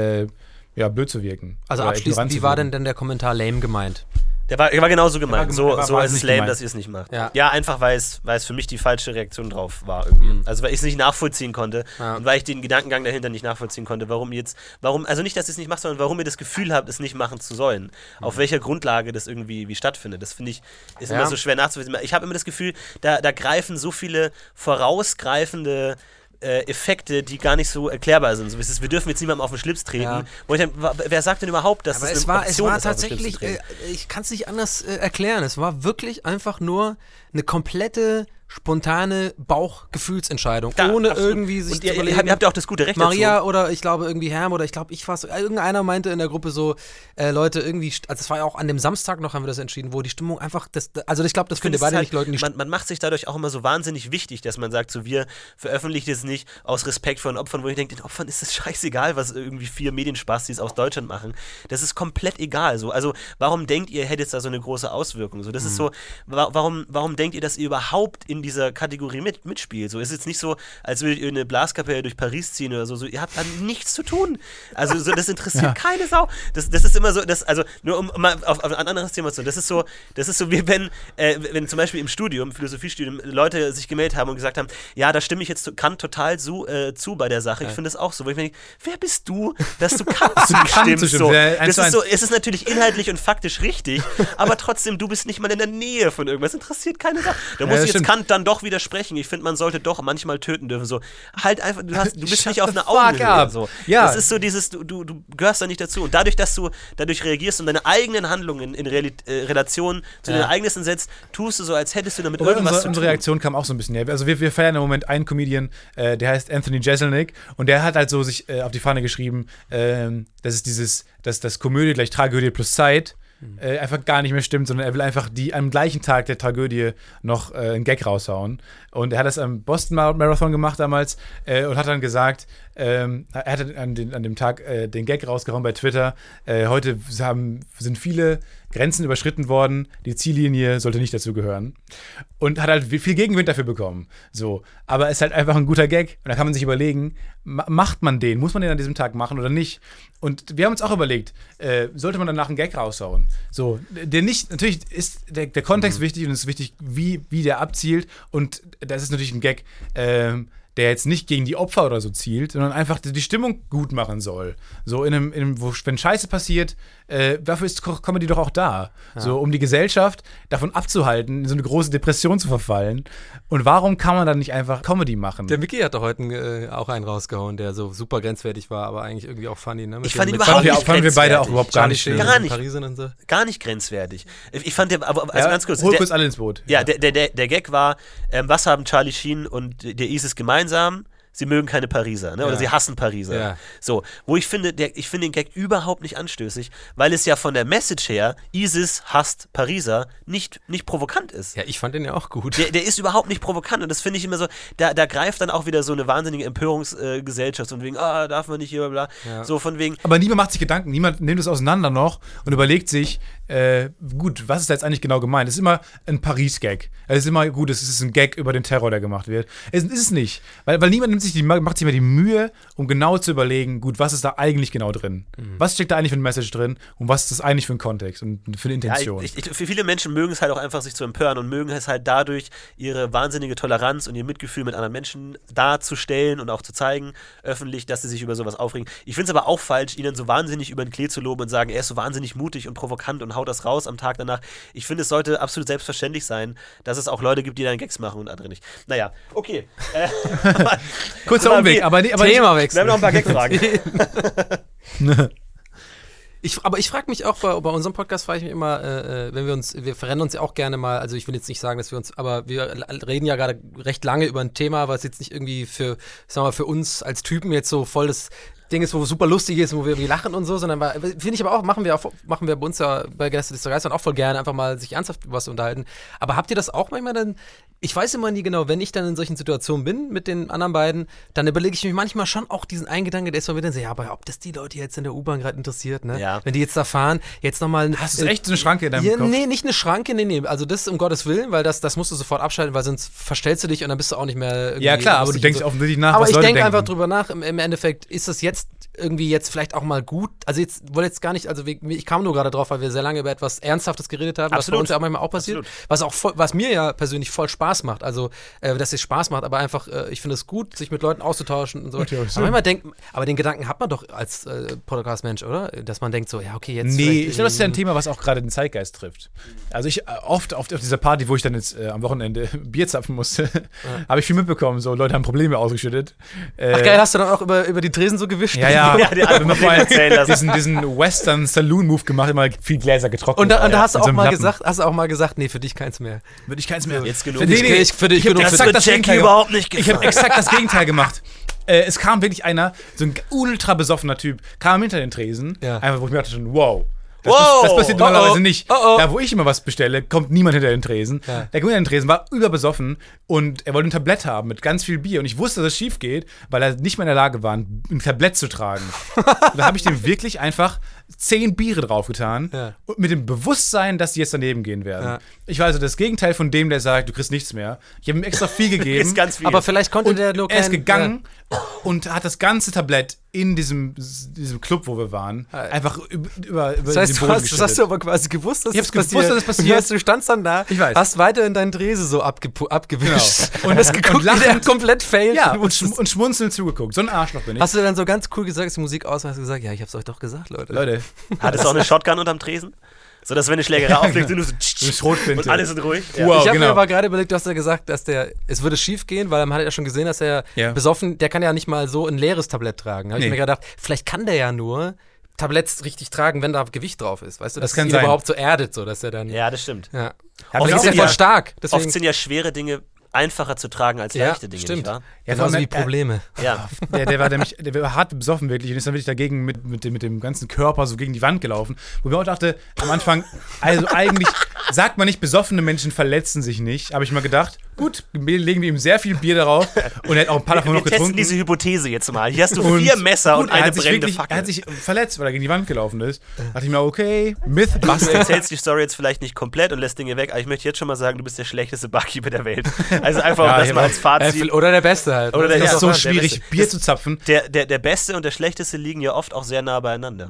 blöd zu wirken. Also abschließend, wie war denn der Kommentar lame gemeint? Der war genauso gemeint. So war ist es lame, dass ihr es nicht macht. Ja, einfach weil es für mich die falsche Reaktion drauf war irgendwie. Also weil ich es nicht nachvollziehen konnte und weil ich den Gedankengang dahinter nicht nachvollziehen konnte, also nicht, dass ihr es nicht macht, sondern warum ihr das Gefühl habt, es nicht machen zu sollen. Auf welcher Grundlage das irgendwie stattfindet. Das finde ich, ist immer so schwer nachzuvollziehen. Ich habe immer das Gefühl, da greifen so viele vorausgreifende Effekte, die gar nicht so erklärbar sind. So, wir dürfen jetzt niemandem auf den Schlips treten. Wer sagt denn überhaupt, dass das eine Option ist, tatsächlich, ich kann es nicht anders erklären. Es war wirklich einfach nur eine komplette spontane Bauchgefühlsentscheidung, ohne absolut. irgendwie sich zu überlegen. Ihr habt ja auch das gute Recht Maria dazu. Oder ich glaube irgendwie Herm oder ich glaube ich war so, irgendeiner meinte in der Gruppe so, Leute irgendwie, also es war ja auch an dem Samstag noch, haben wir das entschieden, wo die Stimmung einfach, also ich glaube, das können beide nicht Leuten nicht. Man macht sich dadurch auch immer so wahnsinnig wichtig, dass man sagt, so wir veröffentlichen es nicht aus Respekt vor den Opfern, wo ich denke, den Opfern ist es scheißegal, was irgendwie 4 Medienspastis aus Deutschland machen. Das ist komplett egal. So. Also warum denkt ihr, hättet da so eine große Auswirkung? So, das ist so, warum denkt ihr, dass ihr überhaupt in dieser Kategorie mitspielt? So ist jetzt nicht so, als würdet ihr eine Blaskapelle durch Paris ziehen oder so. Ihr habt da nichts zu tun. Also so, das interessiert keine Sau. Das ist immer so, also nur um mal auf ein anderes Thema zu kommen. Das ist so wie wenn zum Beispiel im Philosophiestudium, Leute sich gemeldet haben und gesagt haben, ja, da stimme ich jetzt Kant total zu bei der Sache. Ich finde das auch so. Wo ich mir denke, wer bist du, dass du Kant zustimmst? So. Das ist so, es ist natürlich inhaltlich und faktisch richtig, aber trotzdem, du bist nicht mal in der Nähe von irgendwas. Interessiert keine Sau. Da muss ich jetzt Kant dann doch widersprechen. Ich finde, man sollte doch manchmal töten dürfen. So, halt einfach, du bist nicht auf einer Augenhöhe. So. Ja. Das ist so dieses, du gehörst da nicht dazu. Und dadurch, dass du dadurch reagierst und deine eigenen Handlungen in Relation zu den Ereignissen setzt, tust du so, als hättest du damit irgendwas zu tun. Unsere Reaktion kam auch so ein bisschen her. Also wir feiern im Moment einen Comedian, der heißt Anthony Jeselnik, und der hat halt so sich auf die Fahne geschrieben, dass das Komödie gleich Tragödie plus Zeit einfach gar nicht mehr stimmt, sondern er will einfach am gleichen Tag der Tragödie noch einen Gag raushauen. Und er hat das am Boston Marathon gemacht damals und hat dann gesagt, er hat an dem Tag den Gag rausgehauen bei Twitter, heute sind viele Grenzen überschritten worden, die Ziellinie sollte nicht dazu gehören. Und hat halt viel Gegenwind dafür bekommen. So. Aber es ist halt einfach ein guter Gag. Und da kann man sich überlegen, macht man den? Muss man den an diesem Tag machen oder nicht? Und wir haben uns auch überlegt, sollte man danach einen Gag raushauen? So, natürlich ist der Kontext wichtig und es ist wichtig, wie der abzielt. Und das ist natürlich ein Gag, der jetzt nicht gegen die Opfer oder so zielt, sondern einfach die Stimmung gut machen soll. So wenn Scheiße passiert, dafür ist Comedy doch auch da. Ja. So, um die Gesellschaft davon abzuhalten, in so eine große Depression zu verfallen. Und warum kann man dann nicht einfach Comedy machen? Der Mickey hat doch heute auch einen rausgehauen, der so super grenzwertig war, aber eigentlich irgendwie auch funny. Ne? Ich fand ihn überhaupt nicht grenzwertig. Fanden wir beide auch überhaupt gar nicht schlimm. Gar nicht grenzwertig. Ich fand also ganz kurz. Hol kurz alle ins Boot. Ja, der Gag war, was haben Charlie Sheen und der ISIS gemeinsam? Sie mögen keine Pariser, ne? Oder sie hassen Pariser. Ja. So, wo ich finde den Gag überhaupt nicht anstößig, weil es ja von der Message her, ISIS hasst Pariser, nicht provokant ist. Ja, ich fand den ja auch gut. Der ist überhaupt nicht provokant und das finde ich immer so, da greift dann auch wieder so eine wahnsinnige Empörungsgesellschaft und wegen, darf man nicht hier, bla, bla. So von wegen. Aber niemand macht sich Gedanken, niemand nimmt es auseinander noch und überlegt sich, gut, was ist da jetzt eigentlich genau gemeint? Es ist immer ein Paris-Gag. Es ist immer, gut, es ist ein Gag über den Terror, der gemacht wird. Es ist es nicht, weil niemand nimmt sich macht sich mal die Mühe, um genau zu überlegen, gut, was ist da eigentlich genau drin? Was steckt da eigentlich für ein Message drin und was ist das eigentlich für ein Kontext und für eine Intention? Für viele Menschen mögen es halt auch einfach, sich zu empören und mögen es halt dadurch, ihre wahnsinnige Toleranz und ihr Mitgefühl mit anderen Menschen darzustellen und auch zu zeigen, öffentlich, dass sie sich über sowas aufregen. Ich finde es aber auch falsch, ihnen so wahnsinnig über den Klee zu loben und sagen, er ist so wahnsinnig mutig und provokant und haut das raus am Tag danach. Ich finde, es sollte absolut selbstverständlich sein, dass es auch Leute gibt, die dann Gags machen und andere nicht. Naja, okay. Kurzer Umweg, aber Themawechsel. Wir haben noch ein paar Gagfragen. Aber ich frage mich auch, bei unserem Podcast frage ich mich immer, wir verrennen uns ja auch gerne mal, also ich will jetzt nicht sagen, dass wir uns, aber wir reden ja gerade recht lange über ein Thema, was jetzt nicht irgendwie für uns als Typen jetzt so voll das Ding ist, wo super lustig ist, wo wir irgendwie lachen und so, sondern finde ich aber auch, machen wir bei uns ja bei Gäste des Geistern auch voll gerne, einfach mal sich ernsthaft über was unterhalten. Aber habt ihr das auch manchmal dann? Ich weiß immer nie genau, wenn ich dann in solchen Situationen bin mit den anderen beiden, dann überlege ich mich manchmal schon auch diesen einen Gedanke, der ist mal wieder so, ja, aber ob das die Leute jetzt in der U-Bahn gerade interessiert, ne? Ja. Wenn die jetzt da fahren, jetzt nochmal. Hast du echt so eine Schranke in deinem Kopf? Nee, nicht eine Schranke, nee. Also das um Gottes Willen, weil das musst du sofort abschalten, weil sonst verstellst du dich und dann bist du auch nicht mehr irgendwie. Ja, klar, aber du denkst offensichtlich nach, aber was ich Leute denke denken. einfach drüber nach, im Endeffekt ist das jetzt irgendwie jetzt vielleicht auch mal gut, also jetzt wollte jetzt gar nicht, also ich kam nur gerade drauf, weil wir sehr lange über etwas Ernsthaftes gerered haben, was bei uns ja auch manchmal auch passiert, was mir ja persönlich voll Spaß macht, also dass es Spaß macht, aber einfach, ich finde es gut, sich mit Leuten auszutauschen und so. Aber den Gedanken hat man doch als Podcast-Mensch, oder? Dass man denkt so, ja, okay, jetzt. Nee, ich glaube, das ist ja ein Thema, was auch gerade den Zeitgeist trifft. Also ich oft auf dieser Party, wo ich dann jetzt am Wochenende Bier zapfen musste, habe ich viel mitbekommen, so Leute haben Probleme ausgeschüttet. Ach geil, hast du dann auch über die Tresen so gewischt? Ja, wenn man vorher diesen Western Saloon-Move gemacht, immer viel Gläser getrocknet. Und da hast du auch mal gesagt, nee, für dich keins mehr. Für dich keins mehr. Jetzt genug. Für dich genug. Das wird Jackie überhaupt nicht gefallen. Ich habe exakt das Gegenteil gemacht. Es kam wirklich einer, so ein ultra besoffener Typ, kam hinter den Tresen, einfach wo ich mir dachte schon, wow. Das passiert normalerweise nicht. Da, wo ich immer was bestelle, kommt niemand hinter den Tresen. Ja. Der hinter den Tresen war überbesoffen und er wollte ein Tablett haben mit ganz viel Bier. Und ich wusste, dass es schief geht, weil er nicht mehr in der Lage war, ein Tablett zu tragen. Und da habe ich dem wirklich einfach 10 Biere draufgetan. Und mit dem Bewusstsein, dass die jetzt daneben gehen werden. Ja. Ich war also das Gegenteil von dem, der sagt, du kriegst nichts mehr. Ich habe ihm extra viel gegeben. Ganz viel. Aber vielleicht konnte der nur er ist gegangen und hat das ganze Tablett in diesem Club, wo wir waren, einfach über das heißt, den Boden das hast du aber quasi gewusst, dass ich hab's gewusst, dass das passiert. Du standst dann da, hast weiter in deinen Trese so abgewischt. Genau. Und das geguckt, wie der komplett failed. Ja, und schmunzelnd zugeguckt. So ein Arschloch bin ich. Hast du dann so ganz cool gesagt, dass die Musik aus, hast du gesagt, ja, ich hab's euch doch gesagt, Leute. Hattest du auch eine Shotgun unterm Tresen? So, dass wenn eine Schlägerei auflegt, du so und alle sind ruhig. Ja. Wow, ich habe mir aber gerade überlegt, du hast ja gesagt, dass es würde schief gehen, weil man hat ja schon gesehen, dass er besoffen, der kann ja nicht mal so ein leeres Tablett tragen. Da habe ich mir gedacht, vielleicht kann der ja nur Tabletts richtig tragen, wenn da Gewicht drauf ist. Weißt du, das dass kann ihn sein. Überhaupt so erdet, so dass er dann. Ja, das stimmt. Ja. Aber das ist ja voll stark. Deswegen. Oft sind ja schwere Dinge einfacher zu tragen als leichte Dinge, stimmt. nicht wahr? Ja, genauso wie Probleme. Ja. Der war hart besoffen wirklich und ist dann wirklich dagegen mit dem ganzen Körper so gegen die Wand gelaufen. Wo mir auch dachte, am Anfang, also eigentlich sagt man nicht, besoffene Menschen verletzen sich nicht. Habe ich mal gedacht, gut, legen wir ihm sehr viel Bier darauf und er hat auch ein paar davon noch getrunken. Wir testen diese Hypothese jetzt mal. Hier hast du 4 Messer und eine brennende Fackel. Er hat sich verletzt, weil er gegen die Wand gelaufen ist. Da dachte ich mir, okay, Myth Du erzählst die Story jetzt vielleicht nicht komplett und lässt Dinge weg, aber ich möchte jetzt schon mal sagen, du bist der schlechteste Barkeeper der Welt. Also einfach, das mal als Fazit. Oder der Beste halt. Oder das ist so schwierig, Bier zu zapfen. Der Beste und der Schlechteste liegen ja oft auch sehr nah beieinander.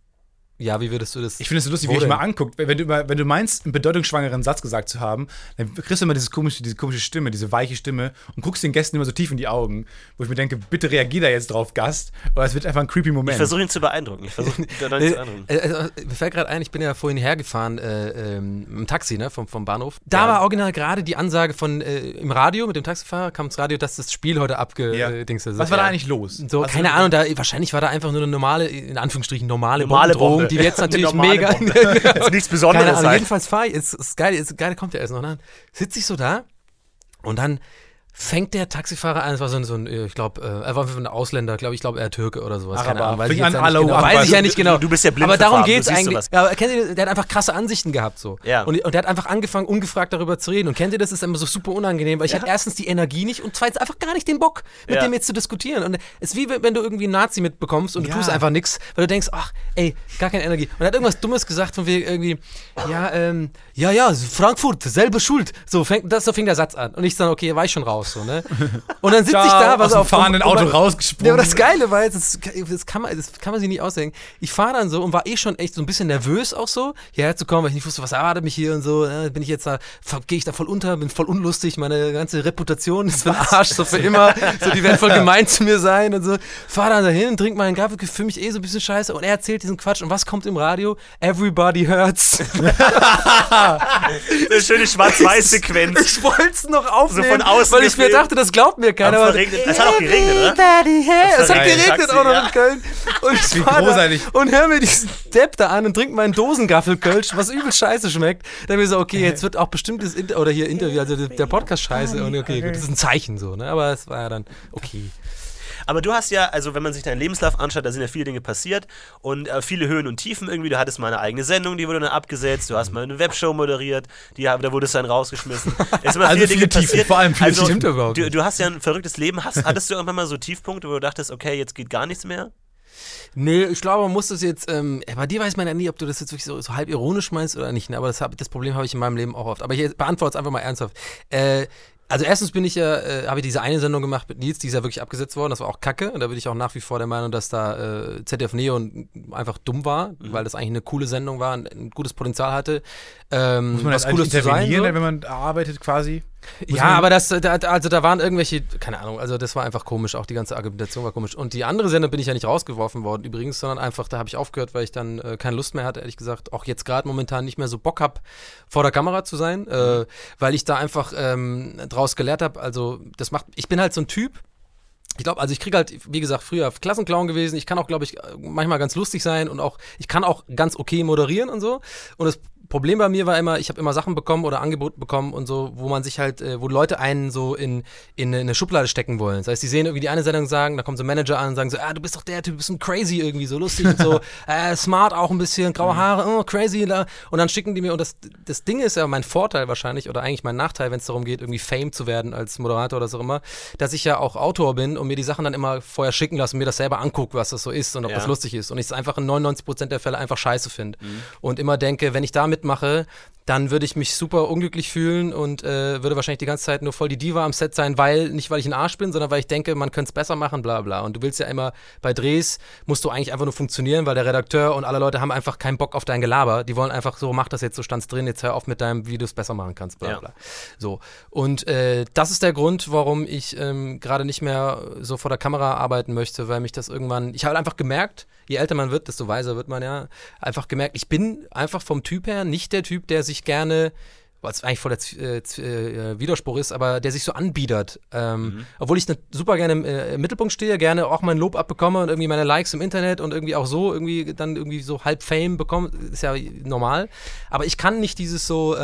Ja, wie würdest du das? Ich finde es so lustig, wie ich mal anguckt. Wenn du meinst, einen bedeutungsschwangeren Satz gesagt zu haben, dann kriegst du immer diese komische Stimme, diese weiche Stimme und guckst den Gästen immer so tief in die Augen, wo ich mir denke, bitte reagier da jetzt drauf, Gast, oder es wird einfach ein creepy Moment. Ich versuche ihn zu beeindrucken. Mir fällt gerade ein, ich bin ja vorhin hergefahren im Taxi, ne, vom Bahnhof. Da war original gerade die Ansage von im Radio, mit dem Taxifahrer kam das Radio, dass das Spiel heute abgedingst ist. Was war da eigentlich los? So, keine Ahnung, wahrscheinlich war da einfach nur eine normale, in Anführungsstrichen normale Bombe. Die jetzt natürlich mega. Das ist nichts Besonderes. Keine Ahnung, jedenfalls fahre ich. Ist geil, kommt ja erst noch. Dann sitze ich so da und dann fängt der Taxifahrer an, das war so ein ich glaube, er war ein Ausländer, ich glaube, er Türke oder sowas. Keine Ahnung, weiß ich ja nicht genau. Du bist ja blind. Aber darum geht's eigentlich. Ja, kennt ihr, der hat einfach krasse Ansichten gehabt so. Ja. Und der hat einfach angefangen, ungefragt darüber zu reden. Und kennt ihr das? Ist immer so super unangenehm, weil ich hatte erstens die Energie nicht und zweitens einfach gar nicht den Bock, mit dem jetzt zu diskutieren. Und es ist wie wenn du irgendwie einen Nazi mitbekommst und du tust einfach nichts, weil du denkst, ach, ey, gar keine Energie. Und er hat irgendwas Dummes gesagt von wegen irgendwie, Frankfurt, selbe Schuld. So fing der Satz an. Und ich dann, okay, war ich schon raus. raus, so, ne? Und dann sitze ich da, was auf dem fahrenden Auto rausgesprungen. Ja, aber das Geile war jetzt, das kann man sich nicht ausdenken. Ich fahre dann so und war schon echt so ein bisschen nervös auch so, hierher zu kommen, weil ich nicht wusste, was erwartet mich hier und so. Bin ich jetzt da, gehe ich da voll unter, bin voll unlustig, meine ganze Reputation ist für den Arsch, so für immer. So, die werden voll gemein zu mir sein und so. Fahr dann dahin, trink meinen Kaffee, fühle mich so ein bisschen scheiße und er erzählt diesen Quatsch. Und was kommt im Radio? Everybody hurts. Eine schöne Schwarz-Weiß-Sequenz. Ich wollte es noch aufnehmen, so von außen weil ich mir dachte, das glaubt mir keiner. Es hat auch geregnet, oder? Es hat geregnet auch noch in Köln. Und ich fahr und hör mir diesen Depp da an und trink meinen Dosengaffel-Kölsch, was übel scheiße schmeckt. Dann bin ich so, okay, jetzt wird auch bestimmt das Interview, also der Podcast scheiße. Und okay, gut, das ist ein Zeichen so, ne? Aber es war ja dann okay. Aber du hast ja, also wenn man sich deinen Lebenslauf anschaut, da sind ja viele Dinge passiert und viele Höhen und Tiefen irgendwie. Du hattest mal eine eigene Sendung, die wurde dann abgesetzt. Du hast mal eine Webshow moderiert, da wurdest du dann rausgeschmissen. Es sind immer viele Dinge passiert. Vor allem viele Tiefen. Du hast ja ein verrücktes Leben. Hattest du irgendwann mal so Tiefpunkte, wo du dachtest, okay, jetzt geht gar nichts mehr? Nee, ich glaube, man muss das jetzt, bei dir weiß man ja nie, ob du das jetzt wirklich so halb ironisch meinst oder nicht, ne? Aber das Problem habe ich in meinem Leben auch oft. Aber ich beantworte es einfach mal ernsthaft. Also erstens habe ich diese eine Sendung gemacht mit Nils, die ist ja wirklich abgesetzt worden, das war auch kacke und da bin ich auch nach wie vor der Meinung, dass da ZDF Neo einfach dumm war, weil das eigentlich eine coole Sendung war, ein gutes Potenzial hatte. Muss man das Cooles intervenieren, wenn man arbeitet quasi? Ja, aber da waren irgendwelche, keine Ahnung, also das war einfach komisch, auch die ganze Argumentation war komisch. Und die andere Sendung bin ich ja nicht rausgeworfen worden übrigens, sondern einfach, da habe ich aufgehört, weil ich dann keine Lust mehr hatte, ehrlich gesagt, auch jetzt gerade momentan nicht mehr so Bock habe, vor der Kamera zu sein, weil ich da einfach draus gelehrt habe, also ich bin halt so ein Typ, ich glaube, also ich kriege halt, wie gesagt, früher Klassenclown gewesen, ich kann auch, glaube ich, manchmal ganz lustig sein und auch, ich kann auch ganz okay moderieren und so und das Problem bei mir war immer, ich habe immer Sachen bekommen oder Angebote bekommen und so, wo man sich halt, wo Leute einen so in eine Schublade stecken wollen. Das heißt, die sehen irgendwie die eine Sendung sagen, da kommt so ein Manager an und sagen so, du bist doch der Typ, du bist ein crazy irgendwie, so lustig und so, smart auch ein bisschen, graue Haare, crazy. Und dann schicken die mir, und das Ding ist ja mein Vorteil wahrscheinlich, oder eigentlich mein Nachteil, wenn es darum geht, irgendwie Fame zu werden als Moderator oder so immer, dass ich ja auch Autor bin und mir die Sachen dann immer vorher schicken lasse und mir das selber angucke, was das so ist und ob das lustig ist. Und ich es einfach in 99% der Fälle einfach scheiße finde. Und immer denke, wenn ich da mitmache, dann würde ich mich super unglücklich fühlen und würde wahrscheinlich die ganze Zeit nur voll die Diva am Set sein, nicht weil ich ein Arsch bin, sondern weil ich denke, man könnte es besser machen, bla bla. Und du willst ja immer, bei Drehs musst du eigentlich einfach nur funktionieren, weil der Redakteur und alle Leute haben einfach keinen Bock auf dein Gelaber. Die wollen einfach so, mach das jetzt, so stand's drin, jetzt hör auf mit deinem, wie du es besser machen kannst, bla bla. So. Und das ist der Grund, warum ich gerade nicht mehr so vor der Kamera arbeiten möchte, weil mich das irgendwann, ich habe einfach gemerkt, je älter man wird, desto weiser wird man ja, einfach gemerkt, ich bin einfach vom Typ her nicht der Typ, der sich gerne, was eigentlich voll der Widerspruch ist, aber der sich so anbiedert. Obwohl ich super gerne im Mittelpunkt stehe, gerne auch mein Lob abbekomme und irgendwie meine Likes im Internet und irgendwie auch so irgendwie dann irgendwie so halb Fame bekomme, ist ja normal. Aber ich kann nicht dieses so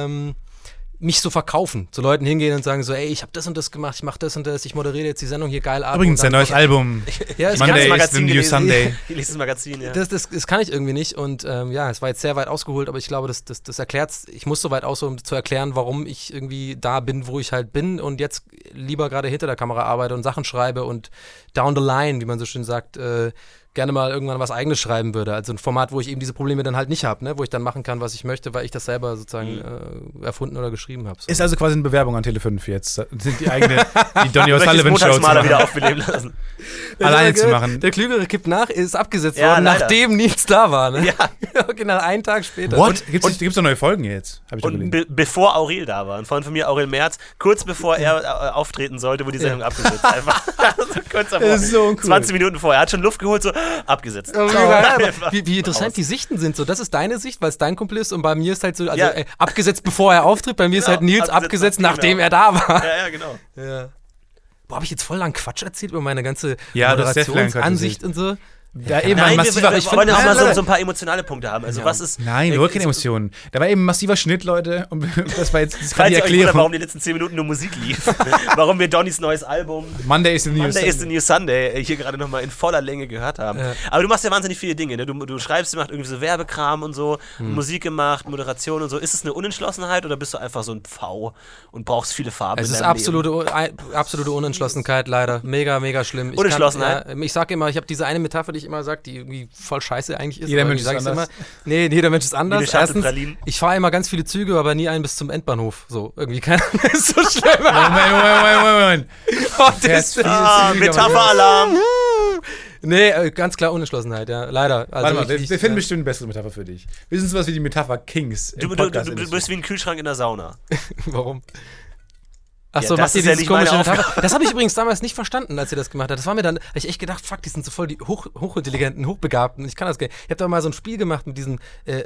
mich so verkaufen, zu Leuten hingehen und sagen so, ey, ich habe das und das gemacht, ich mache das und das, ich moderiere jetzt die Sendung hier geil ab. Übrigens, ein neues Album. Ja, Monday is the New Sunday. Ich lese das Magazin, ja. Das kann ich irgendwie nicht und es war jetzt sehr weit ausgeholt, aber ich glaube, das erklärt's. Ich muss so weit ausholen, um zu erklären, warum ich irgendwie da bin, wo ich halt bin und jetzt lieber gerade hinter der Kamera arbeite und Sachen schreibe und down the line, wie man so schön sagt, gerne mal irgendwann was Eigenes schreiben würde. Also ein Format, wo ich eben diese Probleme dann halt nicht habe, ne? Wo ich dann machen kann, was ich möchte, weil ich das selber sozusagen erfunden oder geschrieben habe. So. Ist also quasi eine Bewerbung an Tele5 jetzt. Sind die eigene, die Donny O'Sullivan Show mal wieder aufbeleben lassen. Alleine zu machen. Der Klügere kippt nach, ist abgesetzt worden, nachdem nichts da war. Ne? Ja. Genau, einen Tag später. What? Gibt's doch neue Folgen jetzt? Hab ich und bevor Aurel da war. Ein Freund von mir, Aurel Merz, kurz bevor er auftreten sollte, wurde die Sendung abgesetzt. Einfach also kurz davor. Das ist so uncool. 20 Minuten vorher. Er hat schon Luft geholt, so abgesetzt. Wie interessant die Sichten sind. So, das ist deine Sicht, weil es dein Kumpel ist und bei mir ist halt so, also abgesetzt bevor er auftritt, bei mir ist halt Nils abgesetzt nachdem er da war. Ja, genau. Ja. Boah, habe ich jetzt voll lang Quatsch erzählt über meine ganze Moderationsansicht und so? Da eben Nein, massiver, wir wollen auch mal so ein paar emotionale Punkte haben. Also was ist... Nein, wir wollen keine Emotionen. Da war eben ein massiver Schnitt, Leute. Und das war jetzt die Erklärung. Warum die letzten 10 Minuten nur Musik lief. Warum wir Donnys neues Album Monday is the New Sunday hier gerade nochmal in voller Länge gehört haben. Ja. Aber du machst ja wahnsinnig viele Dinge. Ne? Du schreibst, du machst irgendwie so Werbekram und so, Musik gemacht, Moderation und so. Ist es eine Unentschlossenheit oder bist du einfach so ein Pfau und brauchst viele Farben? Es ist absolute Unentschlossenheit leider. Mega, mega schlimm. Unentschlossenheit? Ich sag immer, ich habe diese eine Metapher, die ich immer sage, die irgendwie voll scheiße eigentlich ist. Jeder Mensch ist anders. Immer, nee, jeder Mensch ist anders. Wie eine Schachtel Erstens, Pralinen. ich fahre immer ganz viele Züge, aber nie einen bis zum Endbahnhof. So, irgendwie keiner ist so schlimm. Moment. Oh, das Metapheralarm. Nee, ganz klar Unentschlossenheit, ja, leider. Also Warte mal, wir ich, finden bestimmt eine bessere Metapher für dich. Wir sind sowas wie die Metapher Kings. Du bist wie ein Kühlschrank in der Sauna. Warum? Achso, Ja, das macht ihr ist ja dieses nicht meine komische Aufgabe. Metapher? Das habe ich übrigens damals nicht verstanden, als ihr das gemacht habt. Das war mir dann, hab ich echt gedacht, fuck, die sind so voll die hochintelligenten, hochbegabten. Ich kann das gar nicht. Ich habe da mal so ein Spiel gemacht mit diesem,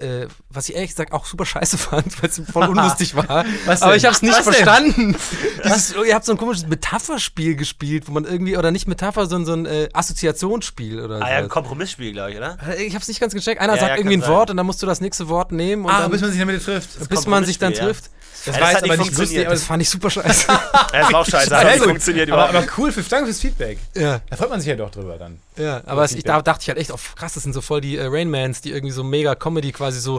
was ich ehrlich gesagt auch super scheiße fand, weil es voll unlustig war. Aber ich habe es nicht verstanden. Ihr habt so ein komisches Metapherspiel gespielt, wo man irgendwie, oder nicht Metapher, sondern so ein Assoziationsspiel oder so. Ah ja, ein Kompromissspiel, glaube ich, oder? Ich habe es nicht ganz gecheckt. Einer Ja, sagt ja, irgendwie ein kann sein. Wort und dann musst du das nächste Wort nehmen. Und dann, bis man sich damit trifft. bis man sich dann Kompromissspiel, trifft. Das Ja, war das jetzt hat aber nicht nicht lustig, funktioniert. aber Das fand ich super scheiße. Ja, das war auch scheiße, aber Sehr das gut. funktioniert überhaupt aber cool, danke fürs Feedback. Ja. Da freut man sich ja doch drüber dann. Ja, aber da dachte ich halt echt, krass, das sind so voll die Rainmans, die irgendwie so mega Comedy quasi so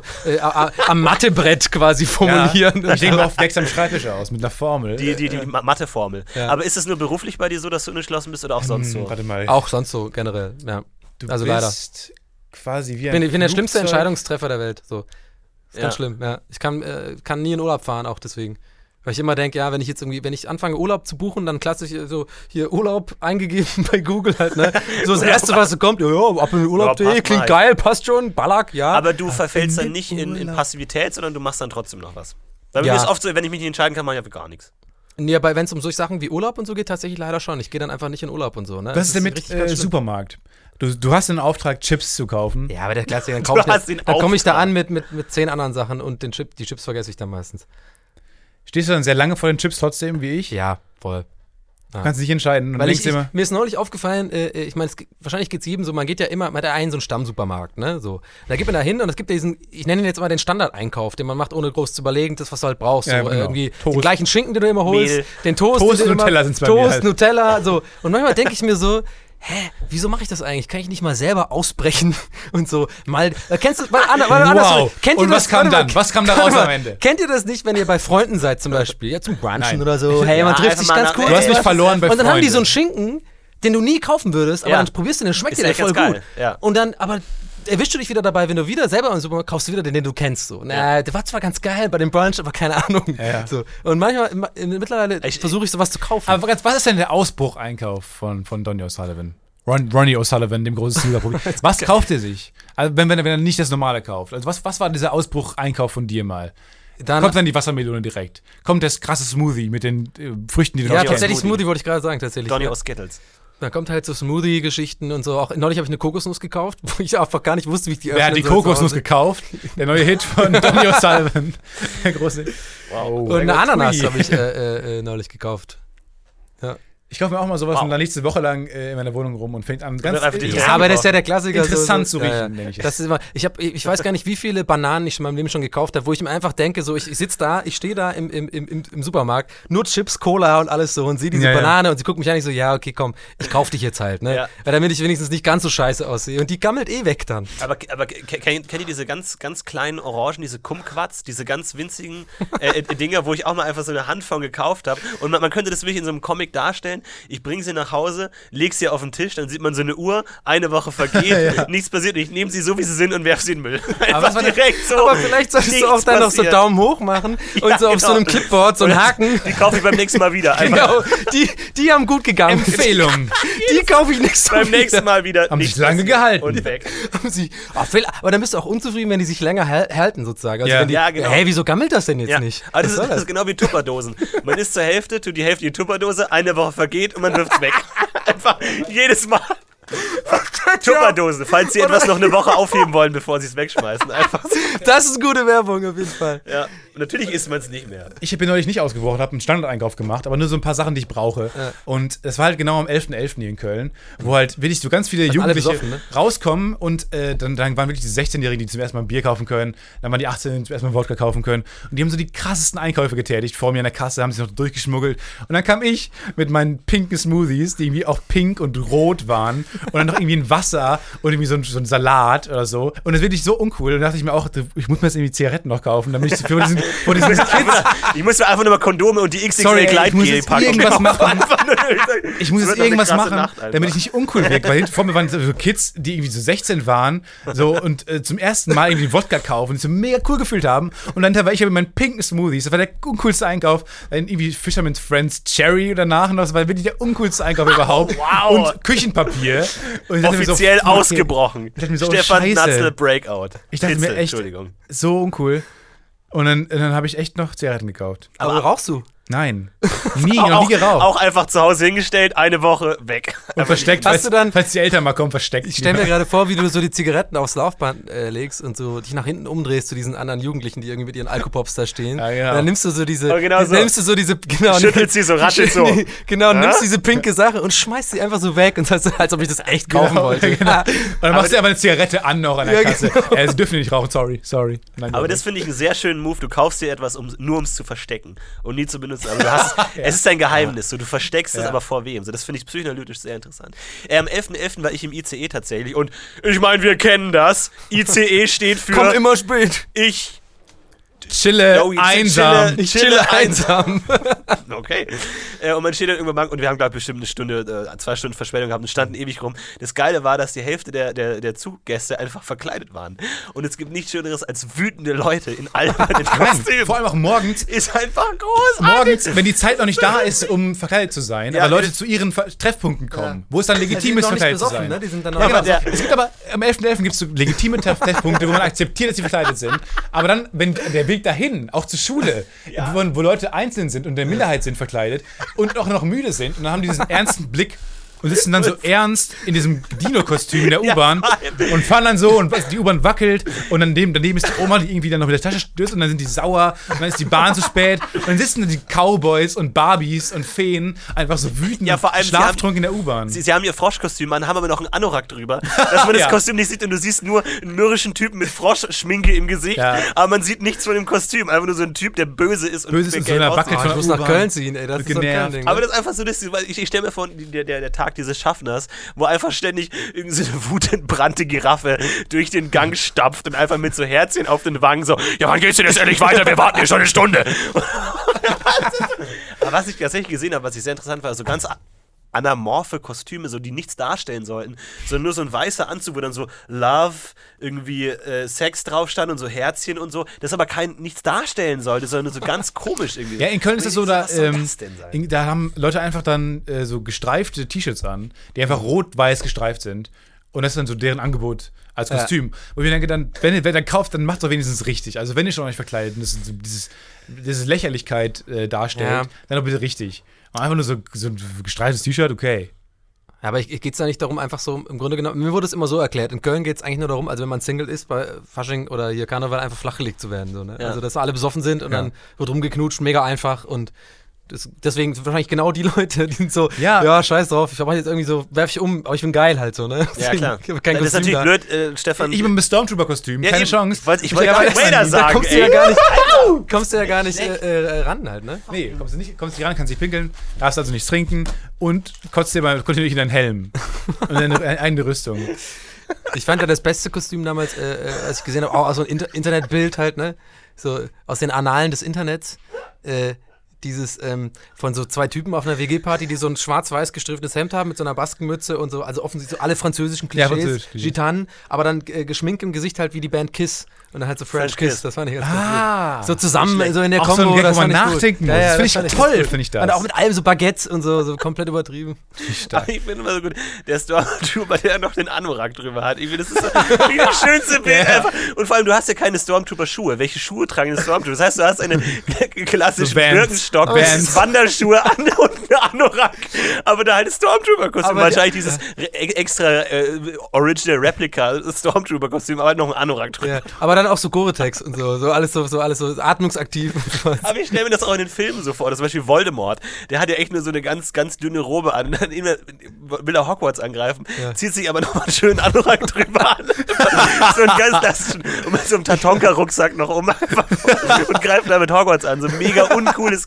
am Mathebrett quasi formulieren. Ich denke oft wächst am Schreibtisch aus mit einer Formel. Die Mathe-Formel. Ja. Aber ist es nur beruflich bei dir so, dass du unentschlossen bist oder auch sonst so? Warte mal. Auch sonst so generell, ja. Du also bist quasi wie Ich bin der schlimmste Flugzeug. Entscheidungstreffer der Welt. So. Ist ganz Ja. schlimm, ja. Ich kann nie in Urlaub fahren, auch deswegen. Weil ich immer denke, ja, wenn ich anfange Urlaub zu buchen, dann klassisch so hier Urlaub eingegeben bei Google halt, ne? So das Erste, was so kommt, ja, ab in den Urlaub.de, passt klingt mal. geil, passt schon, Ballack, ja. Aber du verfällst dann nicht in Urlaub. Passivität, sondern du machst dann trotzdem noch was. Weil bei Ja. mir ist oft so, wenn ich mich nicht entscheiden kann, mache ich einfach gar nichts. Nee, aber wenn es um solche Sachen wie Urlaub und so geht, tatsächlich leider schon. Ich gehe dann einfach nicht in Urlaub und so, ne? Was ist denn mit richtig ganz schlimm. Supermarkt? Du hast den Auftrag, Chips zu kaufen. Ja, aber der Klassiker, dann Du komme ich da Auftrag. an mit 10 anderen Sachen und die Chips vergesse ich dann meistens. Stehst du dann sehr lange vor den Chips trotzdem, wie ich? Ja, voll. Du kannst dich entscheiden. Und Weil denkst dir immer, mir ist neulich aufgefallen, ich meine, wahrscheinlich geht es jedem so, man hat ja einen so einen Stammsupermarkt, ne, so. Da geht man da hin und es gibt ja diesen, ich nenne ihn jetzt mal den Standardeinkauf, den man macht, ohne groß zu überlegen, das, was du halt brauchst, Ja, so, genau. irgendwie Toast. den gleichen Schinken, den du immer holst, Mehl. den Toast Toast den du und Nutella immer, sind's bei mir Toast, halt. Nutella, so. Und manchmal denke ich mir so, wieso mache ich das eigentlich? Kann ich nicht mal selber ausbrechen und so mal, kennst du, wow. kennt ihr Und was das, kam warte mal, dann? Was kam da raus am Ende? Kennt ihr das nicht, wenn ihr bei Freunden seid zum Beispiel, ja, zum Brunchen Nein. oder so, hey, man Ja, trifft sich einfach mal ganz nach- cool. Du hast mich verloren bei Und dann haben die so einen Freunden. Schinken, den du nie kaufen würdest, aber Ja. dann probierst du den, schmeckt Ist dir der echt voll ganz gut. geil, ja. Und dann, aber erwischst du dich wieder dabei, wenn du wieder selber im Supermarkt kaufst, du wieder den du kennst. So. Na, der war zwar ganz geil bei dem Brunch, aber keine Ahnung. Ja. So. Und manchmal, mittlerweile versuche ich sowas zu kaufen. Aber was ist denn der Ausbrucheinkauf von Donny O'Sullivan? Ronnie O'Sullivan, dem großen Siegerprofi. Was kauft er sich? Also wenn er nicht das Normale kauft. Also was war dieser Ausbrucheinkauf von dir mal? Kommt dann die Wassermelone direkt? Kommt das krasse Smoothie mit den Früchten, die du ja, noch kennst? tatsächlich Smoothie wollte ich gerade sagen, tatsächlich. Donny Ja. aus Skittles. Da kommt halt so Smoothie-Geschichten und so. Auch neulich habe ich eine Kokosnuss gekauft, wo ich einfach gar nicht wusste, wie ich die Wer hat die öffnen soll zu Kokosnuss Hause. gekauft? Der neue Hit von Donny O'Sullivan. Der große. Wow. Und eine Ananas habe ich neulich gekauft. Ja. Ich kaufe mir auch mal sowas Wow. und dann liegt eine Woche lang in meiner Wohnung rum und fängt an, ganz einfach die- Ja, aber das ist ja der Klassiker. Interessant zu riechen, ja. nenn ich es. Das ist immer, ich weiß gar nicht, wie viele Bananen ich in meinem Leben schon gekauft habe, wo ich mir einfach denke, so ich sitze da, ich stehe da im Supermarkt, nur Chips, Cola und alles so und sehe diese Ja, ja. Banane und sie guckt mich an, ich so, ja, okay, komm, ich kauf dich jetzt halt, ne? Ja. Weil damit ich wenigstens nicht ganz so scheiße aussehe. Und die gammelt eh weg dann. Aber kennt ihr diese ganz kleinen Orangen, diese Kumquats, diese ganz winzigen Dinger, wo ich auch mal einfach so eine Hand von gekauft habe? Und man könnte das wirklich in so einem Comic darstellen. Ich bringe sie nach Hause, lege sie auf den Tisch, dann sieht man so eine Uhr, eine Woche vergeht, nichts passiert. Und ich nehme sie so, wie sie sind und werfe sie in den Müll. Einfach direkt so. Aber vielleicht solltest du auch nichts dann noch so passiert. Daumen hoch machen und Ja, so auf so einem genau. Clipboard so einen Und Haken. Die kaufe ich beim nächsten Mal wieder. Einfach Genau, die haben gut gegangen. Empfehlung. Die kaufe ich nächstes Mal beim nächsten Mal wieder. Haben nichts sich lange passiert gehalten. Und weg. Aber dann bist du auch unzufrieden, wenn die sich länger halten, sozusagen. Also Ja. wenn die, Ja, genau. Hey, wieso gammelt das denn jetzt Ja, nicht? aber Was das soll ist genau wie Tupperdosen. Man isst zur Hälfte, tut die Hälfte in die Tupperdose, eine Woche vergeht und man wirft's weg. Einfach jedes Mal. Tupperdose, falls Sie etwas noch eine Woche aufheben wollen, bevor Sie es wegschmeißen. Einfach so. Das ist gute Werbung auf jeden Fall. Ja. Und natürlich isst man es nicht mehr. Ich bin neulich nicht ausgebrochen, habe einen Standardeinkauf gemacht, aber nur so ein paar Sachen, die ich brauche. Ja. Und es war halt genau am 11.11. hier in Köln, wo halt wirklich so ganz viele Jugendliche besoffen, ne? rauskommen und dann waren wirklich die 16-Jährigen, die zum ersten Mal ein Bier kaufen können. Dann waren die 18-Jährigen, die zum ersten Mal Wodka kaufen können. Und die haben so die krassesten Einkäufe getätigt. Vor mir an der Kasse haben sie noch durchgeschmuggelt. Und dann kam ich mit meinen pinken Smoothies, die irgendwie auch pink und rot waren. Und dann noch irgendwie ein Wasser und irgendwie so ein Salat oder so. Und das ist wirklich so uncool. Und da dachte ich mir auch, ich muss mir jetzt irgendwie Zigaretten noch kaufen, damit ich für diesen von diesen Kids. Ich muss mir einfach nur mal Kondome und die XXL Gleitgel packen. Irgendwas machen. Ich muss jetzt irgendwas machen, Nacht, damit ich nicht uncool wirke. Weil vor mir waren so Kids, die irgendwie so 16 waren so, und zum ersten Mal irgendwie Wodka kaufen und sich so mega cool gefühlt haben. Und dann war ich mit meinen pinken Smoothies. Das war der uncoolste Einkauf. Dann irgendwie Fisherman's Friends Cherry danach noch. Das war wirklich der uncoolste Einkauf überhaupt. Wow. Und Küchenpapier. Und offiziell so, ausgebrochen. Ich dachte mir so, Stefan Natzl Breakout. Ich dachte mir echt, so uncool. Und dann habe ich echt noch Zigaretten gekauft. Aber rauchst du? Nein. Noch nie geraucht. Auch einfach zu Hause hingestellt, eine Woche weg. Und versteckt, falls die Eltern mal kommen, versteckt. Ich stelle mir gerade vor, wie du so die Zigaretten aufs Laufband legst und so dich nach hinten umdrehst zu diesen anderen Jugendlichen, die irgendwie mit ihren Alkopops da stehen. Ja, genau. Und dann nimmst du so diese, schüttelt sie so, raschelt so. Genau, nimmst diese pinke Sache und schmeißt sie einfach so weg und sagst, als ob ich das echt kaufen wollte. Genau. Und dann machst du aber eine Zigarette an noch an der Kasse. Sie dürfen nicht rauchen, sorry. Nein, aber das finde ich einen sehr schönen Move. Du kaufst dir etwas, nur um es zu verstecken und nie zu benutzen. Aber du hast es ist ein Geheimnis, so, du versteckst es aber vor wem. So, das finde ich psychoanalytisch sehr interessant. Am 11.11. war ich im ICE tatsächlich und ich meine, wir kennen das. ICE steht für... Komm immer spät. Ich chille einsam. Ich chille einsam. Okay. Und man steht dann irgendwann und wir haben, glaube ich, bestimmt eine Stunde, 2 Stunden Verspätung gehabt und standen ewig rum. Das Geile war, dass die Hälfte der Zuggäste einfach verkleidet waren. Und es gibt nichts Schöneres als wütende Leute in albernen Kostümen. Vor allem auch morgens. Ist einfach großartig. Morgens, wenn die Zeit noch nicht da ist, um verkleidet zu sein, aber Leute zu ihren Treffpunkten kommen, wo es dann legitim ist, verkleidet zu sein. Ne? Die sind dann Es gibt aber, am 11.11. gibt es so legitime Treffpunkte, wo man akzeptiert, dass sie verkleidet sind. Aber dann, wenn der Weg dahin, auch zur Schule, wo Leute einzeln sind und der Minderheit sind verkleidet und auch noch müde sind und dann haben die diesen ernsten Blick und sitzen dann so ernst in diesem Dino-Kostüm in der U-Bahn und fahren dann so und die U-Bahn wackelt und dann daneben ist die Oma, die irgendwie dann noch mit der Tasche stößt und dann sind die sauer und dann ist die Bahn zu spät und dann sitzen dann die Cowboys und Barbies und Feen einfach so wütend, vor allem schlaftrunken in der U-Bahn. Sie haben ihr Froschkostüm an, haben aber noch einen Anorak drüber, dass man das Kostüm nicht sieht und du siehst nur einen mürrischen Typen mit Froschschminke im Gesicht, aber man sieht nichts von dem Kostüm, einfach nur so ein Typ, der böse ist und in so einer Bucket von ich muss nach Köln ziehen, ey, das ist so ein Köln-Ding. Aber das ist einfach so, ich stelle mir vor, der Tag dieses Schaffners, wo einfach ständig irgendeine so wutentbrannte Giraffe durch den Gang stapft und einfach mit so Herzchen auf den Wangen so, ja, wann geht's denn jetzt endlich weiter? Wir warten hier schon eine Stunde. Aber was ich tatsächlich gesehen habe, was ich sehr interessant war, so ganz anamorphe Kostüme, so die nichts darstellen sollten, sondern nur so ein weißer Anzug, wo dann so Love, irgendwie Sex drauf stand und so Herzchen und so, das aber nichts darstellen sollte, sondern so ganz komisch irgendwie. Ja, in Köln ist es so, da da haben Leute einfach dann so gestreifte T-Shirts an, die einfach rot-weiß gestreift sind. Und das ist dann so deren Angebot als Kostüm. Und ich denke dann, wenn ihr dann kauft, dann macht es doch wenigstens richtig. Also wenn ihr schon euch verkleidet und das so diese Lächerlichkeit darstellt, dann doch bitte richtig. Einfach nur so ein gestreiftes T-Shirt, okay. Ja, aber geht es da nicht darum, einfach so, im Grunde genommen, mir wurde es immer so erklärt, in Köln geht es eigentlich nur darum, also wenn man Single ist, bei Fasching oder hier Karneval, einfach flachgelegt zu werden. So, ne? Also, dass alle besoffen sind und dann wird rumgeknutscht, mega einfach und deswegen wahrscheinlich genau die Leute, die sind so, scheiß drauf, ich mach jetzt irgendwie so, werf ich um, aber ich bin geil halt so, ne? Ja, klar. Kein das ist natürlich blöd, Stefan. Ich bin mit Stormtrooper-Kostüm, keine Chance. Ich wollte gerade Vader sagen, da kommst du ja gar nicht ran halt, ne? Nee, kommst du nicht ran, kannst nicht pinkeln, darfst also nichts trinken und kotzt dir mal kontinuierlich in deinen Helm und deine eigene Rüstung. Ich fand ja das beste Kostüm damals, als ich gesehen habe, auch so ein Internetbild halt, ne? So aus den Annalen des Internets, dieses von so 2 Typen auf einer WG-Party, die so ein schwarz-weiß gestriffenes Hemd haben mit so einer Baskenmütze und so, also offensichtlich so alle französischen Klischees, Gitanen, aber dann geschminkt im Gesicht halt wie die Band Kiss und dann halt so French Kiss, das fand ich ganz gut. So zusammen, so in der Kombo, so ein Gag, das wo man fand ich nachdenken muss. Ja, das finde ich toll, finde ich das. Und auch mit allem so Baguettes und so komplett übertrieben. Aber ich finde immer so gut, der Stormtrooper, der noch den Anorak drüber hat. Ich finde, das ist so das schönste Bild einfach. Und vor allem, du hast ja keine Stormtrooper-Schuhe. Welche Schuhe tragen die Stormtrooper? Das heißt, du hast eine klassische Birkenstock, Wanderschuhe an und eine Anorak. Aber da halt das Stormtrooper-Kostüm. Wahrscheinlich dieses extra Original Replica Stormtrooper-Kostüm, aber halt noch ein Anorak drüber. Ja, aber dann auch so Gore-Tex und so alles so atmungsaktiv. Aber ich stelle mir das auch in den Filmen so vor. Zum Beispiel Voldemort, der hat ja echt nur so eine ganz, ganz dünne Robe an. Und dann will er Hogwarts angreifen, zieht sich aber noch mal einen schönen Anorak drüber an. So einen ganz klassischen, und mit so einem Tatonka-Rucksack noch um und greift damit Hogwarts an. So ein mega uncooles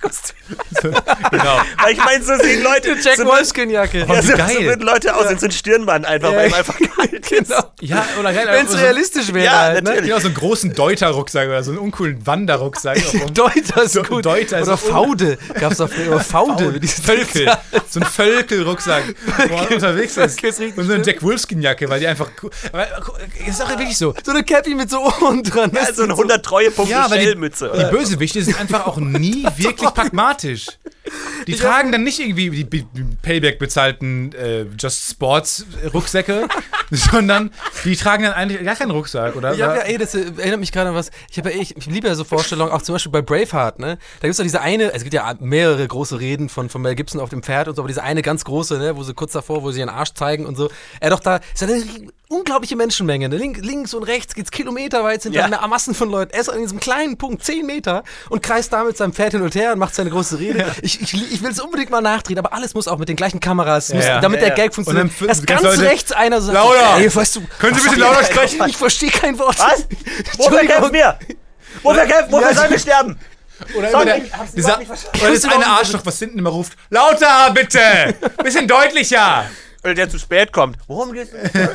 Genau. Weil ich meine, so sehen Leute. Jack so Wolfskin-Jacke. Ja, so geil. würden Leute aussehen, so ein Stirnband einfach, weil ihm einfach kalt ist. Genau. Ja, oder geil. Wenn es realistisch wäre, Ja, halt, ne? natürlich. Genau, so einen großen Deuter-Rucksack oder so einen uncoolen Wanderrucksack. Deuter ist gut. Deuter ist Oder so Faude. Gab's doch früher Faude. Wie diese Völkel. So ein Völkel-Rucksack, wo man unterwegs ist. Völkel ist richtig Und so eine schlimm. Jack Wolfskin-Jacke, weil die einfach. Aber ist doch wirklich so. So eine Cappy mit so Ohren dran. Ja, so eine 100 Treuepunkte Ja, weil Shell-Mütze. die Bösewichte sind einfach auch nie wirklich pragmatisch. Die tragen dann nicht irgendwie die Payback bezahlten Just Sports Rucksäcke, sondern die tragen dann eigentlich gar keinen Rucksack, oder? Ich hab ja, das erinnert mich gerade an was. Ich liebe ja so Vorstellungen, auch zum Beispiel bei Braveheart, ne? Da gibt's doch diese eine, es gibt ja mehrere große Reden von Mel Gibson auf dem Pferd und so, aber diese eine ganz große, ne, wo sie kurz davor, wo sie ihren Arsch zeigen und so. Doch da ist ja eine unglaubliche Menschenmenge. Ne? Links und rechts geht's kilometerweit, sind da eine Massen von Leuten. Er ist an diesem kleinen Punkt, 10 Meter, und kreist da mit seinem Pferd hin und her und macht seine große Rede. Ja. Ich will es unbedingt mal nachdrehen, aber alles muss auch mit den gleichen Kameras, damit der Gag funktioniert. Und dann erst ganz Leute, rechts einer sagt, lauter! Ey, weißt du, Können Sie bitte lauter sprechen? Ich verstehe kein Wort. Was? Wofür kämpfen wir? Wofür sollen wir sterben? Oder Sorry, immer ich hab's dieser, überhaupt nicht verstanden. oder das eine Arschloch, was hinten immer ruft: Lauter, bitte! Bisschen deutlicher! Oder der zu spät kommt. Worum geht's?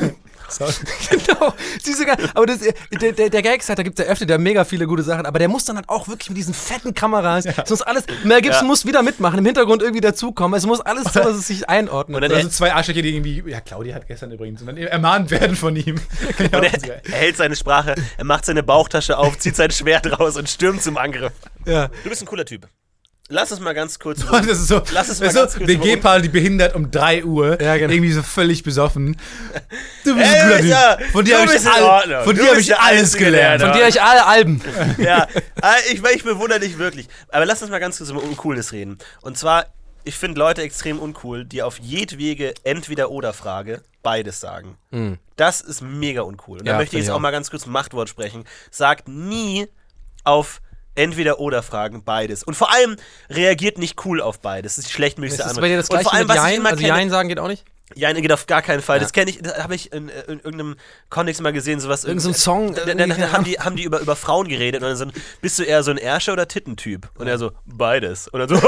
Genau. Aber der Gag ist halt, da gibt es ja öfter, der mega viele gute Sachen, aber der muss dann halt auch wirklich mit diesen fetten Kameras, es muss alles, Mel Gibson muss wieder mitmachen, im Hintergrund irgendwie dazukommen, es muss alles so, dass es sich einordnet. Und dann Also zwei Arschlöcher, die irgendwie, ja, Claudia hat gestern übrigens, und dann ermahnt werden von ihm. Und er hält seine Sprache, er macht seine Bauchtasche auf, zieht sein Schwert raus und stürmt zum Angriff. Ja. Du bist ein cooler Typ. Lass es mal ganz kurz. Das ist so, Lass es mal das ganz ist so kurz WG-Paar, die behindert um 3 Uhr, Ja, genau. irgendwie so völlig besoffen. Du bist ein guter Typ. Ja, Von dir du habe bist ich, in Ordnung. von Du dir hab bist ich der alles einzige gelernt. Lerner. Von dir euch alle Alben. Ja, ich bewundere dich wirklich. Aber lass uns mal ganz kurz über Uncooles reden. Und zwar, ich finde Leute extrem uncool, die auf jedwege Entweder-Oder-Frage beides sagen. Das ist mega uncool. Und da Ja, möchte ich find jetzt ich auch auch. mal ganz kurz ein Machtwort sprechen. Sagt nie auf Entweder-Oder-Fragen beides. Und vor allem reagiert nicht cool auf beides. Das ist die schlechtmöglichste Ist das Antwort. bei dir das Und gleiche vor allem, mit was ich Jein? immer Also kenne, Jein sagen geht auch nicht? Ja, geht auf gar keinen Fall. Ja. Das habe ich in irgendeinem Kontext mal gesehen, sowas. Irgend so ein Song, Dann haben die über Frauen geredet und dann so, bist du eher so ein Ärsche- oder Tittentyp? Und er so, beides. Und dann so,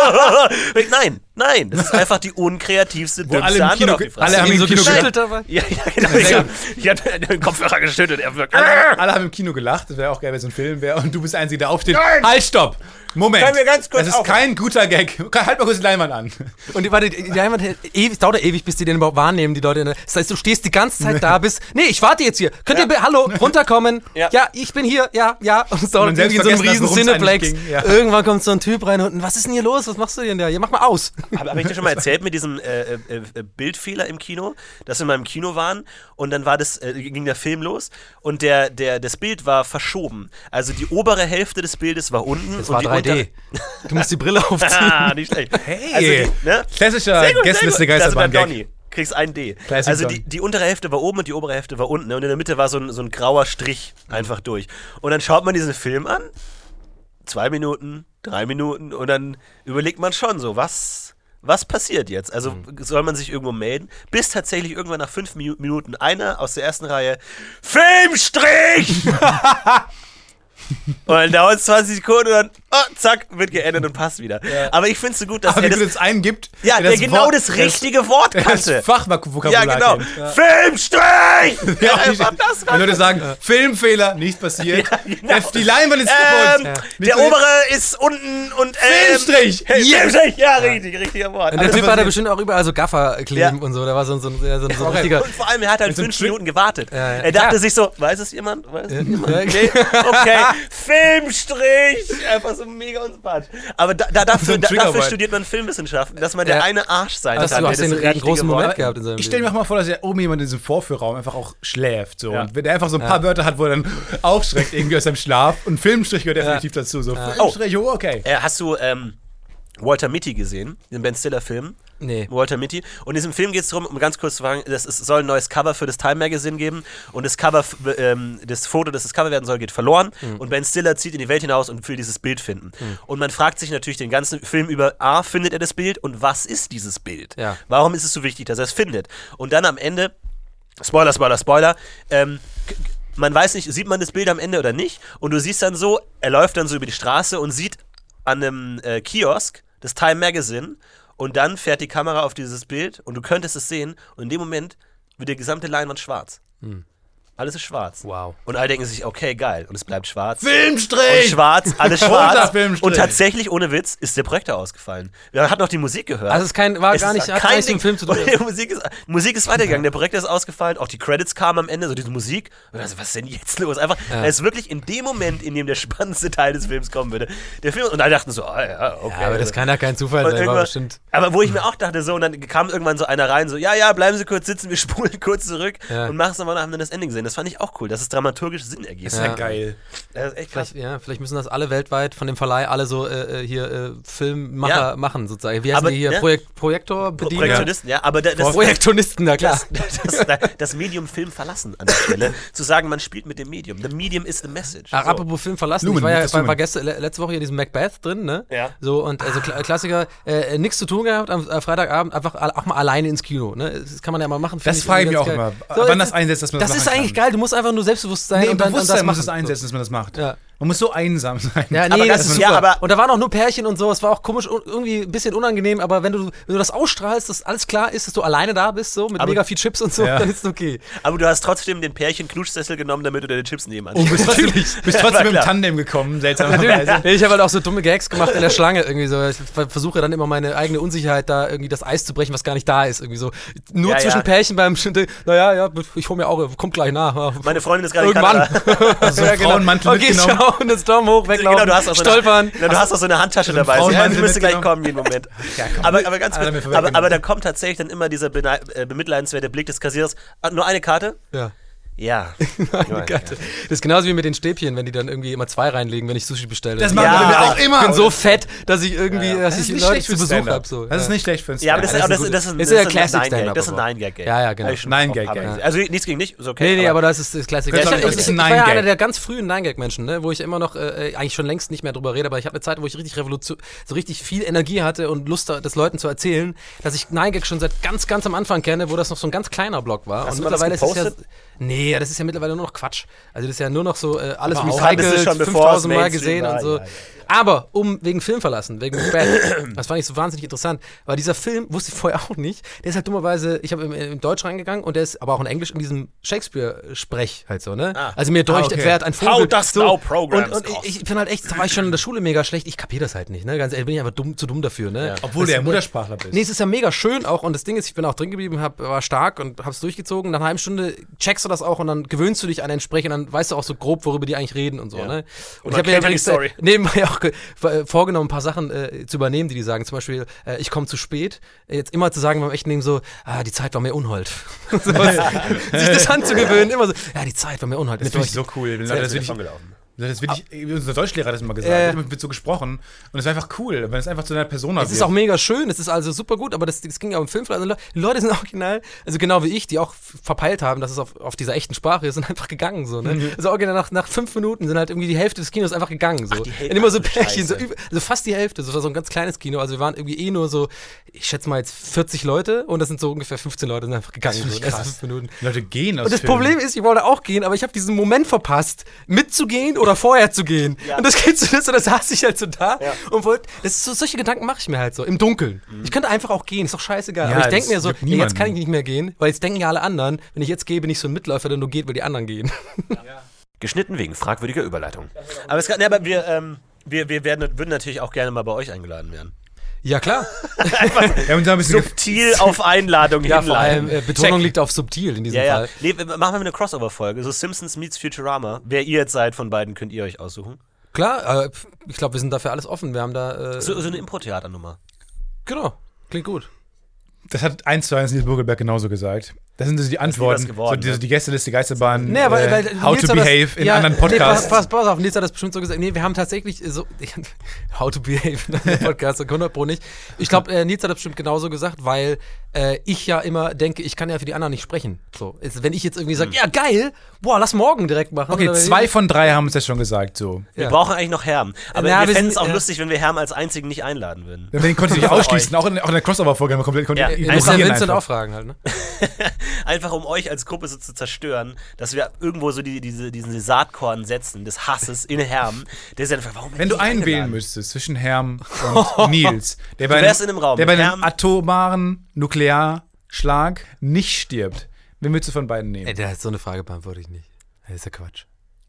nein, das ist einfach die unkreativste, Wo alle dümmste im Antwort Kino, auf die Frage. alle haben im so Kino geschüttelt gelacht. dabei? Ja, genau. Ich hatte den Kopfhörer geschüttelt. Er wirkt, Alle haben im Kino gelacht, das wäre auch geil, wenn so ein Film wäre und du bist der Einzige, der aufsteht. Nein! Halt, stopp! Moment. Können wir ganz kurz das ist aufhören? kein guter Gag. Halt mal kurz die Leinwand an. Und die Leinwand es dauert ja ewig, bis die den überhaupt wahrnehmen, die Leute. Das heißt, du stehst die ganze Zeit da, bis, nee, ich warte jetzt hier. Könnt ihr, hallo, runterkommen? Ja. Ja, ich bin hier, ja. Und es dauert Und man selbst irgendwie in so einem vergessen hat, riesen worum's Cineplex. eigentlich ging, ja. Irgendwann kommt so ein Typ rein und, was ist denn hier los? Was machst du denn da? Ja, mach mal aus. Habe ich dir schon mal erzählt mit diesem Bildfehler im Kino, dass wir mal im Kino waren und dann ging der Film los und das Bild war verschoben. Also die obere Hälfte des Bildes war unten. Das und war die 3D. Du musst die Brille aufziehen. Nicht schlecht. Hey, Also ne? klassischer Sehr gut, Gästeliste sehr gut. Geisterbahn-Gag. Donny. Kriegst ein D. Classic Also Donny. die untere Hälfte war oben und die obere Hälfte war unten. Ne? Und in der Mitte war so ein grauer Strich einfach durch. Und dann schaut man diesen Film an, 2 Minuten, 3 Minuten und dann überlegt man schon so, was passiert jetzt? Also soll man sich irgendwo melden? Bis tatsächlich irgendwann nach 5 Minuten einer aus der ersten Reihe Filmstrich! Und dann dauert es 20 Sekunden und dann, zack, wird geendet und passt wieder. Ja. Aber ich finde es so gut, dass Aber er wie du es einen gibt, der genau das richtige Wort kannte. Das Fachvokabular Ja, genau. kennt. Filmstrich! Ja, einfach das. Wenn Leute sagen, Filmfehler, nichts passiert. Ja, genau. Die Leinwand ist kaputt. Der obere ist unten und Filmstrich! Filmstrich! Ja, richtiger Wort. Und der Typ hat da bestimmt auch überall so Gaffer kleben und so. Da war so ein richtiger. Und vor allem, er hat halt 5 Minuten gewartet. Ja. Er dachte sich so, weiß es jemand? Ja. Nee? Okay. Filmstrich! Einfach so mega unsympathisch. Aber dafür Triggerwort. studiert man Filmwissenschaften, dass man der eine Arsch sein kann. Du hast der das den richtige großen Wort- Moment gehabt in seinem Ich stelle mir Leben. auch mal vor, dass ja oben jemand in diesem Vorführraum einfach auch schläft. So. Ja. Und wenn er einfach so ein paar Wörter hat, wo er dann aufschreckt irgendwie aus seinem Schlaf. Und Filmstrich gehört definitiv dazu. So, Filmstrich, oh, okay. Hast du Walter Mitty gesehen? Den Ben Stiller-Film? Nee. Walter Mitty. Und in diesem Film geht es darum, um ganz kurz zu sagen, es soll ein neues Cover für das Time Magazine geben und das Cover, das Foto, das Cover werden soll, geht verloren und Ben Stiller zieht in die Welt hinaus und will dieses Bild finden. Und man fragt sich natürlich den ganzen Film über, findet er das Bild und was ist dieses Bild? Ja. Warum ist es so wichtig, dass er es findet? Und dann am Ende, Spoiler, man weiß nicht, sieht man das Bild am Ende oder nicht und du siehst dann so, er läuft dann so über die Straße und sieht an einem Kiosk, das Time Magazine, und dann fährt die Kamera auf dieses Bild und du könntest es sehen und in dem Moment wird die gesamte Leinwand schwarz. Alles ist schwarz. Wow. Und alle denken sich, okay, geil. Und es bleibt schwarz. Filmstrich! Und schwarz, alles schwarz. Filmstrich. Und tatsächlich, ohne Witz, ist der Projektor ausgefallen. Wir hatten noch die Musik gehört. Also es hat gar nichts mit dem Film zu tun. Musik ist weitergegangen, der Projektor ist ausgefallen, auch die Credits kamen am Ende, so diese Musik. Und also, was ist denn jetzt los? Einfach, es ist wirklich in dem Moment, in dem der spannendste Teil des Films kommen würde. Der Film, und alle dachten so, okay. Ja, aber das kann ja kein Zufall sein, war bestimmt. Aber wo ich mir auch dachte, so, und dann kam irgendwann so einer rein, so, ja, bleiben Sie kurz sitzen, wir spulen kurz zurück und machen es nochmal und haben dann das Ending gesehen. Das fand ich auch cool, dass es dramaturgisch Sinn ergibt. Das ist ja geil. Das ist echt krass. Vielleicht müssen das alle weltweit von dem Verleih alle so Filmmacher machen, sozusagen. Wie heißen die hier? Projektorbediener? Projektionisten, ja. Aber Projektionisten, na klar. Das Medium Film verlassen an der Stelle. Zu sagen, man spielt mit dem Medium. The medium is the message. Apropos Film verlassen, ich war letzte Woche hier in diesem Macbeth drin, ne? Ja. So, und also Klassiker, nichts zu tun gehabt am Freitagabend, einfach auch mal alleine ins Kino, ne? Das kann man ja mal machen. Das frage ich mich auch immer. So, wann das einsetzt, dass man das ist eigentlich geil, du musst einfach nur selbstbewusst sein und dann Bewusstsein das muss es einsetzen, dass man das macht. Ja. Man muss so einsam sein. Ja, nee, das ist super. Und da waren auch nur Pärchen und so, es war auch komisch, irgendwie ein bisschen unangenehm, aber wenn du das ausstrahlst, dass alles klar ist, dass du alleine da bist, so, mit mega viel Chips und so, dann ist es okay. Aber du hast trotzdem den Pärchen-Knutschsessel genommen, damit du deine Chips nebenan bist trotzdem im Tandem gekommen, seltsamerweise. Ich habe halt auch so dumme Gags gemacht in der Schlange, irgendwie so. Ich versuche dann immer meine eigene Unsicherheit da irgendwie das Eis zu brechen, was gar nicht da ist, irgendwie so. Nur zwischen Pärchen beim ich hol mir auch, kommt gleich nach. Meine Freundin ist gerade irgendwann. Also so Frauenmantel mitgenommen. Schau, und das Daumen hoch, weglaufen, genau, du hast auch stolpern. Du hast auch so eine Handtasche dabei. Sie müsste gleich kommen jeden Moment. Aber ganz kurz, aber da kommt tatsächlich dann immer dieser bemitleidenswerte Blick des Kassierers. Nur eine Karte? Ja. Ja. Das ist genauso wie mit den Stäbchen, wenn die dann irgendwie immer 2 reinlegen, wenn ich Sushi bestelle. Das machen wir auch immer. Ich bin so fett, dass ich irgendwie, dass ich Leute zu Besuch habe. So. Das ist nicht schlecht für ein Stand-up. Ja, aber das ist ja Classic Stand-up. Das ist ein 9-Gag-Gag. Ja, genau. 9-Gag-Gag. Also nichts gegen dich, ist okay. Nee, aber das ist Classic. Ich war ja einer der ganz frühen 9-Gag-Menschen, ne, wo ich immer noch eigentlich schon längst nicht mehr drüber rede, aber ich habe eine Zeit, wo ich so richtig viel Energie hatte und Lust, das Leuten zu erzählen, dass ich 9-Gag schon seit ganz, ganz am Anfang kenne, wo das noch so ein ganz kleiner Blog war. Hast und du mittlerweile ist es ja. Nee, das ist ja mittlerweile nur noch Quatsch. Also das ist ja nur noch so alles recycelt, 5000 Mal gesehen und so. Aber wegen Film verlassen, wegen Macbeth, das fand ich so wahnsinnig interessant, weil dieser Film, wusste ich vorher auch nicht, der ist halt dummerweise, ich habe in Deutsch reingegangen und der ist aber auch in Englisch in diesem Shakespeare-Sprech halt so, ne? Also mir deucht, wer ein Vogel. How does thou programs und ich bin halt echt, da war ich schon in der Schule mega schlecht, ich kapiere das halt nicht, ne? Ganz ehrlich, bin ich einfach zu dumm dafür, ne? Ja. Obwohl du ja Muttersprachler bist. Nee, es ist ja mega schön auch und das Ding ist, ich bin auch drin geblieben, war stark und hab's durchgezogen, nach einer halben Stunde checkst du das auch und dann gewöhnst du dich an den Sprech und dann weißt du auch so grob, worüber die eigentlich reden und so, ne? Und ich habe mir übrigens nebenbei auch vorgenommen, ein paar Sachen zu übernehmen, die sagen. Zum Beispiel, ich komme zu spät. Jetzt immer zu sagen beim echten Leben so, die Zeit war mir Unhold. Sich das anzugewöhnen, immer so, die Zeit war mir Unhold. Das finde ich so cool. Unser Deutschlehrer hat das immer gesagt. Wird so gesprochen. Und es war einfach cool, wenn es einfach zu einer Persona wird. Es ist auch mega schön, es ist also super gut, aber das ging ja um Film. Also die Leute sind original, also genau wie ich, die auch verpeilt haben, dass es auf dieser echten Sprache ist, sind einfach gegangen. So, ne? Also original nach 5 Minuten sind halt irgendwie die Hälfte des Kinos einfach gegangen. So. Und immer so Pärchen, also fast die Hälfte. Das war so ein ganz kleines Kino. Also wir waren irgendwie nur so, ich schätze mal jetzt 40 Leute und das sind so ungefähr 15 Leute, sind einfach gegangen. Das ist krass. 5 Minuten. Die Leute gehen aus Und das Problem ist, ich wollte auch gehen, aber ich habe diesen Moment verpasst, mitzugehen oder vorher zu gehen. Ja. Und das saß ich halt so da und wollte, solche Gedanken mache ich mir halt so, im Dunkeln. Ich könnte einfach auch gehen, ist doch scheißegal. Ja, aber ich denke mir so, jetzt kann ich nicht mehr gehen, weil jetzt denken ja alle anderen, wenn ich jetzt gehe, bin ich so ein Mitläufer, der nur geht, weil die anderen gehen. Ja. Geschnitten wegen fragwürdiger Überleitung. Aber wir würden natürlich auch gerne mal bei euch eingeladen werden. Ja, klar. Einfach subtil auf Einladung hinleiten. Ja, vor allem Betonung liegt auf subtil in diesem Fall. Nee, machen wir eine Crossover-Folge. So Simpsons meets Futurama. Wer ihr jetzt seid von beiden, könnt ihr euch aussuchen. Klar, ich glaube, wir sind dafür alles offen. Wir haben da so eine Impro-Theater-Nummer. Genau, klingt gut. Das hat 1:1 Nils Burgelberg genauso gesagt. Das sind so die Antworten. Geworden, so die Gästeliste Geisterbahn, nee, weil How to Behave in anderen Podcasts. Pass auf, Nils hat das bestimmt so gesagt. Nee, wir haben tatsächlich so How to Behave in anderen Podcasts, 100% nicht. Ich glaube, Nils hat das bestimmt genauso gesagt, weil ich ja immer denke, ich kann ja für die anderen nicht sprechen. So, wenn ich jetzt irgendwie sage, ja geil, lass morgen direkt machen. Okay, 2 von 3 haben es jetzt schon gesagt. So. Wir brauchen eigentlich noch Herm. Aber wir fänden es auch lustig, wenn wir Herm als einzigen nicht einladen würden. Den konnte ich nicht ausschließen, auch in der Crossover-Folge. Muss ja Vincent auch fragen halt, ne? einfach um euch als Gruppe so zu zerstören, dass wir irgendwo so diesen Saatkorn setzen, des Hasses in Herm. Der ist einfach, warum Wenn du einen wählen müsstest zwischen Herm und Nils, der bei einem atomaren Nuklearschlag nicht stirbt, wen willst du von beiden nehmen? Ey, so eine Frage beantworte ich nicht. Das ist ja Quatsch.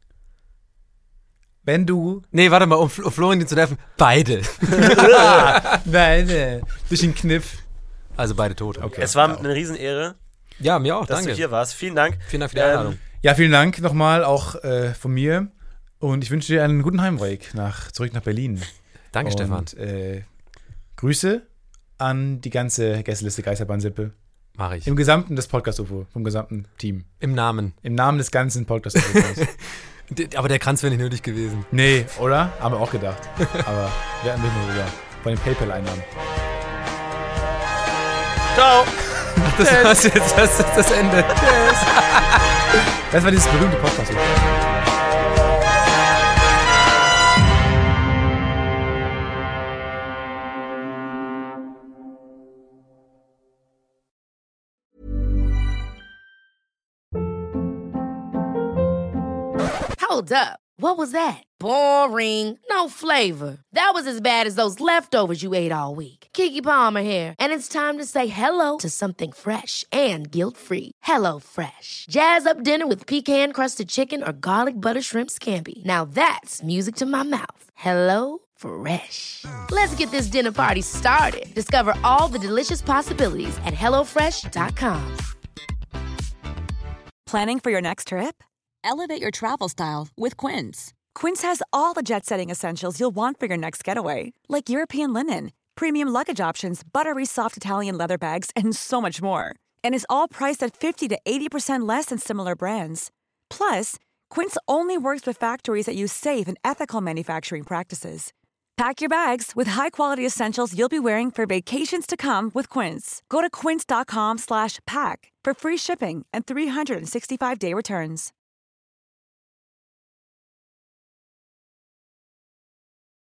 Wenn du... Nee, warte mal, um Florentin zu treffen. Beide. Beide. Durch den Kniff. Also beide tot. Okay. Es war eine Riesenehre. Ja, mir auch, dass danke. Du hier warst. Vielen Dank. Vielen Dank für die Einladung. Ja, vielen Dank nochmal auch von mir. Und ich wünsche dir einen guten Heimweg zurück nach Berlin. Danke, und, Stefan. Grüße an die ganze Gästeliste Geisterbahn-Sippe. Mach ich. Im Gesamten des Podcast-UFO, vom gesamten Team. Im Namen des ganzen Podcast-UFOs. Aber der Kranz wäre nicht nötig gewesen. Nee, oder? Haben wir auch gedacht. Aber wir hatten nicht nur wieder von den PayPal-Einnahmen. Ciao! Das war's jetzt, das ist das Ende. Tschüss. Das war dieses berühmte Podcast-UFO. Hold up. What was that? Boring. No flavor. That was as bad as those leftovers you ate all week. Keke Palmer here. And it's time to say hello to something fresh and guilt-free. Hello Fresh. Jazz up dinner with pecan-crusted chicken or garlic butter shrimp scampi. Now that's music to my mouth. Hello Fresh. Let's get this dinner party started. Discover all the delicious possibilities at hellofresh.com. Planning for your next trip? Elevate your travel style with Quince. Quince has all the jet-setting essentials you'll want for your next getaway, like European linen, premium luggage options, buttery soft Italian leather bags, and so much more. And is all priced at 50 to 80% less than similar brands. Plus, Quince only works with factories that use safe and ethical manufacturing practices. Pack your bags with high-quality essentials you'll be wearing for vacations to come with Quince. Go to quince.com/pack for free shipping and 365-day returns.